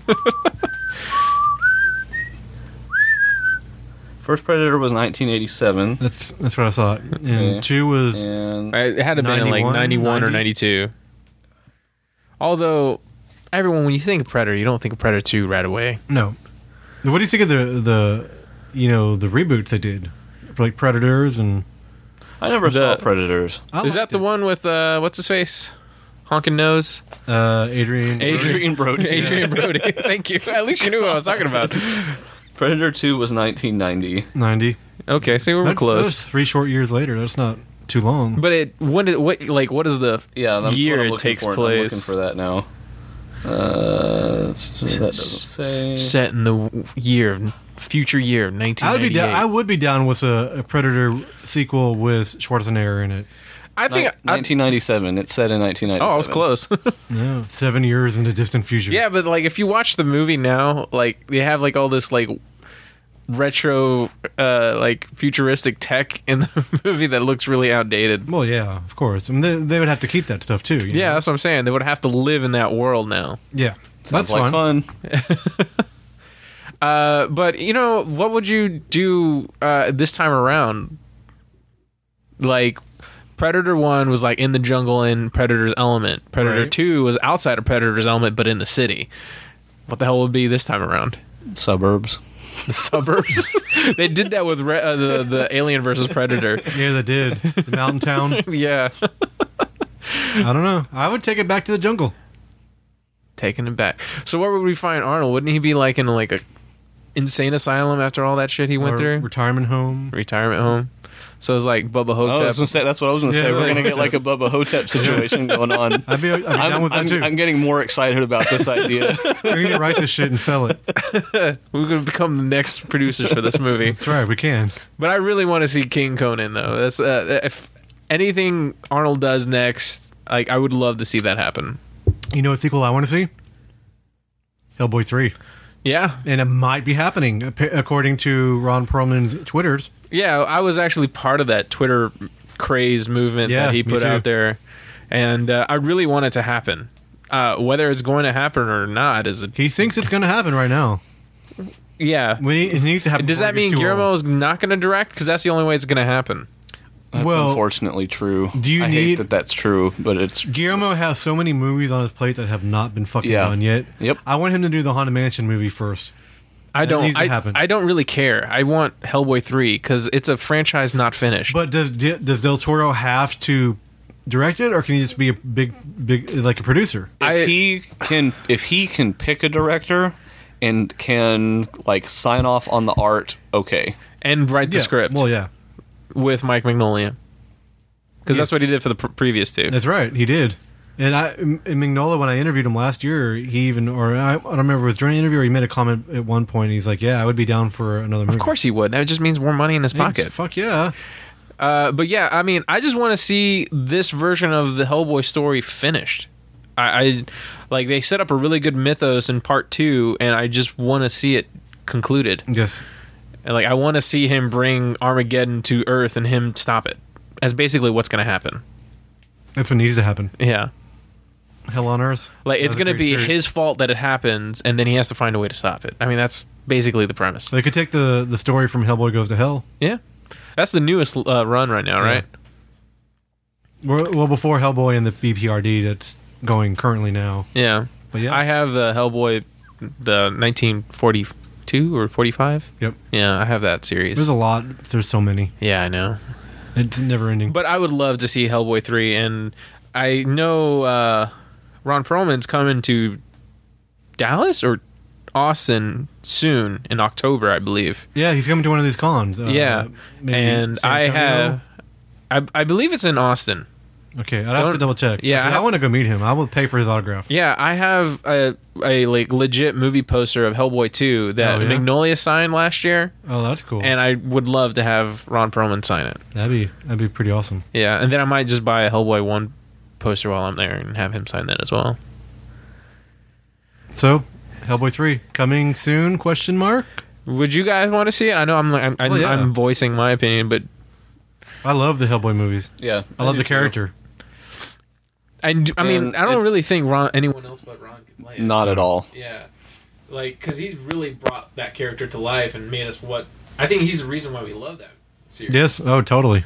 Speaker 1: First Predator was nineteen eighty-seven,
Speaker 2: That's that's what I thought. And
Speaker 1: Okay.
Speaker 2: two was
Speaker 1: and
Speaker 3: It had to have been in like
Speaker 2: ninety-one,
Speaker 3: ninety-one or
Speaker 2: ninety?
Speaker 3: ninety-two. Although, everyone, when you think of Predator, you don't think of Predator two right away.
Speaker 2: no. What do you think of the the you know the reboots they did for like Predators and?
Speaker 1: I never
Speaker 3: The-
Speaker 1: saw Predators.
Speaker 2: I
Speaker 3: Is that
Speaker 2: liked
Speaker 3: the
Speaker 2: it.
Speaker 3: one with, uh, what's his face? Honkin' Nose?
Speaker 2: Uh, Adrian.
Speaker 1: Adrian Brody.
Speaker 3: Adrian Brody. Thank you. At least you knew what I was talking about.
Speaker 1: Predator two was nineteen ninety.
Speaker 2: ninety.
Speaker 3: Okay, so we were
Speaker 2: That's,
Speaker 3: close.
Speaker 2: that's three short years later. That's not too long.
Speaker 3: But it, when did, what, like, what is the
Speaker 1: Yeah, that's
Speaker 3: year
Speaker 1: what I'm
Speaker 3: it
Speaker 1: looking
Speaker 3: takes
Speaker 1: for. I'm
Speaker 3: place?
Speaker 1: looking for that now. Uh, that doesn't say.
Speaker 3: Set in the year, future year, nineteen
Speaker 2: I would be
Speaker 3: ninety-eight.
Speaker 2: down. I would be down with a, a Predator sequel with Schwarzenegger in it.
Speaker 3: I think
Speaker 1: Ni- nineteen ninety-seven. It's set in nineteen
Speaker 3: I,
Speaker 1: ninety-seven.
Speaker 3: oh, I was close.
Speaker 2: Yeah, seven years in the distant future.
Speaker 3: Yeah, but like if you watch the movie now, like they have like all this like retro, uh, like futuristic tech in the movie that looks really outdated.
Speaker 2: Well, yeah, of course. I mean, they, they would have to keep that stuff too. You
Speaker 3: Yeah,
Speaker 2: know?
Speaker 3: that's what I'm saying. They would have to live in that world now.
Speaker 2: yeah.
Speaker 1: Sounds
Speaker 2: That's
Speaker 1: like
Speaker 2: fun.
Speaker 1: fun.
Speaker 3: Uh, but you know, what would you do uh, this time around? Like, Predator one was like in the jungle in Predator's element. Predator
Speaker 2: Right.
Speaker 3: two was outside of Predator's element, but in the city. What the hell would be this time around?
Speaker 1: Suburbs.
Speaker 3: The suburbs. They did that with Re- uh, the the Alien versus Predator.
Speaker 2: Yeah, they did. The mountain town.
Speaker 3: Yeah,
Speaker 2: I don't know. I would take it back to the jungle.
Speaker 3: taking it back. So where would we find Arnold? Wouldn't he be like in like a insane asylum after all that shit he went
Speaker 2: Or
Speaker 3: through?
Speaker 2: retirement home.
Speaker 3: Retirement home. So it's like Bubba
Speaker 1: Oh, I
Speaker 3: Hotep.
Speaker 1: was gonna say, that's what I was going to
Speaker 2: Yeah,
Speaker 1: say. We're
Speaker 2: right.
Speaker 1: going to get like a Bubba Hotep situation going on.
Speaker 2: I'd be, I'd be down
Speaker 1: I'm,
Speaker 2: with that
Speaker 1: I'm,
Speaker 2: too.
Speaker 1: I'm getting more excited about this idea.
Speaker 2: We're gonna write this shit and sell it.
Speaker 3: We're going to become the next producers for this movie.
Speaker 2: That's right. We can.
Speaker 3: But I really want to see King Conan, though. That's uh, if anything Arnold does next, like I would love to see that happen.
Speaker 2: You know what sequel I want to see? Hellboy three.
Speaker 3: Yeah,
Speaker 2: And it might be happening, ap- according to Ron Perlman's Twitters.
Speaker 3: yeah. I was actually part of that Twitter craze movement
Speaker 2: Yeah,
Speaker 3: that he
Speaker 2: me
Speaker 3: put
Speaker 2: too.
Speaker 3: out there, and uh, I really want it to happen. Uh, whether it's going to happen or not is a
Speaker 2: He thinks it's going to happen right now.
Speaker 3: yeah.
Speaker 2: When he, it needs to happen.
Speaker 3: Does
Speaker 2: before
Speaker 3: that
Speaker 2: it gets
Speaker 3: mean
Speaker 2: too
Speaker 3: Guillermo
Speaker 2: old.
Speaker 3: is not going to direct? Because that's the only way it's going to happen.
Speaker 1: That's
Speaker 2: Well,
Speaker 1: unfortunately true.
Speaker 2: do you
Speaker 1: I
Speaker 2: need-
Speaker 1: hate that that's true, but it's
Speaker 2: Guillermo has so many movies on his plate that have not been fucking
Speaker 1: Yeah.
Speaker 2: done yet.
Speaker 1: Yep.
Speaker 2: I want him to do the Haunted Mansion movie first.
Speaker 3: I
Speaker 2: That
Speaker 3: don't.
Speaker 2: needs to
Speaker 3: I,
Speaker 2: happen.
Speaker 3: I don't really care. I want Hellboy three because it's a franchise not finished.
Speaker 2: But does Di- does Del Toro have to direct it, or can he just be a big, big like a producer?
Speaker 1: if
Speaker 3: I-
Speaker 1: he can if he can pick a director and can like sign off on the art, okay.
Speaker 3: and write the
Speaker 2: Yeah.
Speaker 3: script
Speaker 2: Well, yeah,
Speaker 3: with Mike Mignola. Because that's
Speaker 2: Yes.
Speaker 3: what he did for the pr- previous two.
Speaker 2: that's right. He did. And I, in Mignola, when I interviewed him last year, he even, or I, I don't remember if it was during the interview or he made a comment at one point. He's like, "Yeah, I would be down for another movie."
Speaker 3: Of course he would. That just means more money in his
Speaker 2: Hey,
Speaker 3: pocket.
Speaker 2: Fuck yeah.
Speaker 3: Uh, but yeah, I mean, I just want to see this version of the Hellboy story finished. I, I like they set up a really good mythos in part two, and I just want to see it concluded.
Speaker 2: Yes.
Speaker 3: And like, I want to see him bring Armageddon to Earth and him stop it. That's basically what's going to happen.
Speaker 2: That's what needs to happen.
Speaker 3: Yeah.
Speaker 2: Hell on Earth.
Speaker 3: Like, it's
Speaker 2: That was
Speaker 3: going to
Speaker 2: a great
Speaker 3: be
Speaker 2: series.
Speaker 3: his fault that it happens, and then he has to find a way to stop it. I mean, that's basically the premise.
Speaker 2: They could take the, the story from Hellboy Goes to Hell.
Speaker 3: Yeah. That's the newest uh, run right now, right?
Speaker 2: Well, well, before Hellboy and the B P R D that's going currently now.
Speaker 3: Yeah.
Speaker 2: But yeah.
Speaker 3: I have the Hellboy, the nineteen forty-two or forty-five.
Speaker 2: Yep.
Speaker 3: Yeah, I have that series.
Speaker 2: There's a lot. There's so many.
Speaker 3: Yeah, I know.
Speaker 2: It's never ending.
Speaker 3: But I would love to see Hellboy three, and I know uh, Ron Perlman's coming to Dallas or Austin soon in October, I believe.
Speaker 2: yeah, he's coming to one of these cons. Uh,
Speaker 3: yeah,
Speaker 2: maybe
Speaker 3: and
Speaker 2: San
Speaker 3: I
Speaker 2: Antonio?
Speaker 3: have, I, I believe it's in Austin.
Speaker 2: Okay, I'd have to
Speaker 3: Don't-
Speaker 2: double check.
Speaker 3: yeah,
Speaker 2: Okay,
Speaker 3: I-
Speaker 2: I, want to go meet him. I will pay for his autograph.
Speaker 3: Yeah, I have a, a like legit movie poster of Hellboy two that
Speaker 2: Oh, yeah?
Speaker 3: Magnolia signed last year,
Speaker 2: Oh, that's cool.
Speaker 3: and I would love to have Ron Perlman sign it.
Speaker 2: that'd be that'd be pretty awesome.
Speaker 3: Yeah, and then I might just buy a Hellboy one poster while I'm there and have him sign that as well.
Speaker 2: So, Hellboy three coming soon? Question mark.
Speaker 3: Would you guys want to see it? I know I'm I'm, I'm,
Speaker 2: Well, yeah.
Speaker 3: I'm voicing my opinion, but
Speaker 2: I love the Hellboy movies.
Speaker 1: Yeah.
Speaker 2: I love
Speaker 1: do
Speaker 2: the
Speaker 1: too.
Speaker 2: character.
Speaker 3: I, d- I mean
Speaker 1: And
Speaker 3: I don't
Speaker 1: it's-
Speaker 3: really think Ron anyone else but Ron could play it.
Speaker 1: Not at all.
Speaker 3: Yeah, like because he's really brought that character to life and made us what I think he's the reason why we love that series.
Speaker 2: Yes. Oh, totally.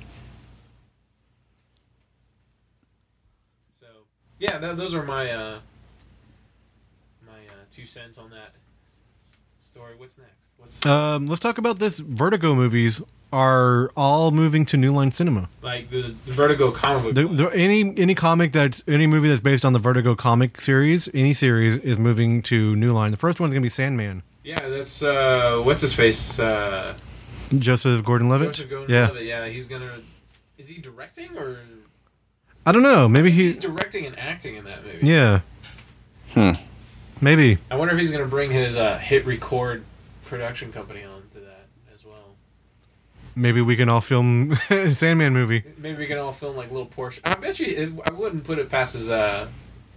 Speaker 3: So yeah, that, those are my uh, my uh, two cents on that story. What's next? What's
Speaker 2: Um, let's talk about this. Vertigo movies are all moving to New Line Cinema.
Speaker 3: like the, the Vertigo comic book?
Speaker 2: The,
Speaker 3: one?
Speaker 2: the, any any comic that's any movie that's based on the Vertigo comic series, any series is moving to New Line. The first one's gonna be Sandman.
Speaker 3: yeah, that's uh, what's his face. Uh,
Speaker 2: Joseph Gordon-Levitt.
Speaker 3: Joseph Gordon-Levitt.
Speaker 2: Yeah,
Speaker 3: Yeah, he's gonna. Is he directing or
Speaker 2: I don't know. Maybe
Speaker 3: he's
Speaker 2: he.
Speaker 3: directing and acting in that movie?
Speaker 2: Yeah.
Speaker 1: Hmm.
Speaker 2: Maybe.
Speaker 3: I wonder if he's going to bring his uh, hit record production company on to that as well.
Speaker 2: Maybe we can all film a Sandman movie.
Speaker 3: Maybe we can all film like little portion. I bet you, it, I wouldn't put it past his uh,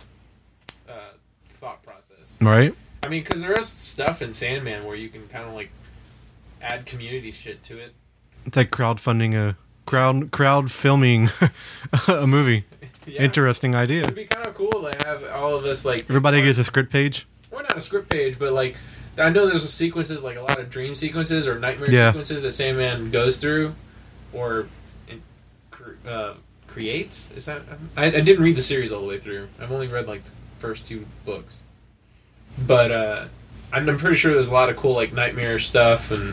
Speaker 3: uh, thought process.
Speaker 2: Right?
Speaker 3: I mean, because there is stuff in Sandman where you can kind of like add community shit to it.
Speaker 2: It's like crowdfunding a crowd crowd filming a movie.
Speaker 3: Yeah.
Speaker 2: Interesting idea.
Speaker 3: It'd be kind of cool to have all of us like.
Speaker 2: Everybody gets a script page.
Speaker 3: Or not a script page, but like I know there's a sequences like a lot of dream sequences or nightmare
Speaker 2: Yeah.
Speaker 3: sequences that Sandman goes through, or in, uh, creates. Is that? I, I didn't read the series all the way through. I've only read like the first two books, but uh, I'm, I'm pretty sure there's a lot of cool like nightmare stuff and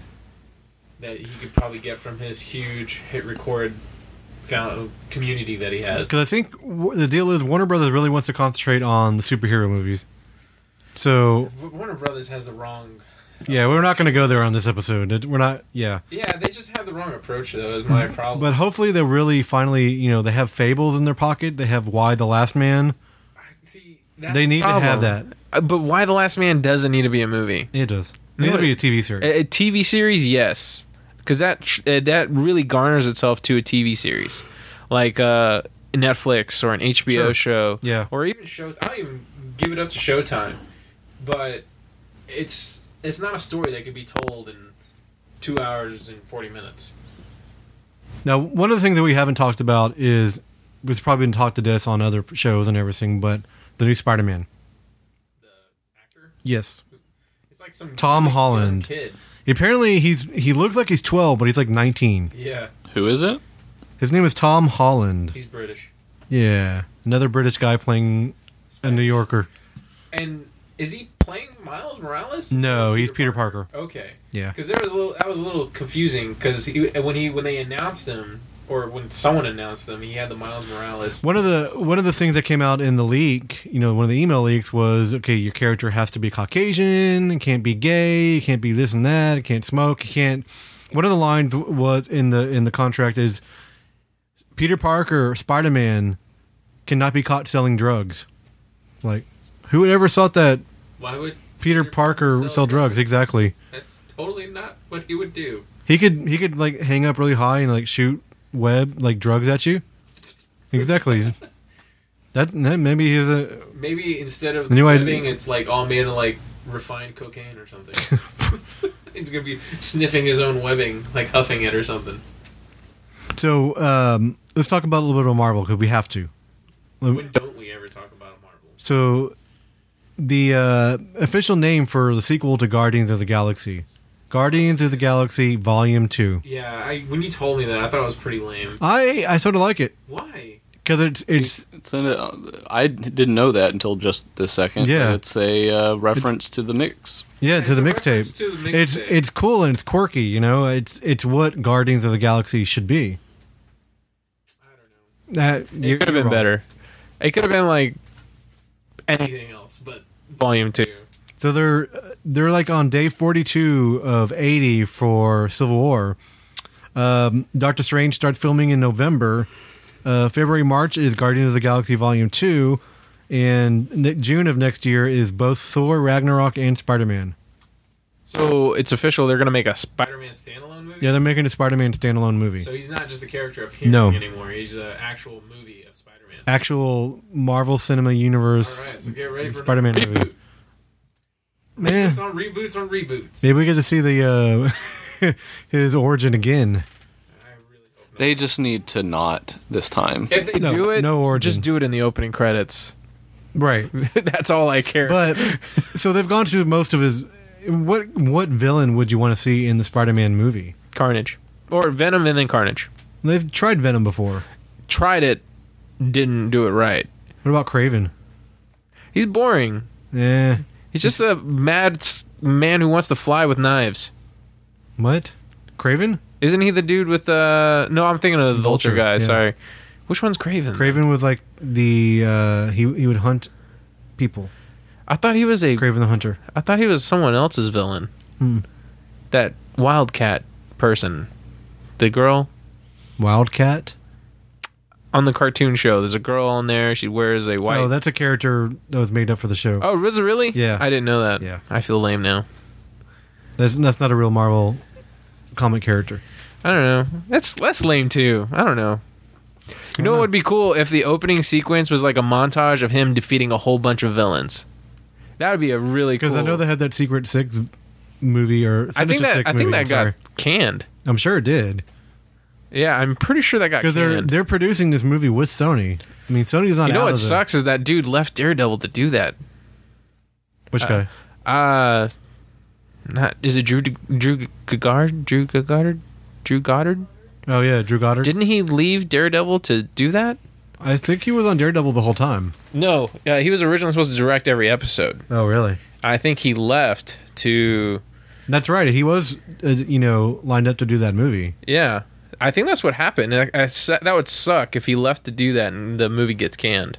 Speaker 3: that he could probably get from his huge hit record found community that he has.
Speaker 2: Because I think w- the deal is Warner Brothers really wants to concentrate on the superhero movies. So
Speaker 3: Warner Brothers has the wrong.
Speaker 2: yeah, we're not going to go there on this episode. It- We're not. Yeah,
Speaker 3: Yeah, they just have the wrong approach. Though is my problem.
Speaker 2: but hopefully they'll really finally, you know, they have Fables in their pocket. They have Why the Last Man.
Speaker 3: See, that's
Speaker 2: They
Speaker 3: the
Speaker 2: need to have
Speaker 3: problem.
Speaker 2: that.
Speaker 3: Uh, But Why the Last Man doesn't need to be a movie.
Speaker 2: It does. It needs to be a T V series.
Speaker 3: A, a T V series, yes, because that sh- uh, that really garners itself to a T V series, like uh, Netflix or an H B O
Speaker 2: Sure.
Speaker 3: show,
Speaker 2: Yeah.
Speaker 3: or even show. I'll even give it up to Showtime, but it's it's not a story that could be told in two hours and forty minutes.
Speaker 2: Now, one of the things that we haven't talked about is was probably been talked to this on other shows and everything, but the new Spider-Man.
Speaker 3: The actor,
Speaker 2: Yes.
Speaker 3: it's like some
Speaker 2: Tom
Speaker 3: young
Speaker 2: Holland.
Speaker 3: kid.
Speaker 2: Apparently, he's he looks like he's twelve, but he's like nineteen.
Speaker 3: Yeah,
Speaker 1: Who is it?
Speaker 2: His name is Tom Holland.
Speaker 3: he's British.
Speaker 2: Yeah, another British guy playing a New Yorker.
Speaker 3: And is he playing Miles Morales?
Speaker 2: No,
Speaker 3: Or
Speaker 2: he's Peter Parker.
Speaker 3: Okay.
Speaker 2: Yeah.
Speaker 3: Because there was a little that was a little confusing because when he when they announced him or when someone announced him, he had the Miles Morales.
Speaker 2: One of the one of the things that came out in the leak, you know, one of the email leaks was, okay, your character has to be Caucasian, it can't be gay, it can't be this and that, it can't smoke, it can't. One of the lines was in the in the contract is Peter Parker, Spider-Man, cannot be caught selling drugs. Like, who would ever thought that
Speaker 3: Why would
Speaker 2: Peter Parker sell drugs? Exactly.
Speaker 3: That's totally not what he would do.
Speaker 2: He could he could like hang up really high and like shoot web like drugs at you. Exactly. that, that maybe he's a
Speaker 3: Maybe instead of
Speaker 2: The new idea-
Speaker 3: webbing, it's like all made of like refined cocaine or something. He's gonna be sniffing his own webbing, like huffing it or something.
Speaker 2: so. Um, let's talk about a little bit of Marvel because we have to.
Speaker 3: When don't we ever talk about a Marvel?
Speaker 2: So, the uh, official name for the sequel to Guardians of the Galaxy, Guardians of the Galaxy Volume Two.
Speaker 3: Yeah, I, when you told me that, I thought it was pretty lame.
Speaker 2: I I sort of like it
Speaker 3: Why?
Speaker 2: because it's it's
Speaker 1: It's in a, I didn't know that until just this second.
Speaker 2: Yeah.
Speaker 1: but it's a uh, reference to the mix.
Speaker 2: yeah
Speaker 3: It's
Speaker 2: to the
Speaker 3: a reference
Speaker 2: mixtape.
Speaker 3: to the
Speaker 2: It's
Speaker 3: mixtape.
Speaker 2: it's cool and it's quirky. You know, it's it's what Guardians of the Galaxy should be.
Speaker 3: I don't know.
Speaker 2: That
Speaker 3: It could have been better. It could have been like anything else, but Volume Two.
Speaker 2: So they're they're like on day forty-two of eighty for Civil War. Um, Doctor Strange starts filming in November. Uh, February March is Guardians of the Galaxy Volume Two, and ne- June of next year is both Thor Ragnarok and Spider Man.
Speaker 3: So it's official. They're gonna make a Spider-Man standalone movie.
Speaker 2: Yeah, they're making a Spider Man standalone movie.
Speaker 3: So he's not just a character appearing
Speaker 2: No.
Speaker 3: anymore. He's an actual movie of Spider-Man.
Speaker 2: Actual Marvel Cinema Universe
Speaker 3: All right, so get ready for
Speaker 2: Spider-Man
Speaker 3: another
Speaker 2: movie.
Speaker 3: reboot.
Speaker 2: Man,
Speaker 3: Reboots on reboots on reboots.
Speaker 2: maybe we get to see the uh, his origin again.
Speaker 3: I really hope not.
Speaker 1: They just need to not this time.
Speaker 3: If they
Speaker 2: No,
Speaker 3: do it,
Speaker 2: no origin.
Speaker 3: just do it in the opening credits.
Speaker 2: Right.
Speaker 3: That's all I care.
Speaker 2: But so they've gone through most of his. What what villain would you want to see in the Spider-Man movie?
Speaker 3: Carnage. Or Venom and then Carnage.
Speaker 2: They've tried Venom before.
Speaker 3: Tried it, didn't do it right.
Speaker 2: What about Craven?
Speaker 3: He's boring.
Speaker 2: Eh,
Speaker 3: He's just a mad s- man who wants to fly with knives.
Speaker 2: what? Craven?
Speaker 3: Isn't he the dude with the... No, I'm thinking of the Vulture,
Speaker 2: Vulture,
Speaker 3: guy,
Speaker 2: yeah.
Speaker 3: sorry. Which one's Craven?
Speaker 2: Craven was like the uh, he he would hunt people.
Speaker 3: I thought he was a...
Speaker 2: Craven the Hunter.
Speaker 3: I thought he was someone else's villain.
Speaker 2: Hmm.
Speaker 3: That Wildcat person. The girl?
Speaker 2: Wildcat.
Speaker 3: on the cartoon show. There's a girl on there. She wears a white.
Speaker 2: Oh, that's a character that was made up for the show.
Speaker 3: Oh, was it really?
Speaker 2: Yeah.
Speaker 3: I didn't know that.
Speaker 2: Yeah.
Speaker 3: I feel lame now.
Speaker 2: That's that's not a real Marvel comic character.
Speaker 3: I don't know. That's that's lame too. I don't know. You know what would be cool if the opening sequence was like a montage of him defeating a whole bunch of villains. That would be a really cool.
Speaker 2: Because I know they had that Secret Six movie or
Speaker 3: I think
Speaker 2: Sinister
Speaker 3: that
Speaker 2: Six
Speaker 3: I think
Speaker 2: movie,
Speaker 3: that
Speaker 2: I'm
Speaker 3: got
Speaker 2: sorry.
Speaker 3: canned.
Speaker 2: I'm sure it did.
Speaker 3: Yeah, I'm pretty sure that got
Speaker 2: Because they're
Speaker 3: canned.
Speaker 2: they're producing this movie with Sony. I mean, Sony's not.
Speaker 3: You know
Speaker 2: out
Speaker 3: what
Speaker 2: of the-
Speaker 3: sucks is that dude left Daredevil to do that.
Speaker 2: Which guy?
Speaker 3: Uh, not is it Drew Drew Goddard? Drew Goddard? Drew Goddard?
Speaker 2: Oh yeah, Drew Goddard.
Speaker 3: Didn't he leave Daredevil to do that?
Speaker 2: I think he was on Daredevil the whole time.
Speaker 3: No, uh, he was originally supposed to direct every episode.
Speaker 2: Oh really?
Speaker 3: I think he left to.
Speaker 2: That's right. He was, uh, you know, lined up to do that movie.
Speaker 3: Yeah, I think that's what happened. I, I, that would suck if he left to do that and the movie gets canned.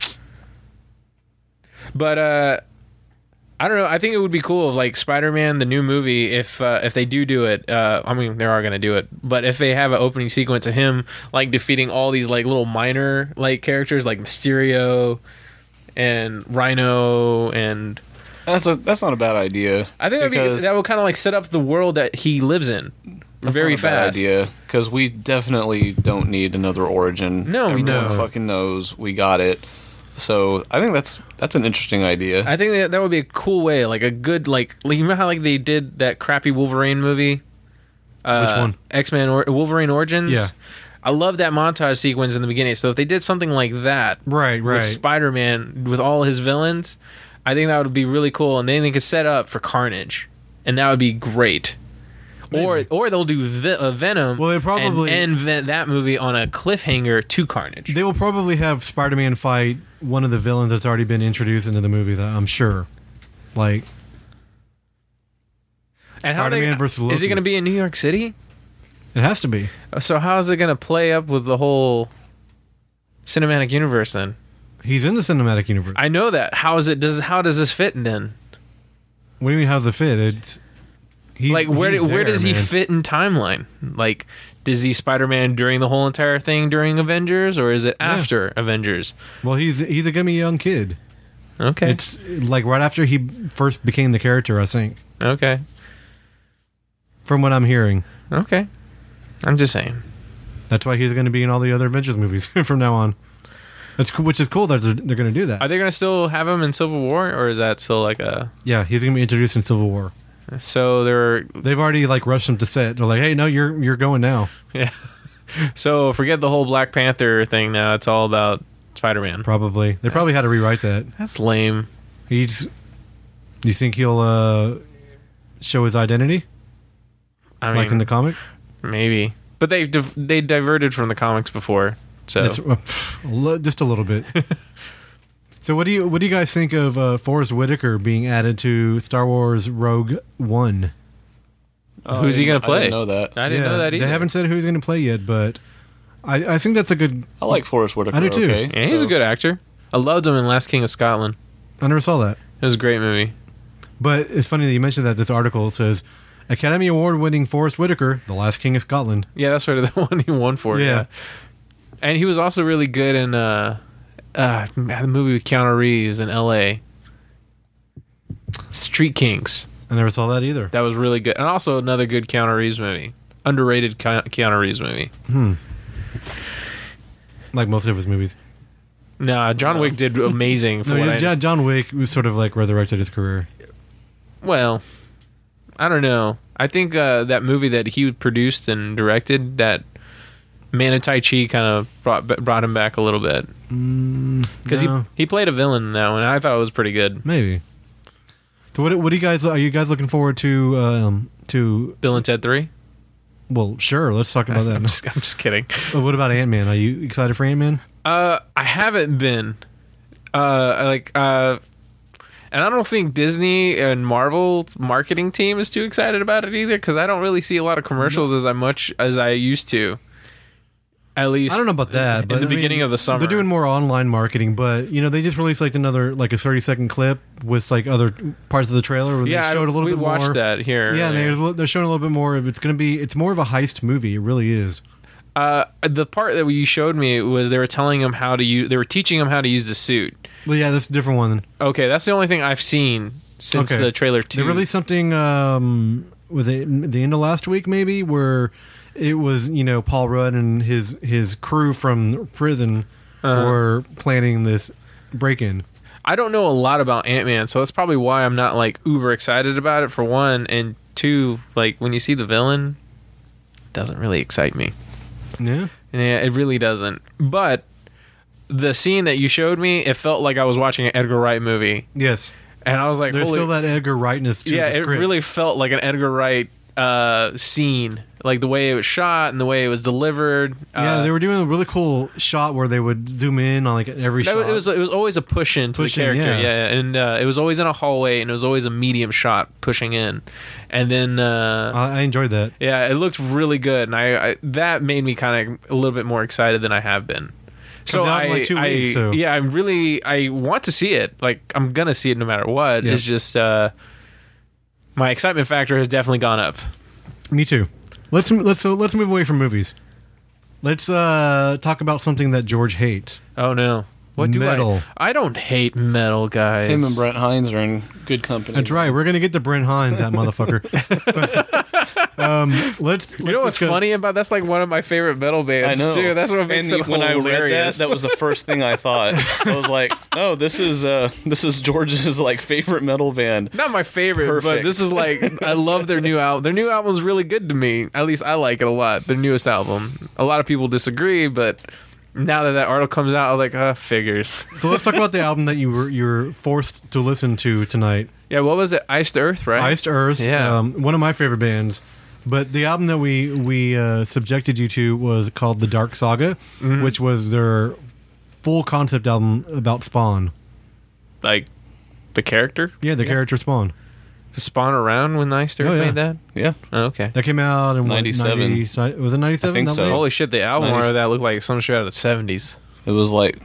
Speaker 3: But uh, I don't know. I think it would be cool if, like, Spider-Man, the new movie, if uh, if they do do it. Uh, I mean, they are going to do it. But if they have an opening sequence of him, like, defeating all these, like, little minor, like, characters, like Mysterio and Rhino and...
Speaker 1: That's a that's not a bad idea.
Speaker 3: I think that'd be,
Speaker 1: because
Speaker 3: that would kind of, like, set up the world that he lives in
Speaker 1: that's
Speaker 3: very
Speaker 1: not a bad
Speaker 3: fast.
Speaker 1: idea, because we definitely don't need another origin.
Speaker 3: No, we
Speaker 1: Everyone
Speaker 3: don't.
Speaker 1: fucking knows we got it. So I think that's that's an interesting idea.
Speaker 3: I think that that would be a cool way, like a good, like, like you know how like they did that crappy Wolverine movie. Uh,
Speaker 2: Which one?
Speaker 3: X-Men or Wolverine Origins.
Speaker 2: Yeah.
Speaker 3: I love that montage sequence in the beginning. So if they did something like that,
Speaker 2: Right,
Speaker 3: with
Speaker 2: right.
Speaker 3: Spider-Man with all his villains, I think that would be really cool, and then they could set up for Carnage, and that would be great. Or
Speaker 2: Maybe.
Speaker 3: or they'll do Vi- uh, Venom.
Speaker 2: Well, they probably-
Speaker 3: and end Ven- that movie on a cliffhanger to Carnage.
Speaker 2: They will probably have Spider-Man fight one of the villains that's already been introduced into the movie. That I'm sure. Like,
Speaker 3: and how
Speaker 2: Spider-Man
Speaker 3: they,
Speaker 2: versus
Speaker 3: is
Speaker 2: Loki.
Speaker 3: it going to be in New York City?
Speaker 2: it has to be.
Speaker 3: So how is it going to play up with the whole cinematic universe then?
Speaker 2: He's in the cinematic universe.
Speaker 3: I know that. How is it? Does how does this fit then?
Speaker 2: what do you mean? How does it fit? It's he's,
Speaker 3: Like where
Speaker 2: he's
Speaker 3: where
Speaker 2: there,
Speaker 3: does he
Speaker 2: man.
Speaker 3: fit in timeline? Like does he Spider-Man during the whole entire thing during Avengers, or is it
Speaker 2: Yeah.
Speaker 3: after Avengers?
Speaker 2: Well, he's he's a gummy young kid.
Speaker 3: Okay,
Speaker 2: It's like right after he first became the character, I think,
Speaker 3: okay,
Speaker 2: from what I'm hearing.
Speaker 3: okay. I'm just saying.
Speaker 2: That's why he's going to be in all the other Avengers movies from now on. That's cool, which is cool that they're, they're going to do that.
Speaker 3: Are they going to still have him in Civil War, or is that still like a?
Speaker 2: Yeah, he's going to be introduced in Civil War.
Speaker 3: So they're
Speaker 2: They've already like rushed him to set. They're like, "Hey, no, you're you're going now."
Speaker 3: yeah. So forget the whole Black Panther thing. Now it's all about Spider-Man.
Speaker 2: Probably they probably had to rewrite that.
Speaker 3: That's lame.
Speaker 2: He's. You think he'll uh, show his identity
Speaker 3: I mean,
Speaker 2: like in the comic?
Speaker 3: maybe, but they div- they diverted from the comics before. So
Speaker 2: It's, uh, pff, a li- just a little bit. So what do you what do you guys think of uh, Forrest Whitaker being added to Star Wars Rogue One?
Speaker 1: Oh,
Speaker 3: who's
Speaker 1: I
Speaker 3: he going
Speaker 1: didn't-
Speaker 3: to play?
Speaker 1: I didn't know that.
Speaker 3: I didn't know that either.
Speaker 2: They haven't said who he's going to play yet, but I, I think that's a good.
Speaker 1: I like Forrest Whitaker.
Speaker 2: I do too.
Speaker 1: Okay,
Speaker 3: Yeah, he's
Speaker 1: so-
Speaker 3: a good actor. I loved him in Last King of Scotland.
Speaker 2: I never saw that,
Speaker 3: It was a great movie.
Speaker 2: but it's funny that you mentioned that. This article says Academy Award-winning Forrest Whitaker, The Last King of Scotland.
Speaker 3: Yeah, that's sort of the one he won for. Yeah.
Speaker 2: Yeah.
Speaker 3: And he was also really good in uh, uh, the movie with Keanu Reeves in L A Street Kings.
Speaker 2: I never saw that either.
Speaker 3: That was really good. And also another good Keanu Reeves movie. Underrated Ke- Keanu Reeves movie.
Speaker 2: Like most of his movies.
Speaker 3: Nah, John Wick did amazing for
Speaker 2: No,
Speaker 3: what
Speaker 2: yeah,
Speaker 3: I...
Speaker 2: John- John Wick was sort of like resurrected his career.
Speaker 3: Well, I don't know. I think uh, that movie that he produced and directed, that Man of Tai Chi, kind of brought brought him back a little bit. Because
Speaker 2: no.
Speaker 3: he, he played a villain in that one. I thought it was pretty good.
Speaker 2: Maybe. So what? What do you guys? Are you guys looking forward to? Um, to
Speaker 3: Bill and Ted three?
Speaker 2: well, sure. Let's talk about
Speaker 3: I'm
Speaker 2: that.
Speaker 3: just, I'm just kidding.
Speaker 2: Uh, what about Ant Man? Are you excited for Ant Man?
Speaker 3: Uh, I haven't been. Uh, like, uh, and I don't think Disney and Marvel's marketing team is too excited about it either, because I don't really see a lot of commercials as I much as I used to. At least
Speaker 2: I don't know about that.
Speaker 3: in
Speaker 2: But
Speaker 3: the
Speaker 2: I mean,
Speaker 3: beginning of the summer.
Speaker 2: they're doing more online marketing. But you know, they just released like another like a thirty second clip with like other parts of the trailer where
Speaker 3: yeah,
Speaker 2: they showed a little
Speaker 3: we
Speaker 2: bit more.
Speaker 3: watched that here.
Speaker 2: Yeah, and
Speaker 3: earlier.
Speaker 2: they're, they're showing a little bit more. Of, it's going to be. It's more of a heist movie. It really is.
Speaker 3: Uh, the part that you showed me was they were telling him how to use. They were teaching him how to use the suit.
Speaker 2: Well, yeah, that's a different one.
Speaker 3: Okay, that's the only thing I've seen since
Speaker 2: Okay.
Speaker 3: the trailer two.
Speaker 2: They released something. Um, was it the end of last week? Maybe where it was, you know, Paul Rudd and his his crew from prison
Speaker 3: Uh-huh.
Speaker 2: were planning this break-in.
Speaker 3: I don't know a lot about Ant-Man, so that's probably why I'm not like uber excited about it for one, and two, like when you see the villain, it doesn't really excite me.
Speaker 2: Yeah.
Speaker 3: Yeah, it really doesn't. But the scene that you showed me, it felt like I was watching an Edgar Wright movie,
Speaker 2: Yes.
Speaker 3: and I was like,
Speaker 2: There's
Speaker 3: Holy,
Speaker 2: still that Edgar Wrightness to
Speaker 3: yeah,
Speaker 2: the
Speaker 3: it
Speaker 2: script.
Speaker 3: really felt like an Edgar Wright uh, scene, like the way it was shot and the way it was delivered.
Speaker 2: Yeah,
Speaker 3: uh,
Speaker 2: they were doing a really cool shot where they would zoom in on like every
Speaker 3: That,
Speaker 2: shot.
Speaker 3: it was it was always a push into
Speaker 2: Push
Speaker 3: the
Speaker 2: in,
Speaker 3: character,
Speaker 2: yeah.
Speaker 3: yeah, yeah. and uh, it was always in a hallway, and it was always a medium shot pushing in, and then uh,
Speaker 2: I I enjoyed that.
Speaker 3: yeah, it looked really good, and I, I that made me kind of a little bit more excited than I have been. So
Speaker 2: Comes out
Speaker 3: I,
Speaker 2: in like two
Speaker 3: I
Speaker 2: weeks, so-
Speaker 3: yeah, I'm really I want to see it. Like I'm gonna see it no matter what.
Speaker 2: Yeah.
Speaker 3: It's just uh, my excitement factor has definitely gone up.
Speaker 2: Me too. Let's let's so let's move away from movies. Let's uh, talk about something that George hates.
Speaker 3: Oh no, what do
Speaker 2: Metal.
Speaker 3: I? I don't hate metal, guys.
Speaker 1: Him and Brent Hines are in good company.
Speaker 2: That's right. We're gonna get to Brent Hines, that motherfucker. But, um, let's.
Speaker 3: You know what's funny about that's like one of my favorite metal
Speaker 1: I
Speaker 3: bands
Speaker 1: know.
Speaker 3: too. That's what makes
Speaker 1: and
Speaker 3: it
Speaker 1: when
Speaker 3: hilarious.
Speaker 1: I read that, that was the first thing I thought. I was like, "Oh, this is uh, this is George's like favorite metal band."
Speaker 3: not my favorite, but
Speaker 1: Perfect.
Speaker 3: this is like I love their new album. Their new album is really good to me. At least I like it a lot. Their newest album. A lot of people disagree, but now that that article comes out, I'm like, uh, figures.
Speaker 2: So let's talk about the album that you were you were forced to listen to tonight.
Speaker 3: Yeah, what was it? Iced Earth, right?
Speaker 2: Iced Earth.
Speaker 3: Yeah.
Speaker 2: Um, one of my favorite bands. But the album that we we uh, subjected you to was called The Dark Saga,
Speaker 3: Mm-hmm.
Speaker 2: which was their full concept album about Spawn.
Speaker 3: Like the character
Speaker 2: Yeah, the character Spawn.
Speaker 3: spawn around when Iced Earth
Speaker 2: Oh, yeah.
Speaker 3: made that.
Speaker 1: Yeah,
Speaker 3: Oh, okay.
Speaker 2: That came out in what,
Speaker 1: ninety-seven.
Speaker 2: ninety, was it ninety-seven?
Speaker 1: I think
Speaker 2: that
Speaker 1: so.
Speaker 2: late?
Speaker 3: Holy shit! The album
Speaker 1: nineties.
Speaker 3: art of that looked like some shit out of the seventies.
Speaker 1: it was like,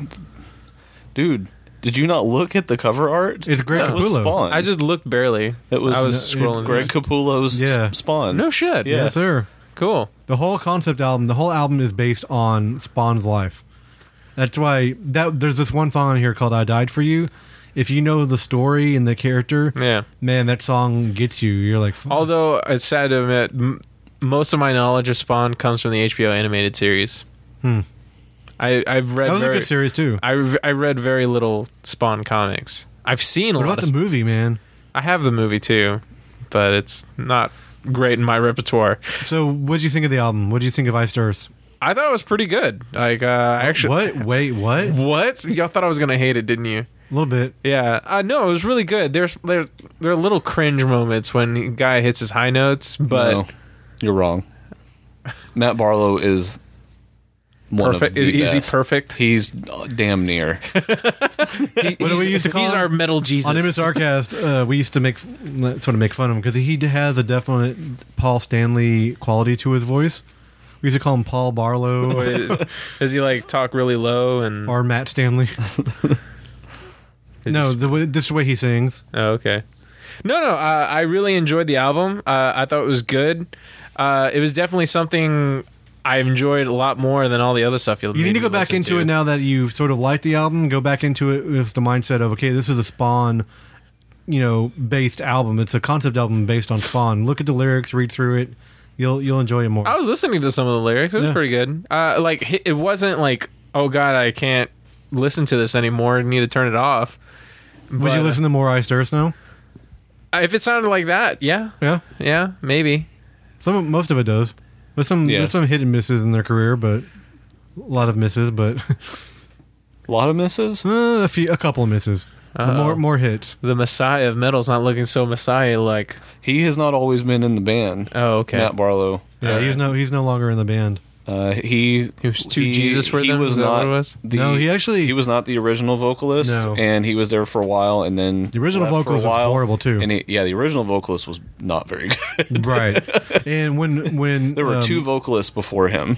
Speaker 1: dude, did you not look at the cover art?
Speaker 2: It's Greg
Speaker 1: That was
Speaker 2: Capullo.
Speaker 1: Spawn.
Speaker 3: I just looked barely.
Speaker 1: It was-
Speaker 3: I was
Speaker 2: Uh,
Speaker 3: scrolling.
Speaker 1: Greg Capullo's
Speaker 2: Yeah.
Speaker 1: Spawn.
Speaker 3: No shit.
Speaker 1: Yeah.
Speaker 2: Yes, sir.
Speaker 3: Cool.
Speaker 2: The whole concept album, the whole album is based on Spawn's life. That's why that there's this one song on here called "I Died for You." If you know the story and the character,
Speaker 3: Yeah.
Speaker 2: man, that song gets you. You're like, fuck.
Speaker 3: Although it's sad to admit, m- most of my knowledge of Spawn comes from the H B O animated series.
Speaker 2: Hmm.
Speaker 3: I, I've read
Speaker 2: that was
Speaker 3: very,
Speaker 2: a good series too.
Speaker 3: I, re- I read very little Spawn comics. I've seen a
Speaker 2: What
Speaker 3: lot
Speaker 2: about
Speaker 3: of
Speaker 2: the movie, man?
Speaker 3: I have the movie too, but it's not great in my repertoire.
Speaker 2: So, what did you think of the album? What did you think of Iced Earth?
Speaker 3: I thought it was pretty good. Like, uh, I actually,
Speaker 2: What? Wait, what? A
Speaker 3: What? Y'all thought I was gonna hate it, didn't you?
Speaker 2: little bit.
Speaker 3: Yeah. Uh, no, it was really good. There's there there are little cringe moments when the guy hits his high notes, but
Speaker 1: No, you're wrong. Matt Barlow is one
Speaker 3: perfect.
Speaker 1: of the
Speaker 3: Is he
Speaker 1: best.
Speaker 3: perfect?
Speaker 1: He's uh, damn near.
Speaker 3: He-
Speaker 2: What do we
Speaker 3: he's-
Speaker 2: used to call
Speaker 3: He's
Speaker 2: him?
Speaker 3: our metal Jesus.
Speaker 2: On M S R Cast, uh, we used to make sort of make fun of him because he has a definite Paul Stanley quality to his voice. We used to call him Paul Barlow
Speaker 3: Wait, Does he like talk really low and?
Speaker 2: or Matt Stanley.
Speaker 3: is
Speaker 2: No,
Speaker 3: this-
Speaker 2: the way, this is the way he sings.
Speaker 3: Oh, okay. No, no. Uh, I really enjoyed the album. Uh, I thought it was good. Uh, it was definitely something I enjoyed a lot more than all the other stuff. You'll
Speaker 2: You need to go back into it now that you sort of like the album. Go back into it with the mindset of, okay, this is a Spawn, you know, based album. It's a concept album based on Spawn. Look at the lyrics, read through it. You'll you'll enjoy it more.
Speaker 3: I was listening to some of the lyrics. It was
Speaker 2: Yeah.
Speaker 3: pretty good. Uh, like it wasn't like, oh god, I can't listen to this anymore. I need to turn it off.
Speaker 2: Would
Speaker 3: But,
Speaker 2: you listen to more Iced Earth now?
Speaker 3: uh, If it sounded like that, yeah,
Speaker 2: Yeah,
Speaker 3: yeah, maybe.
Speaker 2: some of- most of it does. There's some
Speaker 1: Yeah.
Speaker 2: there's some hit and misses in their career, but a lot of misses, but
Speaker 1: A lot of misses.
Speaker 2: uh, a few a couple of misses. But
Speaker 3: Uh-oh.
Speaker 2: more more hits.
Speaker 3: The Messiah of metal's not looking so Messiah like.
Speaker 1: He has not always been in the band.
Speaker 3: Oh, okay.
Speaker 1: Matt Barlow.
Speaker 2: Yeah, he's no he's no longer in the band.
Speaker 1: Uh, he
Speaker 3: He was too Jesus for
Speaker 1: he
Speaker 3: them?
Speaker 1: Was
Speaker 3: Is that
Speaker 1: not
Speaker 3: what it was?
Speaker 1: The,
Speaker 2: No, he actually-
Speaker 1: he was not the original vocalist,
Speaker 2: No.
Speaker 1: and he was there for a while, and then
Speaker 2: The original
Speaker 1: left for a
Speaker 2: vocalist was
Speaker 1: while,
Speaker 2: horrible, too.
Speaker 1: And he, yeah, the original vocalist was not very good.
Speaker 2: Right. And when when
Speaker 1: There were
Speaker 2: um,
Speaker 1: two vocalists before him,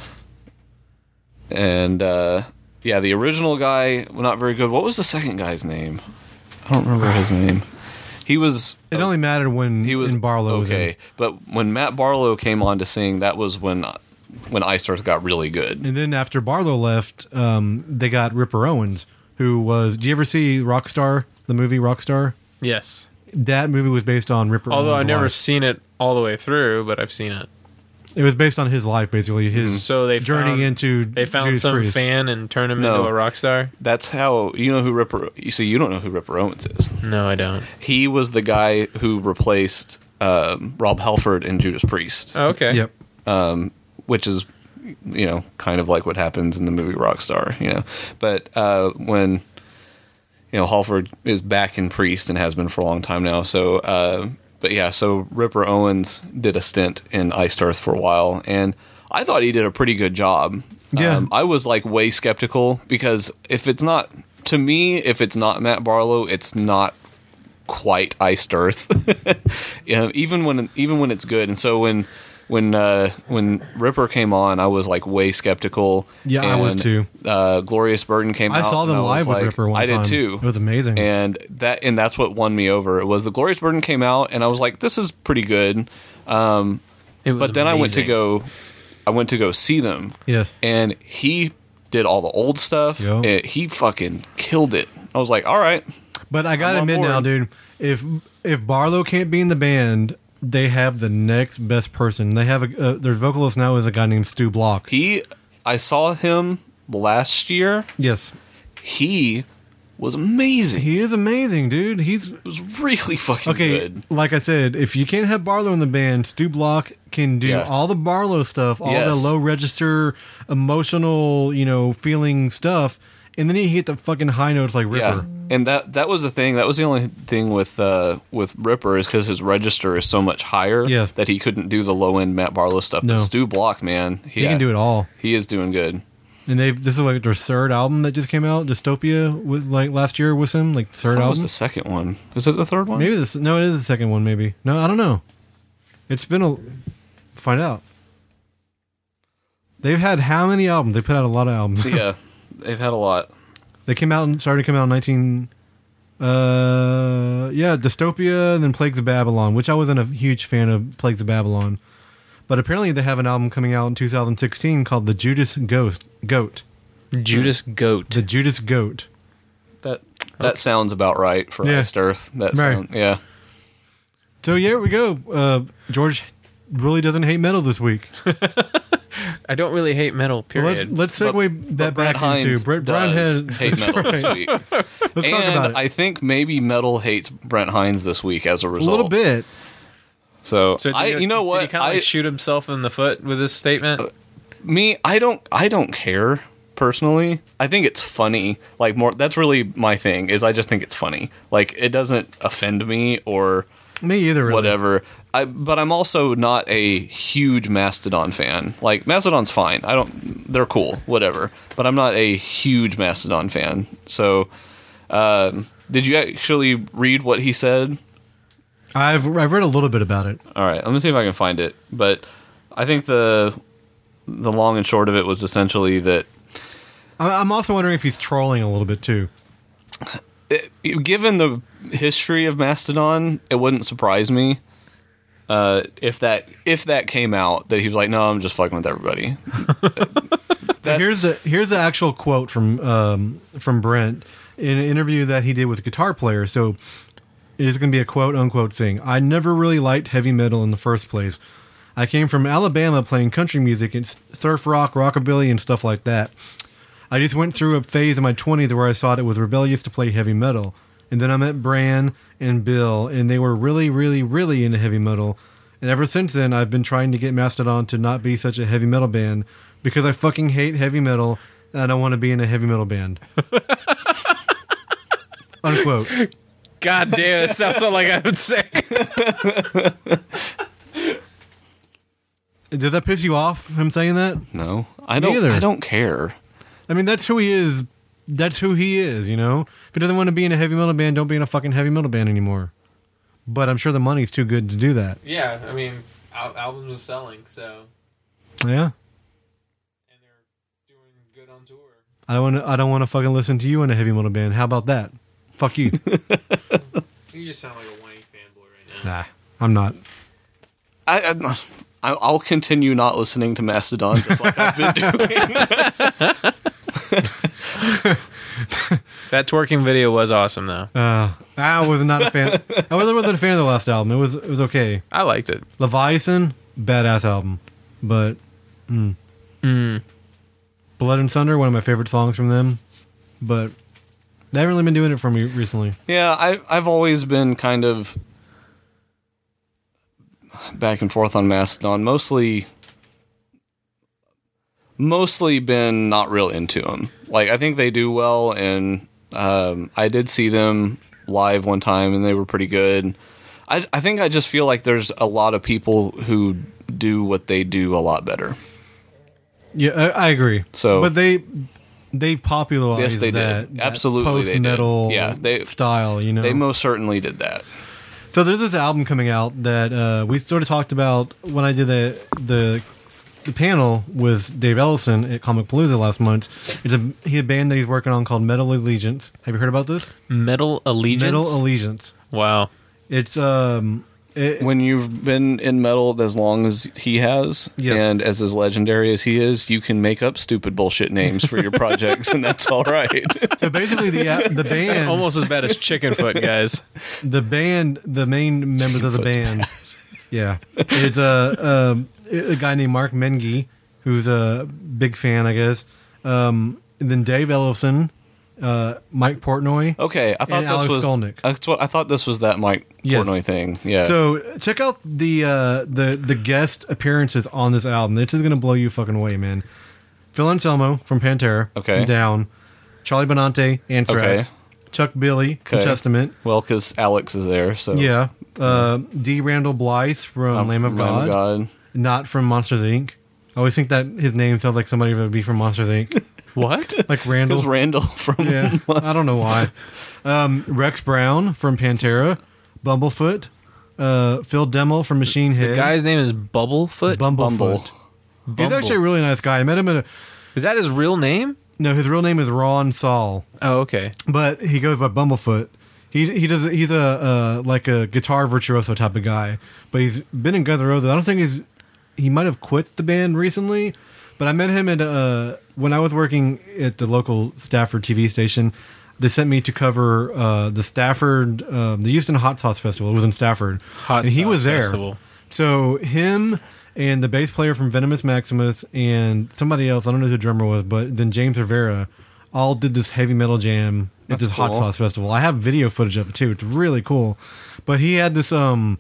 Speaker 1: and uh, yeah, the original guy well, not very good. What was the second guy's name? I don't remember his name. He was
Speaker 2: it only mattered when
Speaker 1: he was
Speaker 2: in Barlow was in.
Speaker 1: okay, but when Matt Barlow came on to sing, that was when when Iced Earth got really good.
Speaker 2: And then after Barlow left, um, they got Ripper Owens, who was. Do you ever see Rockstar, the movie Rockstar?
Speaker 3: Yes.
Speaker 2: That movie was based on Ripper
Speaker 3: Although
Speaker 2: Owens'
Speaker 3: I've never
Speaker 2: life.
Speaker 3: seen it all the way through, but I've seen it.
Speaker 2: It was based on his life, basically. His
Speaker 3: So they
Speaker 2: journey
Speaker 3: found,
Speaker 2: into
Speaker 3: they found
Speaker 2: Judas
Speaker 3: some
Speaker 2: Priest.
Speaker 3: fan and turned him
Speaker 1: No.
Speaker 3: into a rock star.
Speaker 1: That's how you know who Ripper. You see, you don't know who Ripper Owens is.
Speaker 3: No, I don't.
Speaker 1: He was the guy who replaced um, Rob Halford in Judas Priest,
Speaker 3: Oh, okay.
Speaker 2: Yep.
Speaker 1: um, which is, you know, kind of like what happens in the movie Rockstar. You know, but uh, when you know Halford is back in Priest and has been for a long time now. So, uh, but yeah, so Ripper Owens did a stint in Iced Earth for a while, and I thought he did a pretty good job.
Speaker 2: Yeah.
Speaker 1: Um, I was like way skeptical because if it's not, to me, if it's not Matt Barlow, it's not quite Iced Earth. You know, even when even when it's good. And so when when uh, when Ripper came on, I was like way skeptical.
Speaker 2: Yeah, I was
Speaker 1: And,
Speaker 2: too.
Speaker 1: Uh, Glorious Burden came
Speaker 2: I
Speaker 1: out.
Speaker 2: saw
Speaker 1: and
Speaker 2: them
Speaker 1: I was
Speaker 2: live with
Speaker 1: like-
Speaker 2: Ripper one
Speaker 1: I
Speaker 2: time.
Speaker 1: did too.
Speaker 2: It was amazing.
Speaker 1: And that and that's what won me over. It was the Glorious Burden came out, and I was like, this is pretty good. Um,
Speaker 3: It was
Speaker 1: but then I went to
Speaker 3: amazing.
Speaker 1: go, I went to go see them.
Speaker 2: Yeah.
Speaker 1: And he did all the old stuff.
Speaker 2: Yep.
Speaker 1: and he fucking killed it. I was like, all right.
Speaker 2: But I gotta
Speaker 1: I'm on
Speaker 2: admit now,
Speaker 1: board.
Speaker 2: dude, if if Barlow can't be in the band, they have the next best person. They have a uh, their vocalist now is a guy named Stu Block.
Speaker 1: He, I saw him last year.
Speaker 2: Yes,
Speaker 1: He was amazing. He
Speaker 2: he is amazing, dude. He's
Speaker 1: was really fucking
Speaker 2: okay.
Speaker 1: good.
Speaker 2: Like I said, if you can't have Barlow in the band, Stu Block can do
Speaker 1: Yeah.
Speaker 2: all the Barlow stuff, all the
Speaker 1: Yes.
Speaker 2: low register, emotional, you know, feeling stuff, and then he hit the fucking high notes like Ripper.
Speaker 1: Yeah, and that that was the thing. That was the only thing with uh, with Ripper is because his register is so much higher
Speaker 2: Yeah.
Speaker 1: that he couldn't do the low end Matt Barlow stuff.
Speaker 2: No.
Speaker 1: But Stu Block, man,
Speaker 2: He can do it all.
Speaker 1: He is doing good.
Speaker 2: And they this is like their third album that just came out, Dystopia, with like last year with him, like third
Speaker 1: That
Speaker 2: album.
Speaker 1: was the second one. Is it the third one?
Speaker 2: Maybe this. No, it is the second one. Maybe. No, I don't know. It's been a. Find out. They've had how many albums? They put out a lot of albums.
Speaker 1: Yeah, they've had a lot.
Speaker 2: They came out and started coming out in nineteen. Uh, yeah, Dystopia, and then Plagues of Babylon, which I wasn't a huge fan of Plagues of Babylon, but apparently they have an album coming out in two thousand sixteen called The Judas Ghost Goat.
Speaker 3: Judas Goat.
Speaker 2: The Judas Goat.
Speaker 1: That that sounds about right for
Speaker 2: Yeah.
Speaker 1: Iced Earth. That
Speaker 2: Right.
Speaker 1: sound, yeah.
Speaker 2: So yeah, here we go. Uh, George really doesn't hate metal this week.
Speaker 3: I don't really hate metal,
Speaker 2: Well, let's
Speaker 3: period.
Speaker 2: let's segue
Speaker 1: But-
Speaker 2: that
Speaker 1: but Brett
Speaker 2: back
Speaker 1: Hines
Speaker 2: into Brett Brown
Speaker 1: does
Speaker 2: had
Speaker 1: hate metal this
Speaker 2: Right.
Speaker 1: week.
Speaker 2: Let's
Speaker 1: and
Speaker 2: talk about it.
Speaker 1: I think maybe metal hates Brent Hines this week as a
Speaker 2: a
Speaker 1: result.
Speaker 2: little bit.
Speaker 1: So,
Speaker 3: so did
Speaker 1: I,
Speaker 3: he-
Speaker 1: you know
Speaker 3: Did
Speaker 1: what?
Speaker 3: he kind of
Speaker 1: I,
Speaker 3: like shoot himself in the foot with this statement?
Speaker 1: me, I don't, I don't care personally. I think it's funny. Like more, that's really my thing. Is I just think it's funny. Like it doesn't offend me or
Speaker 2: Me either. Really.
Speaker 1: whatever. I, but I'm also not a huge Mastodon fan. Like Mastodon's fine. I don't. They're cool. Whatever. But I'm not a huge Mastodon fan. So, um, did you actually read what he said?
Speaker 2: I've I've read a little bit about it.
Speaker 1: All right. Let me see if I can find it. But I think the the long and short of it was essentially that
Speaker 2: I- I'm also wondering if he's trolling a little bit too.
Speaker 1: it, given the history of Mastodon, it wouldn't surprise me uh, if that if that came out that he was like, "No, I'm just fucking with everybody." That's-
Speaker 2: Here's the here's the actual quote from um, from Brent in an interview that he did with a guitar player. So it is going to be a quote unquote thing. I never really liked heavy metal in the first place. I came from Alabama playing country music and surf rock, rockabilly, and stuff like that. I just went through a phase in my twenties where I thought it was rebellious to play heavy metal. And then I met Bran and Bill, and they were really, really, really into heavy metal. And ever since then, I've been trying to get Mastodon to not be such a heavy metal band because I fucking hate heavy metal and I don't want to be in a heavy metal band. Unquote.
Speaker 3: God damn, it sounds so like I would say.
Speaker 2: Did that piss you off, him saying that?
Speaker 1: no, I don't.
Speaker 2: either.
Speaker 1: I don't care.
Speaker 2: I mean, that's who he is. That's who he is, you know? If he doesn't want to be in a heavy metal band, don't be in a fucking heavy metal band anymore. But I'm sure the money's too good to do that.
Speaker 3: Yeah, I mean, al- albums are selling, so
Speaker 2: Yeah.
Speaker 3: and they're doing good on tour.
Speaker 2: I don't want to. I don't want to fucking listen to you in a heavy metal band. How about that? Fuck you.
Speaker 3: You just sound like a whiny fanboy right now.
Speaker 2: Nah, I'm not.
Speaker 1: I, I I, I'll continue not listening to Mastodon just like I've been doing.
Speaker 3: That twerking video was awesome, though.
Speaker 2: Uh, I was not a fan. I really wasn't a fan of the last album. It was it was okay.
Speaker 3: I liked it.
Speaker 2: Leviathan, badass album, but mm.
Speaker 3: Mm.
Speaker 2: Blood and Thunder, one of my favorite songs from them, but they haven't really been doing it for me recently.
Speaker 1: Yeah, I, I've always been kind of back and forth on Mastodon. Mostly, mostly been not real into them. Like, I think they do well, and um, I did see them live one time, and they were pretty good. I, I think I just feel like there's a lot of people who do what they do a lot better.
Speaker 2: Yeah, I, I agree.
Speaker 1: So,
Speaker 2: but they they popularized
Speaker 1: yes, they
Speaker 2: that,
Speaker 1: did.
Speaker 2: that
Speaker 1: Absolutely, they did.
Speaker 2: post-metal
Speaker 1: Yeah, they,
Speaker 2: style. You know,
Speaker 1: they most certainly did that.
Speaker 2: So there's this album coming out that uh, we sort of talked about when I did the the, the panel with Dave Ellison at Comic Palooza last month. It's a he had a band that he's working on called Metal Allegiance. Have you heard about this?
Speaker 3: Metal Allegiance?
Speaker 2: Metal Allegiance.
Speaker 3: Wow.
Speaker 2: It's um it,
Speaker 1: when you've been in metal as long as he has,
Speaker 2: yes.
Speaker 1: and as as legendary as he is, you can make up stupid bullshit names for your projects, and that's all right.
Speaker 2: So basically, the uh, the band
Speaker 3: It's almost as bad as Chickenfoot, guys.
Speaker 2: The band, the main members of the band, yeah, it's a, a a guy named Mark Mengi, who's a big fan, I guess. Um, and then Dave Ellison, uh, Mike Portnoy.
Speaker 1: Okay, I thought
Speaker 2: and
Speaker 1: this
Speaker 2: Alex
Speaker 1: was.
Speaker 2: Skolnick.
Speaker 1: That's what I thought. This was that Mike
Speaker 2: Yes.
Speaker 1: Portnoy thing. Yeah.
Speaker 2: So check out the uh, the the guest appearances on this album. This is gonna blow you fucking away, man. Phil Anselmo from Pantera.
Speaker 1: Okay.
Speaker 2: Down. Charlie Benante, Anthrax.
Speaker 1: Okay.
Speaker 2: Chuck Billy from
Speaker 1: Okay.
Speaker 2: Testament.
Speaker 1: Well, because Alex is there, so
Speaker 2: Yeah. Uh, D. Randall Blythe from
Speaker 1: Um,
Speaker 2: Lamb of
Speaker 1: Lamb
Speaker 2: God.
Speaker 1: of God.
Speaker 2: Not from Monsters Incorporated. I always think that his name sounds like somebody who would be from Monsters Incorporated.
Speaker 3: What?
Speaker 2: Like Randall.
Speaker 1: Because Randall from
Speaker 2: Yeah, I don't know why. Um, Rex Brown from Pantera. Bumblefoot. Uh, Phil Demmel from Machine Head.
Speaker 3: The guy's name is Bumblefoot?
Speaker 2: Bumblefoot.
Speaker 1: Bumble.
Speaker 2: He's
Speaker 3: Bumble.
Speaker 2: actually a really nice guy. I met him at a...
Speaker 3: Is that his real name?
Speaker 2: No, his real name is Ron Saul,
Speaker 3: Oh, okay.
Speaker 2: but he goes by Bumblefoot. He he does he's a uh, like a guitar virtuoso type of guy, but he's been in Guns N' Roses. I don't think he's he might have quit the band recently, but I met him at uh when I was working at the local Stafford T V station. They sent me to cover uh, the Stafford uh, the Houston Hot Sauce Festival. It was in Stafford,
Speaker 3: Hot
Speaker 2: and he
Speaker 3: Sauce
Speaker 2: was there.
Speaker 3: Festival.
Speaker 2: So him and the bass player from Venomous Maximus and somebody else, I don't know who the drummer was, but then James Rivera, all did this heavy metal jam at
Speaker 1: That's
Speaker 2: this Hot
Speaker 1: cool.
Speaker 2: Sauce Festival. I have video footage of it too. It's really cool. But he had this um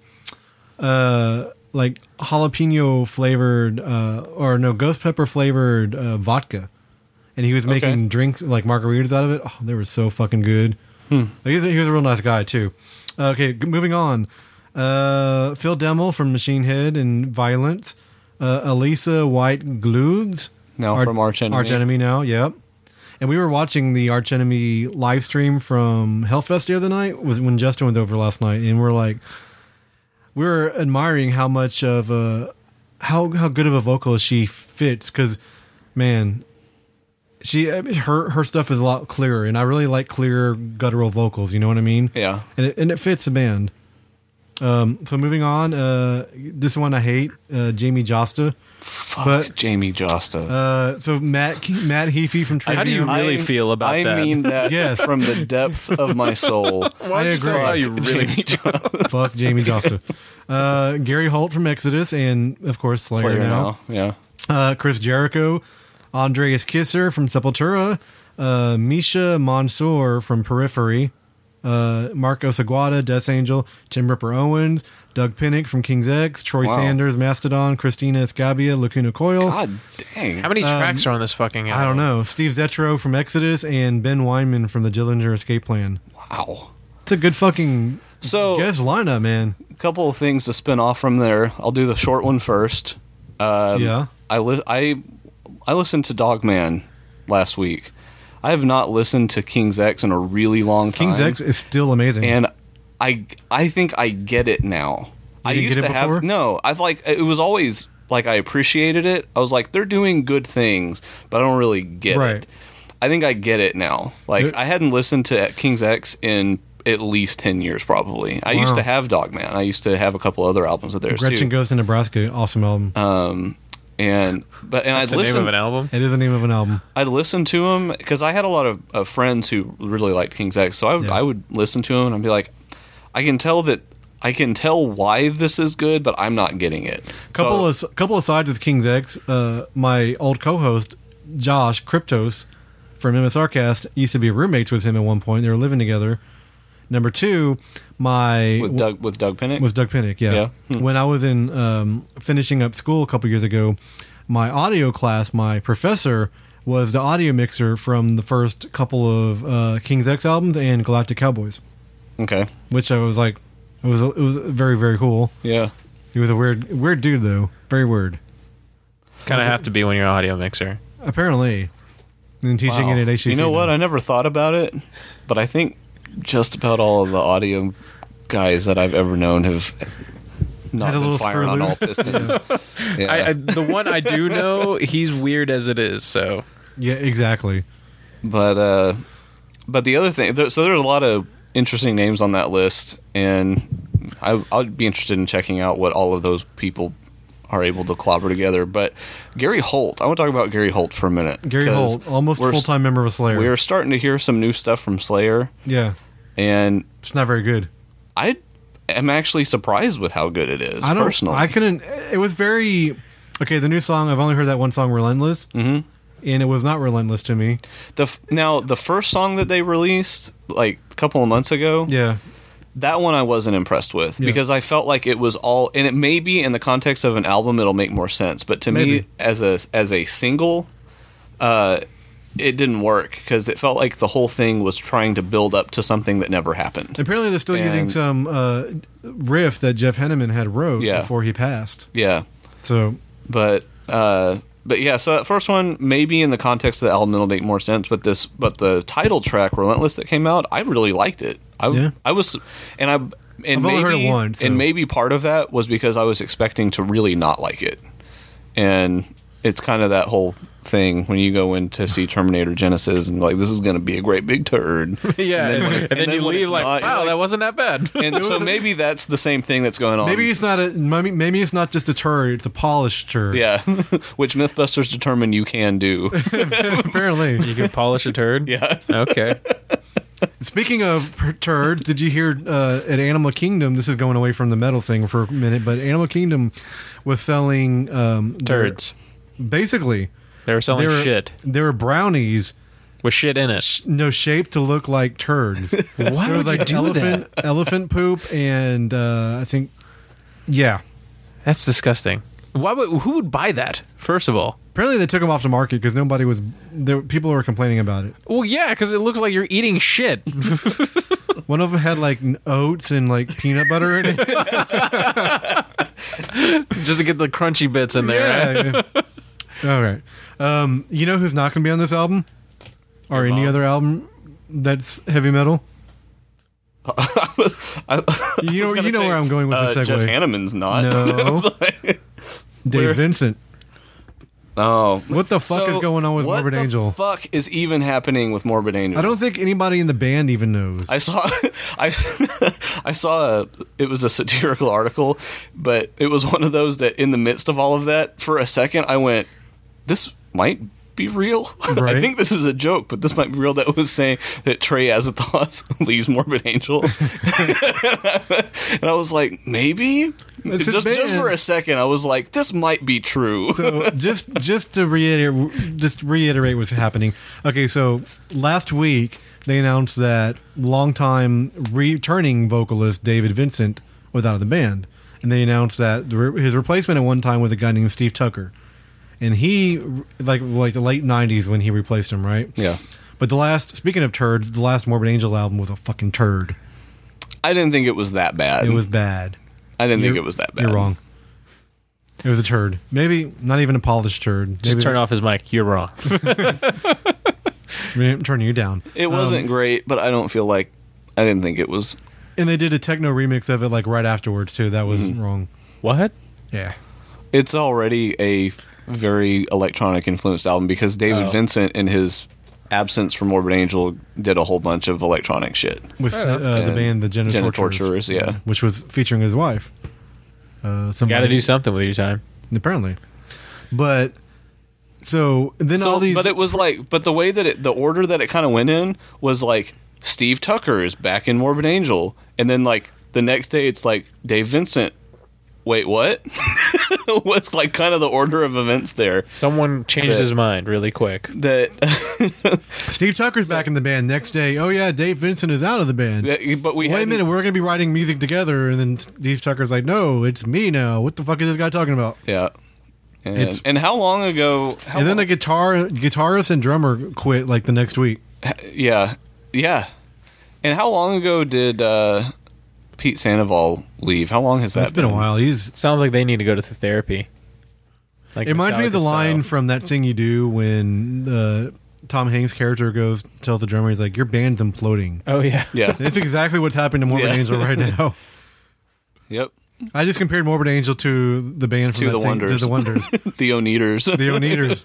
Speaker 2: uh like jalapeno flavored uh or no ghost pepper flavored uh, vodka, and he was making
Speaker 1: Okay.
Speaker 2: drinks like margaritas out of it. Oh, they were so fucking good.
Speaker 1: Hmm.
Speaker 2: He was, a, he was a real nice guy too. Okay, g- moving on. Uh, Phil Demmel from Machine Head and Violence. Uh, Elisa White Gludes.
Speaker 1: Now from Arch Enemy.
Speaker 2: Arch Enemy now, yep. And we were watching the Arch Enemy live stream from Hellfest the other night was when Justin went over last night, and we're like, we were admiring how much of a how how good of a vocalist she fits, because man, she her her stuff is a lot clearer, and I really like clear guttural vocals. You know what I mean?
Speaker 1: Yeah.
Speaker 2: And it, and it fits a band. Um, so moving on, uh, this one I hate, uh, Jamie Josta.
Speaker 1: Fuck
Speaker 2: But-
Speaker 1: Jamie Josta.
Speaker 2: Uh, so Matt Matt Heafy from Trivium.
Speaker 3: How do you really feel about
Speaker 1: I
Speaker 3: that?
Speaker 1: mean that
Speaker 2: Yes.
Speaker 1: from the depth of my soul.
Speaker 2: I agree.
Speaker 3: How you really
Speaker 1: Jamie Josta.
Speaker 2: Fuck Jamie Josta. Uh, Gary Holt from Exodus, and of course Slayer,
Speaker 1: Slayer
Speaker 2: now.
Speaker 1: now. Yeah.
Speaker 2: Uh, Chris Jericho, Andreas Kisser from Sepultura, uh, Misha Mansour from Periphery, uh, Marco Seguada, Death Angel, Tim Ripper Owens, Doug Pinnick from King's X, Troy
Speaker 1: Wow.
Speaker 2: Sanders, Mastodon, Christina Escabia, Lacuna Coil.
Speaker 1: God dang.
Speaker 3: How many tracks are on this fucking album?
Speaker 2: I don't know. Steve Zetro from Exodus and Ben Weinman from the Dillinger Escape Plan.
Speaker 1: Wow.
Speaker 2: It's a good fucking
Speaker 1: So-
Speaker 2: guest lineup, man.
Speaker 1: A couple of things to spin off from there. I'll do the short one first. Um,
Speaker 2: Yeah.
Speaker 1: I li- I I listened to Dogman last week. I have not listened to King's X in a really long time.
Speaker 2: King's X is still amazing.
Speaker 1: and I I think I get it now. I
Speaker 2: didn't
Speaker 1: used
Speaker 2: get it
Speaker 1: to have
Speaker 2: before?
Speaker 1: no. I've like it was always like I appreciated it. I was like they're doing good things, but I don't really get
Speaker 2: Right.
Speaker 1: it. I think I get it now. Like
Speaker 2: It-
Speaker 1: I hadn't listened to King's X in at least ten years, probably. I
Speaker 2: Wow.
Speaker 1: used to have Dogman. I used to have a couple other albums of theirs
Speaker 2: Gretchen
Speaker 1: too.
Speaker 2: Goes to Nebraska, awesome album.
Speaker 1: Um, and but and
Speaker 3: That's
Speaker 1: I'd
Speaker 3: the name
Speaker 1: listen.
Speaker 3: of an album.
Speaker 2: it is the name of an album.
Speaker 1: I'd listen to them because I had a lot of, of friends who really liked King's X. So I would,
Speaker 2: Yeah.
Speaker 1: I would listen to them and I'd be like, I can tell that I can tell why this is good, but I'm not getting it.
Speaker 2: Couple
Speaker 1: So-
Speaker 2: of couple of sides with King's X. Uh, my old co-host Josh Cryptos from M S R Cast used to be roommates with him at one point. They were living together. Number two, my
Speaker 1: with Doug with Doug Pinnick.
Speaker 2: was Doug Pinnick. Yeah.
Speaker 1: Yeah. Hmm.
Speaker 2: When I was in um, finishing up school a couple years ago, my audio class, my professor was the audio mixer from the first couple of uh, King's X albums and Galactic Cowboys,
Speaker 1: Okay.
Speaker 2: which I was like, it was it was very very cool.
Speaker 1: Yeah.
Speaker 2: He was a weird weird dude though, very weird.
Speaker 3: Kind of have to be when you're an audio mixer.
Speaker 2: Apparently, and teaching
Speaker 1: Wow.
Speaker 2: it at H C C.
Speaker 1: You know what?
Speaker 2: now.
Speaker 1: I never thought about it, but I think just about all of the audio guys that I've ever known have not
Speaker 2: Had a
Speaker 1: been
Speaker 2: little
Speaker 1: firing on
Speaker 2: screw
Speaker 1: all pistons. Yeah.
Speaker 3: I, I, the one I do know, he's weird as it is. So
Speaker 2: Yeah, exactly.
Speaker 1: But uh, but the other thing, there, so there's a lot of interesting names on that list, and I, I'd be interested in checking out what all of those people are able to clobber together. But Gary Holt, I want to talk about Gary Holt for a minute.
Speaker 2: Gary
Speaker 1: 'cause
Speaker 2: Holt, almost
Speaker 1: we're-
Speaker 2: full time member of Slayer.
Speaker 1: We're starting to hear some new stuff from Slayer,
Speaker 2: yeah,
Speaker 1: and
Speaker 2: it's not very good.
Speaker 1: I am actually surprised with how good it is.
Speaker 2: I don't.
Speaker 1: personally,
Speaker 2: I couldn't. It was very okay. The new song. I've only heard that one song, "Relentless," mm-hmm. and it was not relentless to me.
Speaker 1: the f- now the first song that they released like a couple of months ago.
Speaker 2: Yeah,
Speaker 1: That one I wasn't impressed with
Speaker 2: Yeah.
Speaker 1: because I felt like it was all, and it may be in the context of an album it'll make more sense, but to me
Speaker 2: Maybe.
Speaker 1: as a as a single, uh, it didn't work because it felt like the whole thing was trying to build up to something that never happened.
Speaker 2: apparently they're still using
Speaker 1: And-
Speaker 2: some uh, riff that Jeff Henneman had wrote
Speaker 1: Yeah.
Speaker 2: before he passed.
Speaker 1: Yeah,
Speaker 2: So
Speaker 1: but uh, but yeah, so that first one maybe in the context of the album it'll make more sense, but this but the title track "Relentless" that came out, I really liked it. I
Speaker 2: Yeah.
Speaker 1: I was and I and
Speaker 2: I've
Speaker 1: maybe
Speaker 2: only heard it once, so-
Speaker 1: and maybe part of that was because I was expecting to really not like it, and it's kind of that whole thing when you go in to see Terminator Genesis and like this is going to be a great big turd.
Speaker 3: yeah, and then,
Speaker 1: when it-
Speaker 3: and then
Speaker 1: and then
Speaker 3: you
Speaker 1: when
Speaker 3: leave
Speaker 1: it's
Speaker 3: like,
Speaker 1: not, you're
Speaker 3: wow,
Speaker 1: like-
Speaker 3: that wasn't that bad.
Speaker 1: And so maybe that's the same thing that's going on.
Speaker 2: maybe it's not a. Maybe, maybe it's not just a turd. It's a polished turd.
Speaker 1: yeah, which MythBusters determined you can do.
Speaker 2: Apparently.
Speaker 3: You can polish a turd.
Speaker 1: Yeah.
Speaker 3: Okay.
Speaker 2: Speaking of per- turds, did you hear uh, at Animal Kingdom? This is going away from the metal thing for a minute, but Animal Kingdom was selling um, their-
Speaker 3: Turds.
Speaker 2: Basically,
Speaker 3: They were selling
Speaker 2: they were,
Speaker 3: shit
Speaker 2: There were brownies,
Speaker 3: with shit in it.
Speaker 2: sh- no shape to look like turds.
Speaker 3: Why
Speaker 2: there was
Speaker 3: would you
Speaker 2: like
Speaker 3: do
Speaker 2: elephant, elephant poop, and uh, I think, yeah.
Speaker 3: That's disgusting. Why would who would buy that? First of all,
Speaker 2: Apparently, they took them off the market because nobody was. There, people were complaining about it.
Speaker 3: well, yeah, because it looks like you're eating shit.
Speaker 2: One of them had like n- oats and like peanut butter in it.
Speaker 3: Just to get the crunchy bits in there. Right?
Speaker 2: Yeah. All right. Um, you know who's not going to be on this album, or any
Speaker 1: mom.
Speaker 2: other album that's heavy metal?
Speaker 1: I,
Speaker 2: You know,
Speaker 1: was gonna
Speaker 2: you know
Speaker 1: say,
Speaker 2: where I'm going with
Speaker 1: uh,
Speaker 2: the
Speaker 1: Jeff
Speaker 2: segue.
Speaker 1: Hanneman's not.
Speaker 2: No, Dave
Speaker 1: Where-
Speaker 2: Vincent.
Speaker 1: Oh,
Speaker 2: What the fuck
Speaker 1: So,
Speaker 2: is going on with
Speaker 1: what
Speaker 2: Morbid
Speaker 1: the
Speaker 2: Angel?
Speaker 1: Fuck is even happening with Morbid Angel?
Speaker 2: I don't think anybody in the band even knows.
Speaker 1: I saw, I, I saw a. It was a satirical article, but it was one of those that, in the midst of all of that, for a second, I went, "This might be real."
Speaker 2: Right.
Speaker 1: I think this is a joke, but this might be real. That was saying that Trey Azathoth leaves Morbid Angel, and I was like, maybe.
Speaker 2: It's his
Speaker 1: Just, just
Speaker 2: band.
Speaker 1: for a second, I was like, "This might be true."
Speaker 2: So just just to reiterate, just reiterate what's happening. Okay, so last week they announced that longtime returning vocalist David Vincent was out of the band, and they announced that the re- his replacement at one time was a guy named Steve Tucker, and he like like the late nineties when he replaced him, right?
Speaker 1: Yeah.
Speaker 2: But the last, speaking of turds, the last Morbid Angel album was a fucking turd.
Speaker 1: I didn't think it was that bad.
Speaker 2: It was bad.
Speaker 1: I didn't think
Speaker 2: You're-
Speaker 1: it was that bad.
Speaker 2: You're wrong. It was a turd. Maybe not even a polished turd.
Speaker 3: Just
Speaker 2: Maybe-
Speaker 3: turn off his mic. You're wrong.
Speaker 2: I'm turning you down.
Speaker 1: It wasn't
Speaker 2: Um,
Speaker 1: great, but I don't feel like I didn't think it was.
Speaker 2: And they did a techno remix of it like right afterwards too. That was
Speaker 1: Mm-hmm.
Speaker 2: wrong.
Speaker 3: What?
Speaker 2: Yeah.
Speaker 1: It's already a very electronic influenced album because David
Speaker 3: Oh.
Speaker 1: Vincent in his absence from Morbid Angel, did a whole bunch of electronic shit.
Speaker 2: With uh, the
Speaker 1: And
Speaker 2: band The Genitorturers,
Speaker 1: Genitorturers, yeah.
Speaker 2: which was featuring his wife. Uh,
Speaker 3: Got to do something with your time.
Speaker 2: Apparently. But, so, then
Speaker 1: So,
Speaker 2: all these...
Speaker 1: but it was like, but the way that it, the order that it kind of went in was like, Steve Tucker is back in Morbid Angel, and then like the next day it's like Dave Vincent. Wait, what? What's like kind of the order of events there?
Speaker 3: Someone changed
Speaker 1: That-
Speaker 3: his mind really quick.
Speaker 1: That,
Speaker 2: Steve Tucker's back in the band. Next day, oh yeah, Dave Vincent is out of the band.
Speaker 1: that but we
Speaker 2: Wait a
Speaker 1: hadn't-
Speaker 2: minute, we're going to be writing music together. And then Steve Tucker's like, no, it's me now. What the fuck is this guy talking about?
Speaker 1: Yeah. And,
Speaker 2: It's-
Speaker 1: and how long ago? How
Speaker 2: And then the
Speaker 1: long-
Speaker 2: guitar guitarist and drummer quit like the next week.
Speaker 1: yeah, yeah. And how long ago did uh, Pete Sandoval leave? How long has that
Speaker 2: It's been a while. He's.
Speaker 3: Sounds like they need to go to the therapy. Like
Speaker 2: It reminds me of the
Speaker 3: Metallica
Speaker 2: line
Speaker 3: style.
Speaker 2: from That Thing You Do when the Tom Hanks character goes tells the drummer, he's like, "Your band's imploding."
Speaker 3: Oh yeah,
Speaker 1: Yeah.
Speaker 2: It's exactly what's happening to Morbid
Speaker 1: Yeah.
Speaker 2: Angel right now.
Speaker 1: Yep.
Speaker 2: I just compared Morbid Angel to the band from
Speaker 1: To
Speaker 2: that
Speaker 1: the
Speaker 2: thing,
Speaker 1: Wonders.
Speaker 2: To the Wonders.
Speaker 1: The Oneaters.
Speaker 2: The Oneaters.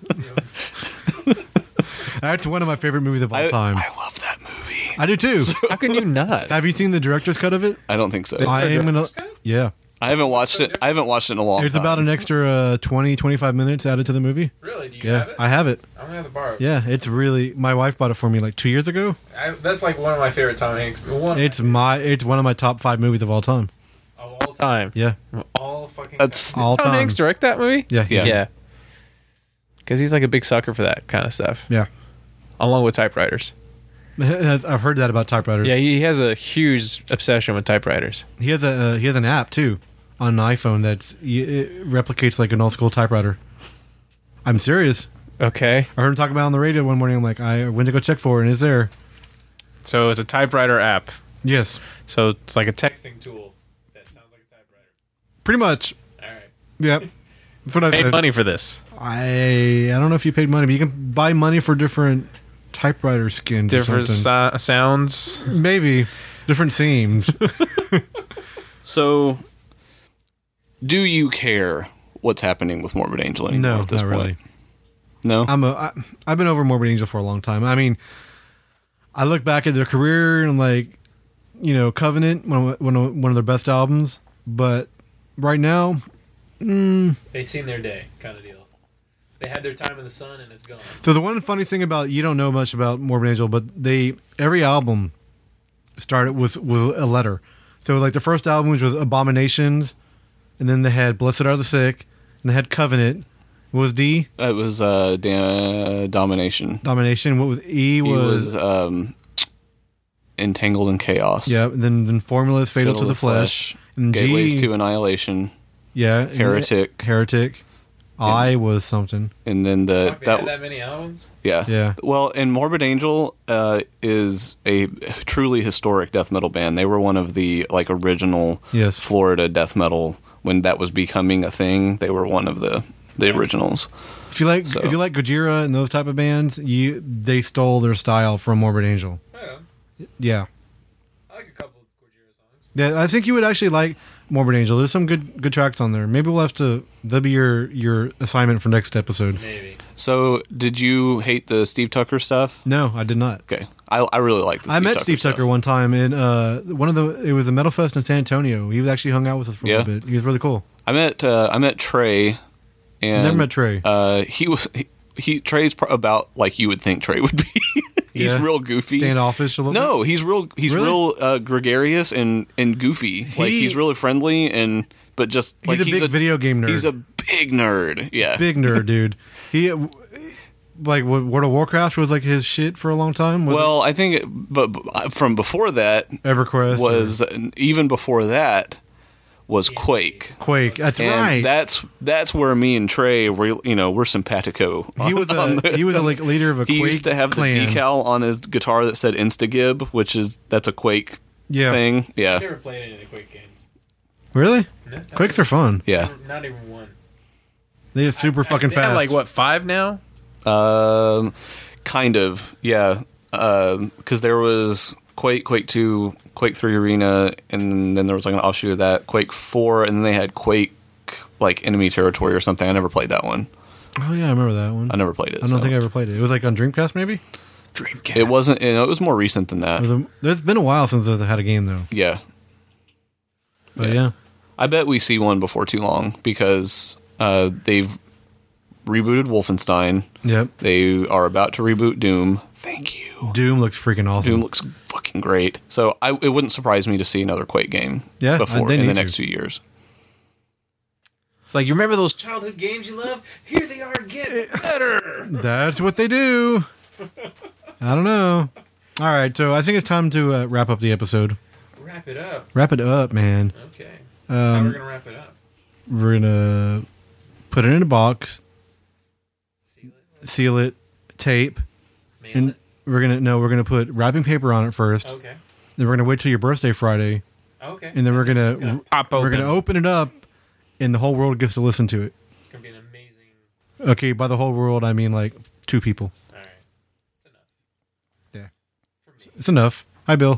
Speaker 2: That's one of my favorite movies of all
Speaker 1: I,
Speaker 2: time.
Speaker 1: I love that movie.
Speaker 2: I do too.
Speaker 3: How can you not?
Speaker 2: Have you seen the director's cut of it?
Speaker 1: I don't think so.
Speaker 2: I am gonna. Yeah,
Speaker 1: I haven't watched it. I haven't watched it in a long
Speaker 2: it's
Speaker 1: time.
Speaker 2: about an extra uh, twenty, twenty-five minutes added to the movie.
Speaker 7: Really? Do you
Speaker 2: Yeah,
Speaker 7: have it?
Speaker 2: I have it.
Speaker 7: I'm gonna have to borrow it.
Speaker 2: Yeah, it's really. My wife bought it for me like two years ago.
Speaker 7: I, that's like one of my favorite Tom Hanks. One
Speaker 2: It's my. It's one of my top five movies of all time.
Speaker 7: of all time.
Speaker 3: Time.
Speaker 2: Yeah,
Speaker 7: All fucking.
Speaker 1: That's
Speaker 2: all
Speaker 3: Tom
Speaker 2: time.
Speaker 3: Hanks direct that movie?
Speaker 2: Yeah,
Speaker 1: Yeah.
Speaker 3: Yeah. Because he's like a big sucker for that kind of stuff,
Speaker 2: yeah.
Speaker 3: along with typewriters.
Speaker 2: I've heard that about typewriters.
Speaker 3: Yeah, he has a huge obsession with typewriters.
Speaker 2: He has a uh, he has an app too on an iPhone that's it replicates like an old school typewriter. I'm serious.
Speaker 3: Okay,
Speaker 2: I heard him talk about it on the radio one morning. I'm like, I went to go check for it, and it's there.
Speaker 3: so it's a typewriter app.
Speaker 2: Yes,
Speaker 3: So it's like a text.
Speaker 7: Texting tool that sounds like a typewriter.
Speaker 2: pretty much.
Speaker 7: All right.
Speaker 2: Yep. That's what I
Speaker 3: Paid
Speaker 2: said.
Speaker 3: money for this.
Speaker 2: I I don't know if you paid money, but you can buy money for different typewriter skins.
Speaker 3: Different
Speaker 2: or something.
Speaker 3: so- sounds.
Speaker 2: Maybe different seams.
Speaker 1: so. Do you care what's happening with Morbid Angel anymore
Speaker 2: No,
Speaker 1: at this
Speaker 2: not
Speaker 1: point?
Speaker 2: really.
Speaker 1: No.
Speaker 2: I'm a I, I've been over Morbid Angel for a long time. I mean, I look back at their career and I'm like, you know, Covenant, one of, one of one of their best albums. But right now, mm,
Speaker 7: They've seen their day, kind of deal. They had their time in the sun and it's gone.
Speaker 2: so the one funny thing about you don't know much about Morbid Angel, but they every album started with with a letter. So like the first album which was Abominations, and then they had Blessed Are the Sick, and they had Covenant. What was D?
Speaker 1: It was uh, da- Domination.
Speaker 2: Domination. What was E?
Speaker 1: He
Speaker 2: Was,
Speaker 1: was um, Entangled in Chaos.
Speaker 2: yeah. And then then Formula is Fatal, to the, Flesh. And
Speaker 1: Gateways
Speaker 2: G,
Speaker 1: to Annihilation.
Speaker 2: yeah, and
Speaker 1: Heretic.
Speaker 2: Heretic. I was something.
Speaker 1: And then the
Speaker 7: Fuck, they
Speaker 1: that
Speaker 7: had that many albums?
Speaker 1: yeah
Speaker 2: Yeah.
Speaker 1: Well, and Morbid Angel uh, is a truly historic death metal band. They were one of the like original
Speaker 2: Yes.
Speaker 1: Florida death metal when that was becoming a thing. They were one of the the originals.
Speaker 2: If you like,
Speaker 1: So-
Speaker 2: if you like Gojira and those type of bands, you they stole their style from Morbid Angel.
Speaker 7: Right on.
Speaker 2: Yeah.
Speaker 7: I like a couple of Gojira songs.
Speaker 2: Yeah, I think you would actually like Morbid Angel. There's some good good tracks on there. Maybe we'll have to. That'll be your your assignment for next episode.
Speaker 7: Maybe.
Speaker 1: So, did you hate the Steve Tucker stuff?
Speaker 2: No, I did not.
Speaker 1: Okay, I I really like. The
Speaker 2: I
Speaker 1: Steve
Speaker 2: met
Speaker 1: Tucker
Speaker 2: Steve
Speaker 1: stuff.
Speaker 2: Tucker one time in uh one of the. It was a Metal Fest in San Antonio. He was actually hung out with us for a
Speaker 1: Yeah.
Speaker 2: little bit. He was really cool.
Speaker 1: I met uh, I met Trey. And
Speaker 2: Never met Trey.
Speaker 1: Uh, he was he, he Trey's pro- about like you would think Trey would be. He's
Speaker 2: Yeah.
Speaker 1: real goofy.
Speaker 2: Standoffish a little.
Speaker 1: No, he's real. He's
Speaker 2: Really?
Speaker 1: real uh, gregarious and and goofy. like
Speaker 2: He-
Speaker 1: he's really friendly and but just
Speaker 2: He's
Speaker 1: like
Speaker 2: a big video game nerd.
Speaker 1: He's a big nerd. Yeah,
Speaker 2: big nerd, dude. He like what World of Warcraft was like his shit for a long time. Was
Speaker 1: Well, I think, it, but, but from before that
Speaker 2: it EverQuest or
Speaker 1: was even before that was Quake.
Speaker 2: Quake. That's
Speaker 1: And
Speaker 2: right.
Speaker 1: that's that's where me and Trey, were, you know, we're simpatico.
Speaker 2: he was
Speaker 1: on
Speaker 2: a
Speaker 1: the-
Speaker 2: he was a like leader of a
Speaker 1: He
Speaker 2: Quake
Speaker 1: used to have
Speaker 2: clan.
Speaker 1: the decal on his guitar that said Instagib, which is that's a Quake
Speaker 2: Yeah.
Speaker 1: thing.
Speaker 7: I
Speaker 1: Yeah,
Speaker 7: never played any of the Quake games.
Speaker 2: Really?
Speaker 7: No, not
Speaker 2: Quakes
Speaker 7: even-
Speaker 2: are fun.
Speaker 1: yeah.
Speaker 7: Not, not even one.
Speaker 2: They are super fucking
Speaker 3: They have
Speaker 2: fast.
Speaker 3: like what five now?
Speaker 1: Um, kind of, yeah. Because there was Quake, Quake two, Quake three Arena, and then there was like an offshoot of that, Quake four, and then they had Quake like Enemy Territory or something. I never played that one.
Speaker 2: Oh yeah, I remember that one.
Speaker 1: I never played it.
Speaker 2: I don't
Speaker 1: so.
Speaker 2: think I ever played it. It was like on Dreamcast, maybe.
Speaker 3: Dreamcast.
Speaker 1: It wasn't. You know, it was more recent than that.
Speaker 2: There's, a, there's been a while since I've had a game though.
Speaker 1: Yeah.
Speaker 2: But
Speaker 1: Yeah.
Speaker 2: yeah.
Speaker 1: I bet we see one before too long because uh, they've rebooted Wolfenstein.
Speaker 2: Yep.
Speaker 1: They are about to reboot Doom. Thank you.
Speaker 2: Doom looks freaking awesome.
Speaker 1: Doom looks fucking great. So I, it wouldn't surprise me to see another Quake game
Speaker 2: Yeah,
Speaker 1: before
Speaker 2: they
Speaker 1: in the
Speaker 2: need
Speaker 1: next
Speaker 2: to.
Speaker 1: two years.
Speaker 3: It's like, you remember those childhood games you love? Here they are, get better.
Speaker 2: That's what they do. I don't know. All right, so I think it's time to uh, wrap up the episode.
Speaker 7: Wrap it up.
Speaker 2: Wrap it up, man.
Speaker 7: Okay. How we're
Speaker 2: Um,
Speaker 7: gonna wrap it up?
Speaker 2: we're gonna put it in a box,
Speaker 7: Seal it.
Speaker 2: seal it, tape,
Speaker 7: Mail
Speaker 2: and
Speaker 7: it.
Speaker 2: we're gonna no, we're gonna put wrapping paper on it first.
Speaker 7: Okay.
Speaker 2: Then we're gonna wait till your birthday Friday,
Speaker 7: Okay.
Speaker 2: and then we're gonna,
Speaker 7: It's gonna
Speaker 3: Pop open.
Speaker 2: we're gonna open it up, and the whole world gets to listen to it.
Speaker 7: It's gonna be an amazing.
Speaker 2: Okay, by the whole world I mean like two people.
Speaker 7: All right. It's enough.
Speaker 2: Yeah,
Speaker 7: For me
Speaker 2: it's enough. Hi, Bill.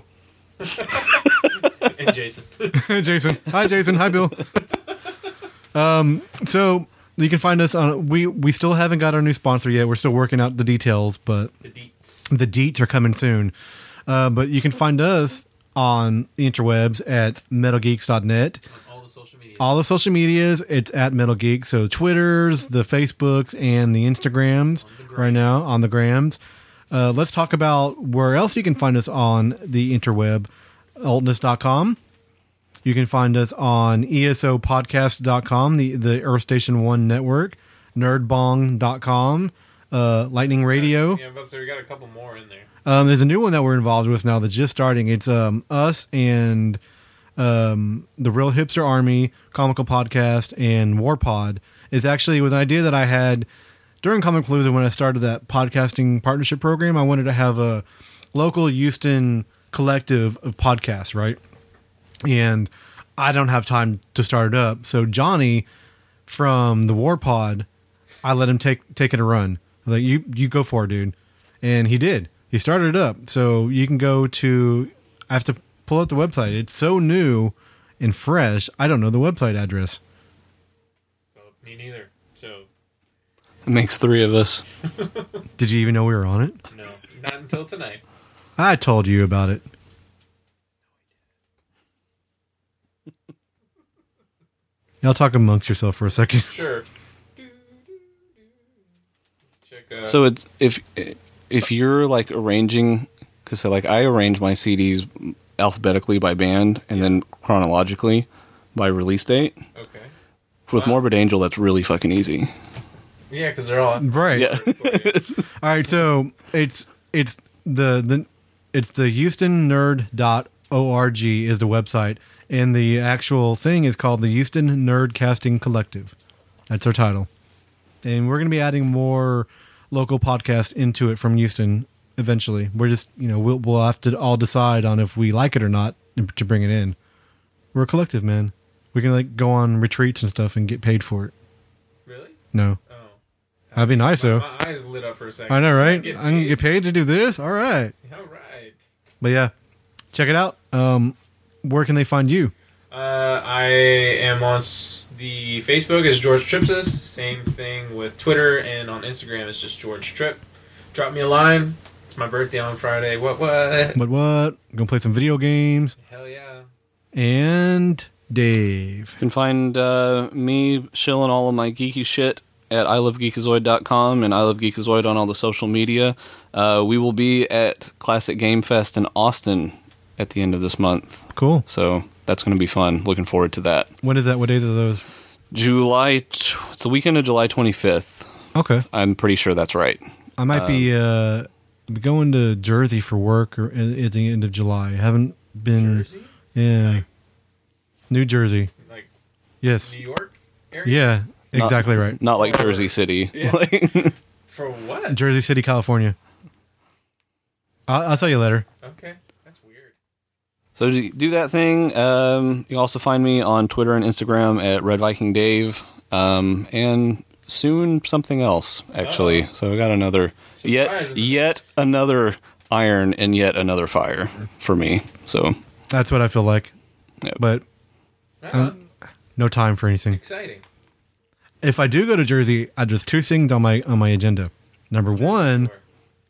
Speaker 7: and Jason.
Speaker 2: Jason. Hi, Jason. Hi, Bill. Um, so you can find us on. We we still haven't got our new sponsor yet. We're still working out the details, but
Speaker 7: The deets.
Speaker 2: the deets are coming soon. Uh, but you can find us on the interwebs at metal geeks dot net.
Speaker 7: On all the social media.
Speaker 2: All the social medias, it's at Metal Geek. So Twitters, the Facebooks, and the Instagrams
Speaker 7: On the
Speaker 2: right now on the grams. Uh, let's talk about where else you can find us on the interweb. altness dot com. You can find us on E S O podcast dot com, the, the Earth Station one network, nerdbong dot com, uh, Lightning Radio.
Speaker 7: Yeah, but so we got a couple more in there.
Speaker 2: Um, there's a new one that we're involved with now that's just starting. It's um, us and um, the Real Hipster Army, Comical Podcast, and Warpod. It's actually was an idea that I had during Comic Palooza when I started that podcasting partnership program. I wanted to have a local Houston collective of podcasts, right? And I don't have time to start it up. So Johnny from the Warpod, I let him take take it a run. I was like, you you go for it, dude. And he did. He started it up. So you can go to, I have to pull up the website. It's so new and fresh. I don't know the website address.
Speaker 7: Well, me neither. So
Speaker 1: It makes three of us.
Speaker 2: Did you even know we were on it?
Speaker 7: no, not until tonight.
Speaker 2: I told you about it. Y'all talk amongst yourself for a second.
Speaker 7: Sure. Check. Uh,
Speaker 1: So it's if if you're like arranging, because so like I arrange my C Ds alphabetically by band and then chronologically by release date.
Speaker 7: okay.
Speaker 1: With
Speaker 7: Wow.
Speaker 1: Morbid Angel, that's really fucking easy.
Speaker 7: Yeah, because they're all.
Speaker 2: Right.
Speaker 1: Yeah.
Speaker 2: All right, so it's it's the the it's the Houston Nerd dot org is the website, and the actual thing is called the Houston Nerd Casting Collective. That's our title, and we're going to be adding more local podcasts into it from Houston eventually. We're just you know we'll we'll have to all decide on if we like it or not to bring it in. We're a collective, man. We can like go on retreats and stuff and get paid for it.
Speaker 7: Really?
Speaker 2: No,
Speaker 7: Oh.
Speaker 2: that'd be nice though.
Speaker 7: My eyes lit up for a second.
Speaker 2: I know, right?
Speaker 7: Get
Speaker 2: I can get paid to do this. All right.
Speaker 7: All right.
Speaker 2: But yeah, check it out. Um, where can they find you?
Speaker 7: Uh, I am on s- the Facebook as George Tripsis. Same thing with Twitter, and on Instagram it's just George Trip. Drop me a line. It's my birthday on Friday. What? What?
Speaker 2: But what? Gonna play some video games.
Speaker 7: Hell yeah!
Speaker 2: And Dave.
Speaker 1: You can find uh, me shilling all of my geeky shit at I love geekazoid dot com and I love geekazoid on all the social media. Uh, we will be at Classic Game Fest in Austin at the end of this month.
Speaker 2: Cool.
Speaker 1: So that's going to be fun. Looking forward to that.
Speaker 2: When is that? What days are those?
Speaker 1: July, t- it's the weekend of July twenty-fifth.
Speaker 2: Okay.
Speaker 1: I'm pretty sure that's right.
Speaker 2: I might be
Speaker 1: Um,
Speaker 2: uh be going to Jersey for work or at at the end of July. I haven't been.
Speaker 7: Jersey,
Speaker 2: Yeah. New Jersey.
Speaker 7: like
Speaker 2: Yes.
Speaker 7: New York area.
Speaker 2: Yeah.
Speaker 1: Not-
Speaker 2: Exactly right.
Speaker 1: Not like Jersey City.
Speaker 7: Yeah. For what?
Speaker 2: Jersey City, California. I'll, I'll tell you later.
Speaker 7: Okay, that's weird.
Speaker 1: So do do that thing. Um, you can also find me on Twitter and Instagram at Red Viking Dave, um, and soon something else actually.
Speaker 7: Uh-oh.
Speaker 1: So I got another yet
Speaker 7: Surprise in the
Speaker 1: yet
Speaker 7: mix.
Speaker 1: another iron and yet another fire for me. So
Speaker 2: That's what I feel like.
Speaker 1: Yep.
Speaker 2: But
Speaker 7: Right
Speaker 2: um,
Speaker 7: on.
Speaker 2: no time for anything.
Speaker 7: Exciting.
Speaker 2: If I do go to Jersey, I there's two things on my on my agenda. Number one,
Speaker 7: Sure.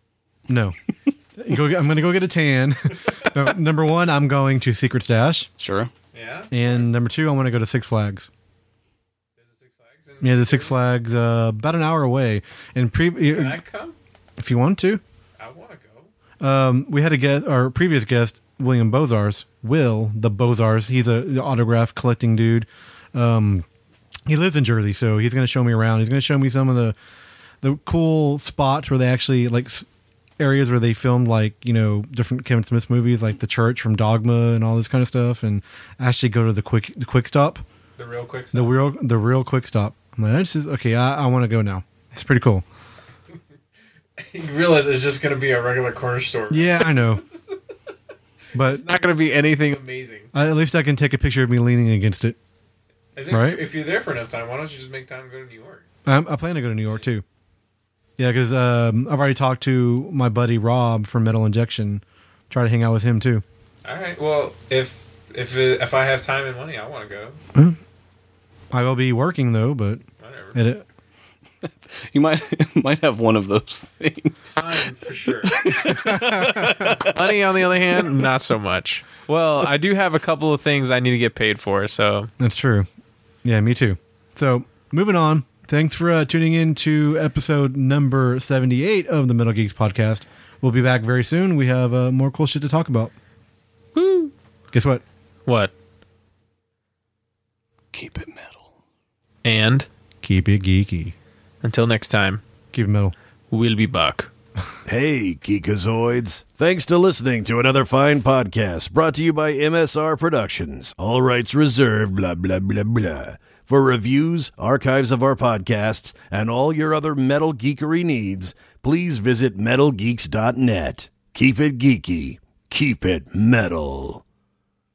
Speaker 2: No. You go get- I'm going to go get a tan. No, number one, I'm going to Secret Stash.
Speaker 1: Sure.
Speaker 7: Yeah.
Speaker 2: And number two, I want to go to Six Flags.
Speaker 7: There's a Six Flags. In
Speaker 2: Yeah, the Six Flags, uh, about an hour away. And pre-
Speaker 7: Can I come?
Speaker 2: if you want to.
Speaker 7: I want to go.
Speaker 2: Um, we had a guest, our previous guest, William Bozars, Will, the Bozars. He's a the autograph collecting dude. Um, he lives in Jersey, so he's going to show me around. He's going to show me some of the the cool spots where they actually, like, s- areas where they filmed, like, you know, different Kevin Smith movies, like The Church from Dogma and all this kind of stuff, and actually go to the quick the quick stop,
Speaker 7: The real quick
Speaker 2: the
Speaker 7: stuff.
Speaker 2: real the real quick stop. I'm like, this is okay. I, I want to go now. It's pretty cool.
Speaker 7: You realize it's just going to be a regular corner store.
Speaker 2: Yeah, I know. But
Speaker 3: It's not going to be anything amazing.
Speaker 2: I, at least I can take a picture of me leaning against it.
Speaker 7: I think
Speaker 2: Right.
Speaker 7: if you're there for enough time, why don't you just make time to go to New York?
Speaker 2: I'm, I plan to go to New York too. Yeah, because um, I've already talked to my buddy Rob from Metal Injection. Try to hang out with him too.
Speaker 7: All right. Well, if if it, if I have time and money, I want to go.
Speaker 2: I will be working though, but
Speaker 7: Whatever.
Speaker 2: it,
Speaker 1: You might might have one of those things.
Speaker 7: Time for sure.
Speaker 3: Money, on the other hand, not so much. Well, I do have a couple of things I need to get paid for, so
Speaker 2: that's true. Yeah, me too. So moving on. Thanks for uh, tuning in to episode number seventy-eight of the Metal Geeks podcast. We'll be back very soon. We have uh, more cool shit to talk about.
Speaker 3: woo.
Speaker 2: Guess what?
Speaker 3: What?
Speaker 1: Keep it metal.
Speaker 3: And
Speaker 2: Keep it geeky.
Speaker 3: until next time,
Speaker 2: Keep it metal.
Speaker 3: we'll be back.
Speaker 4: Hey, Geekazoids. Thanks to listening to another fine podcast brought to you by M S R Productions. All rights reserved, blah, blah, blah, blah. For reviews, archives of our podcasts, and all your other metal geekery needs, please visit metal geeks dot net. Keep it geeky. Keep it metal.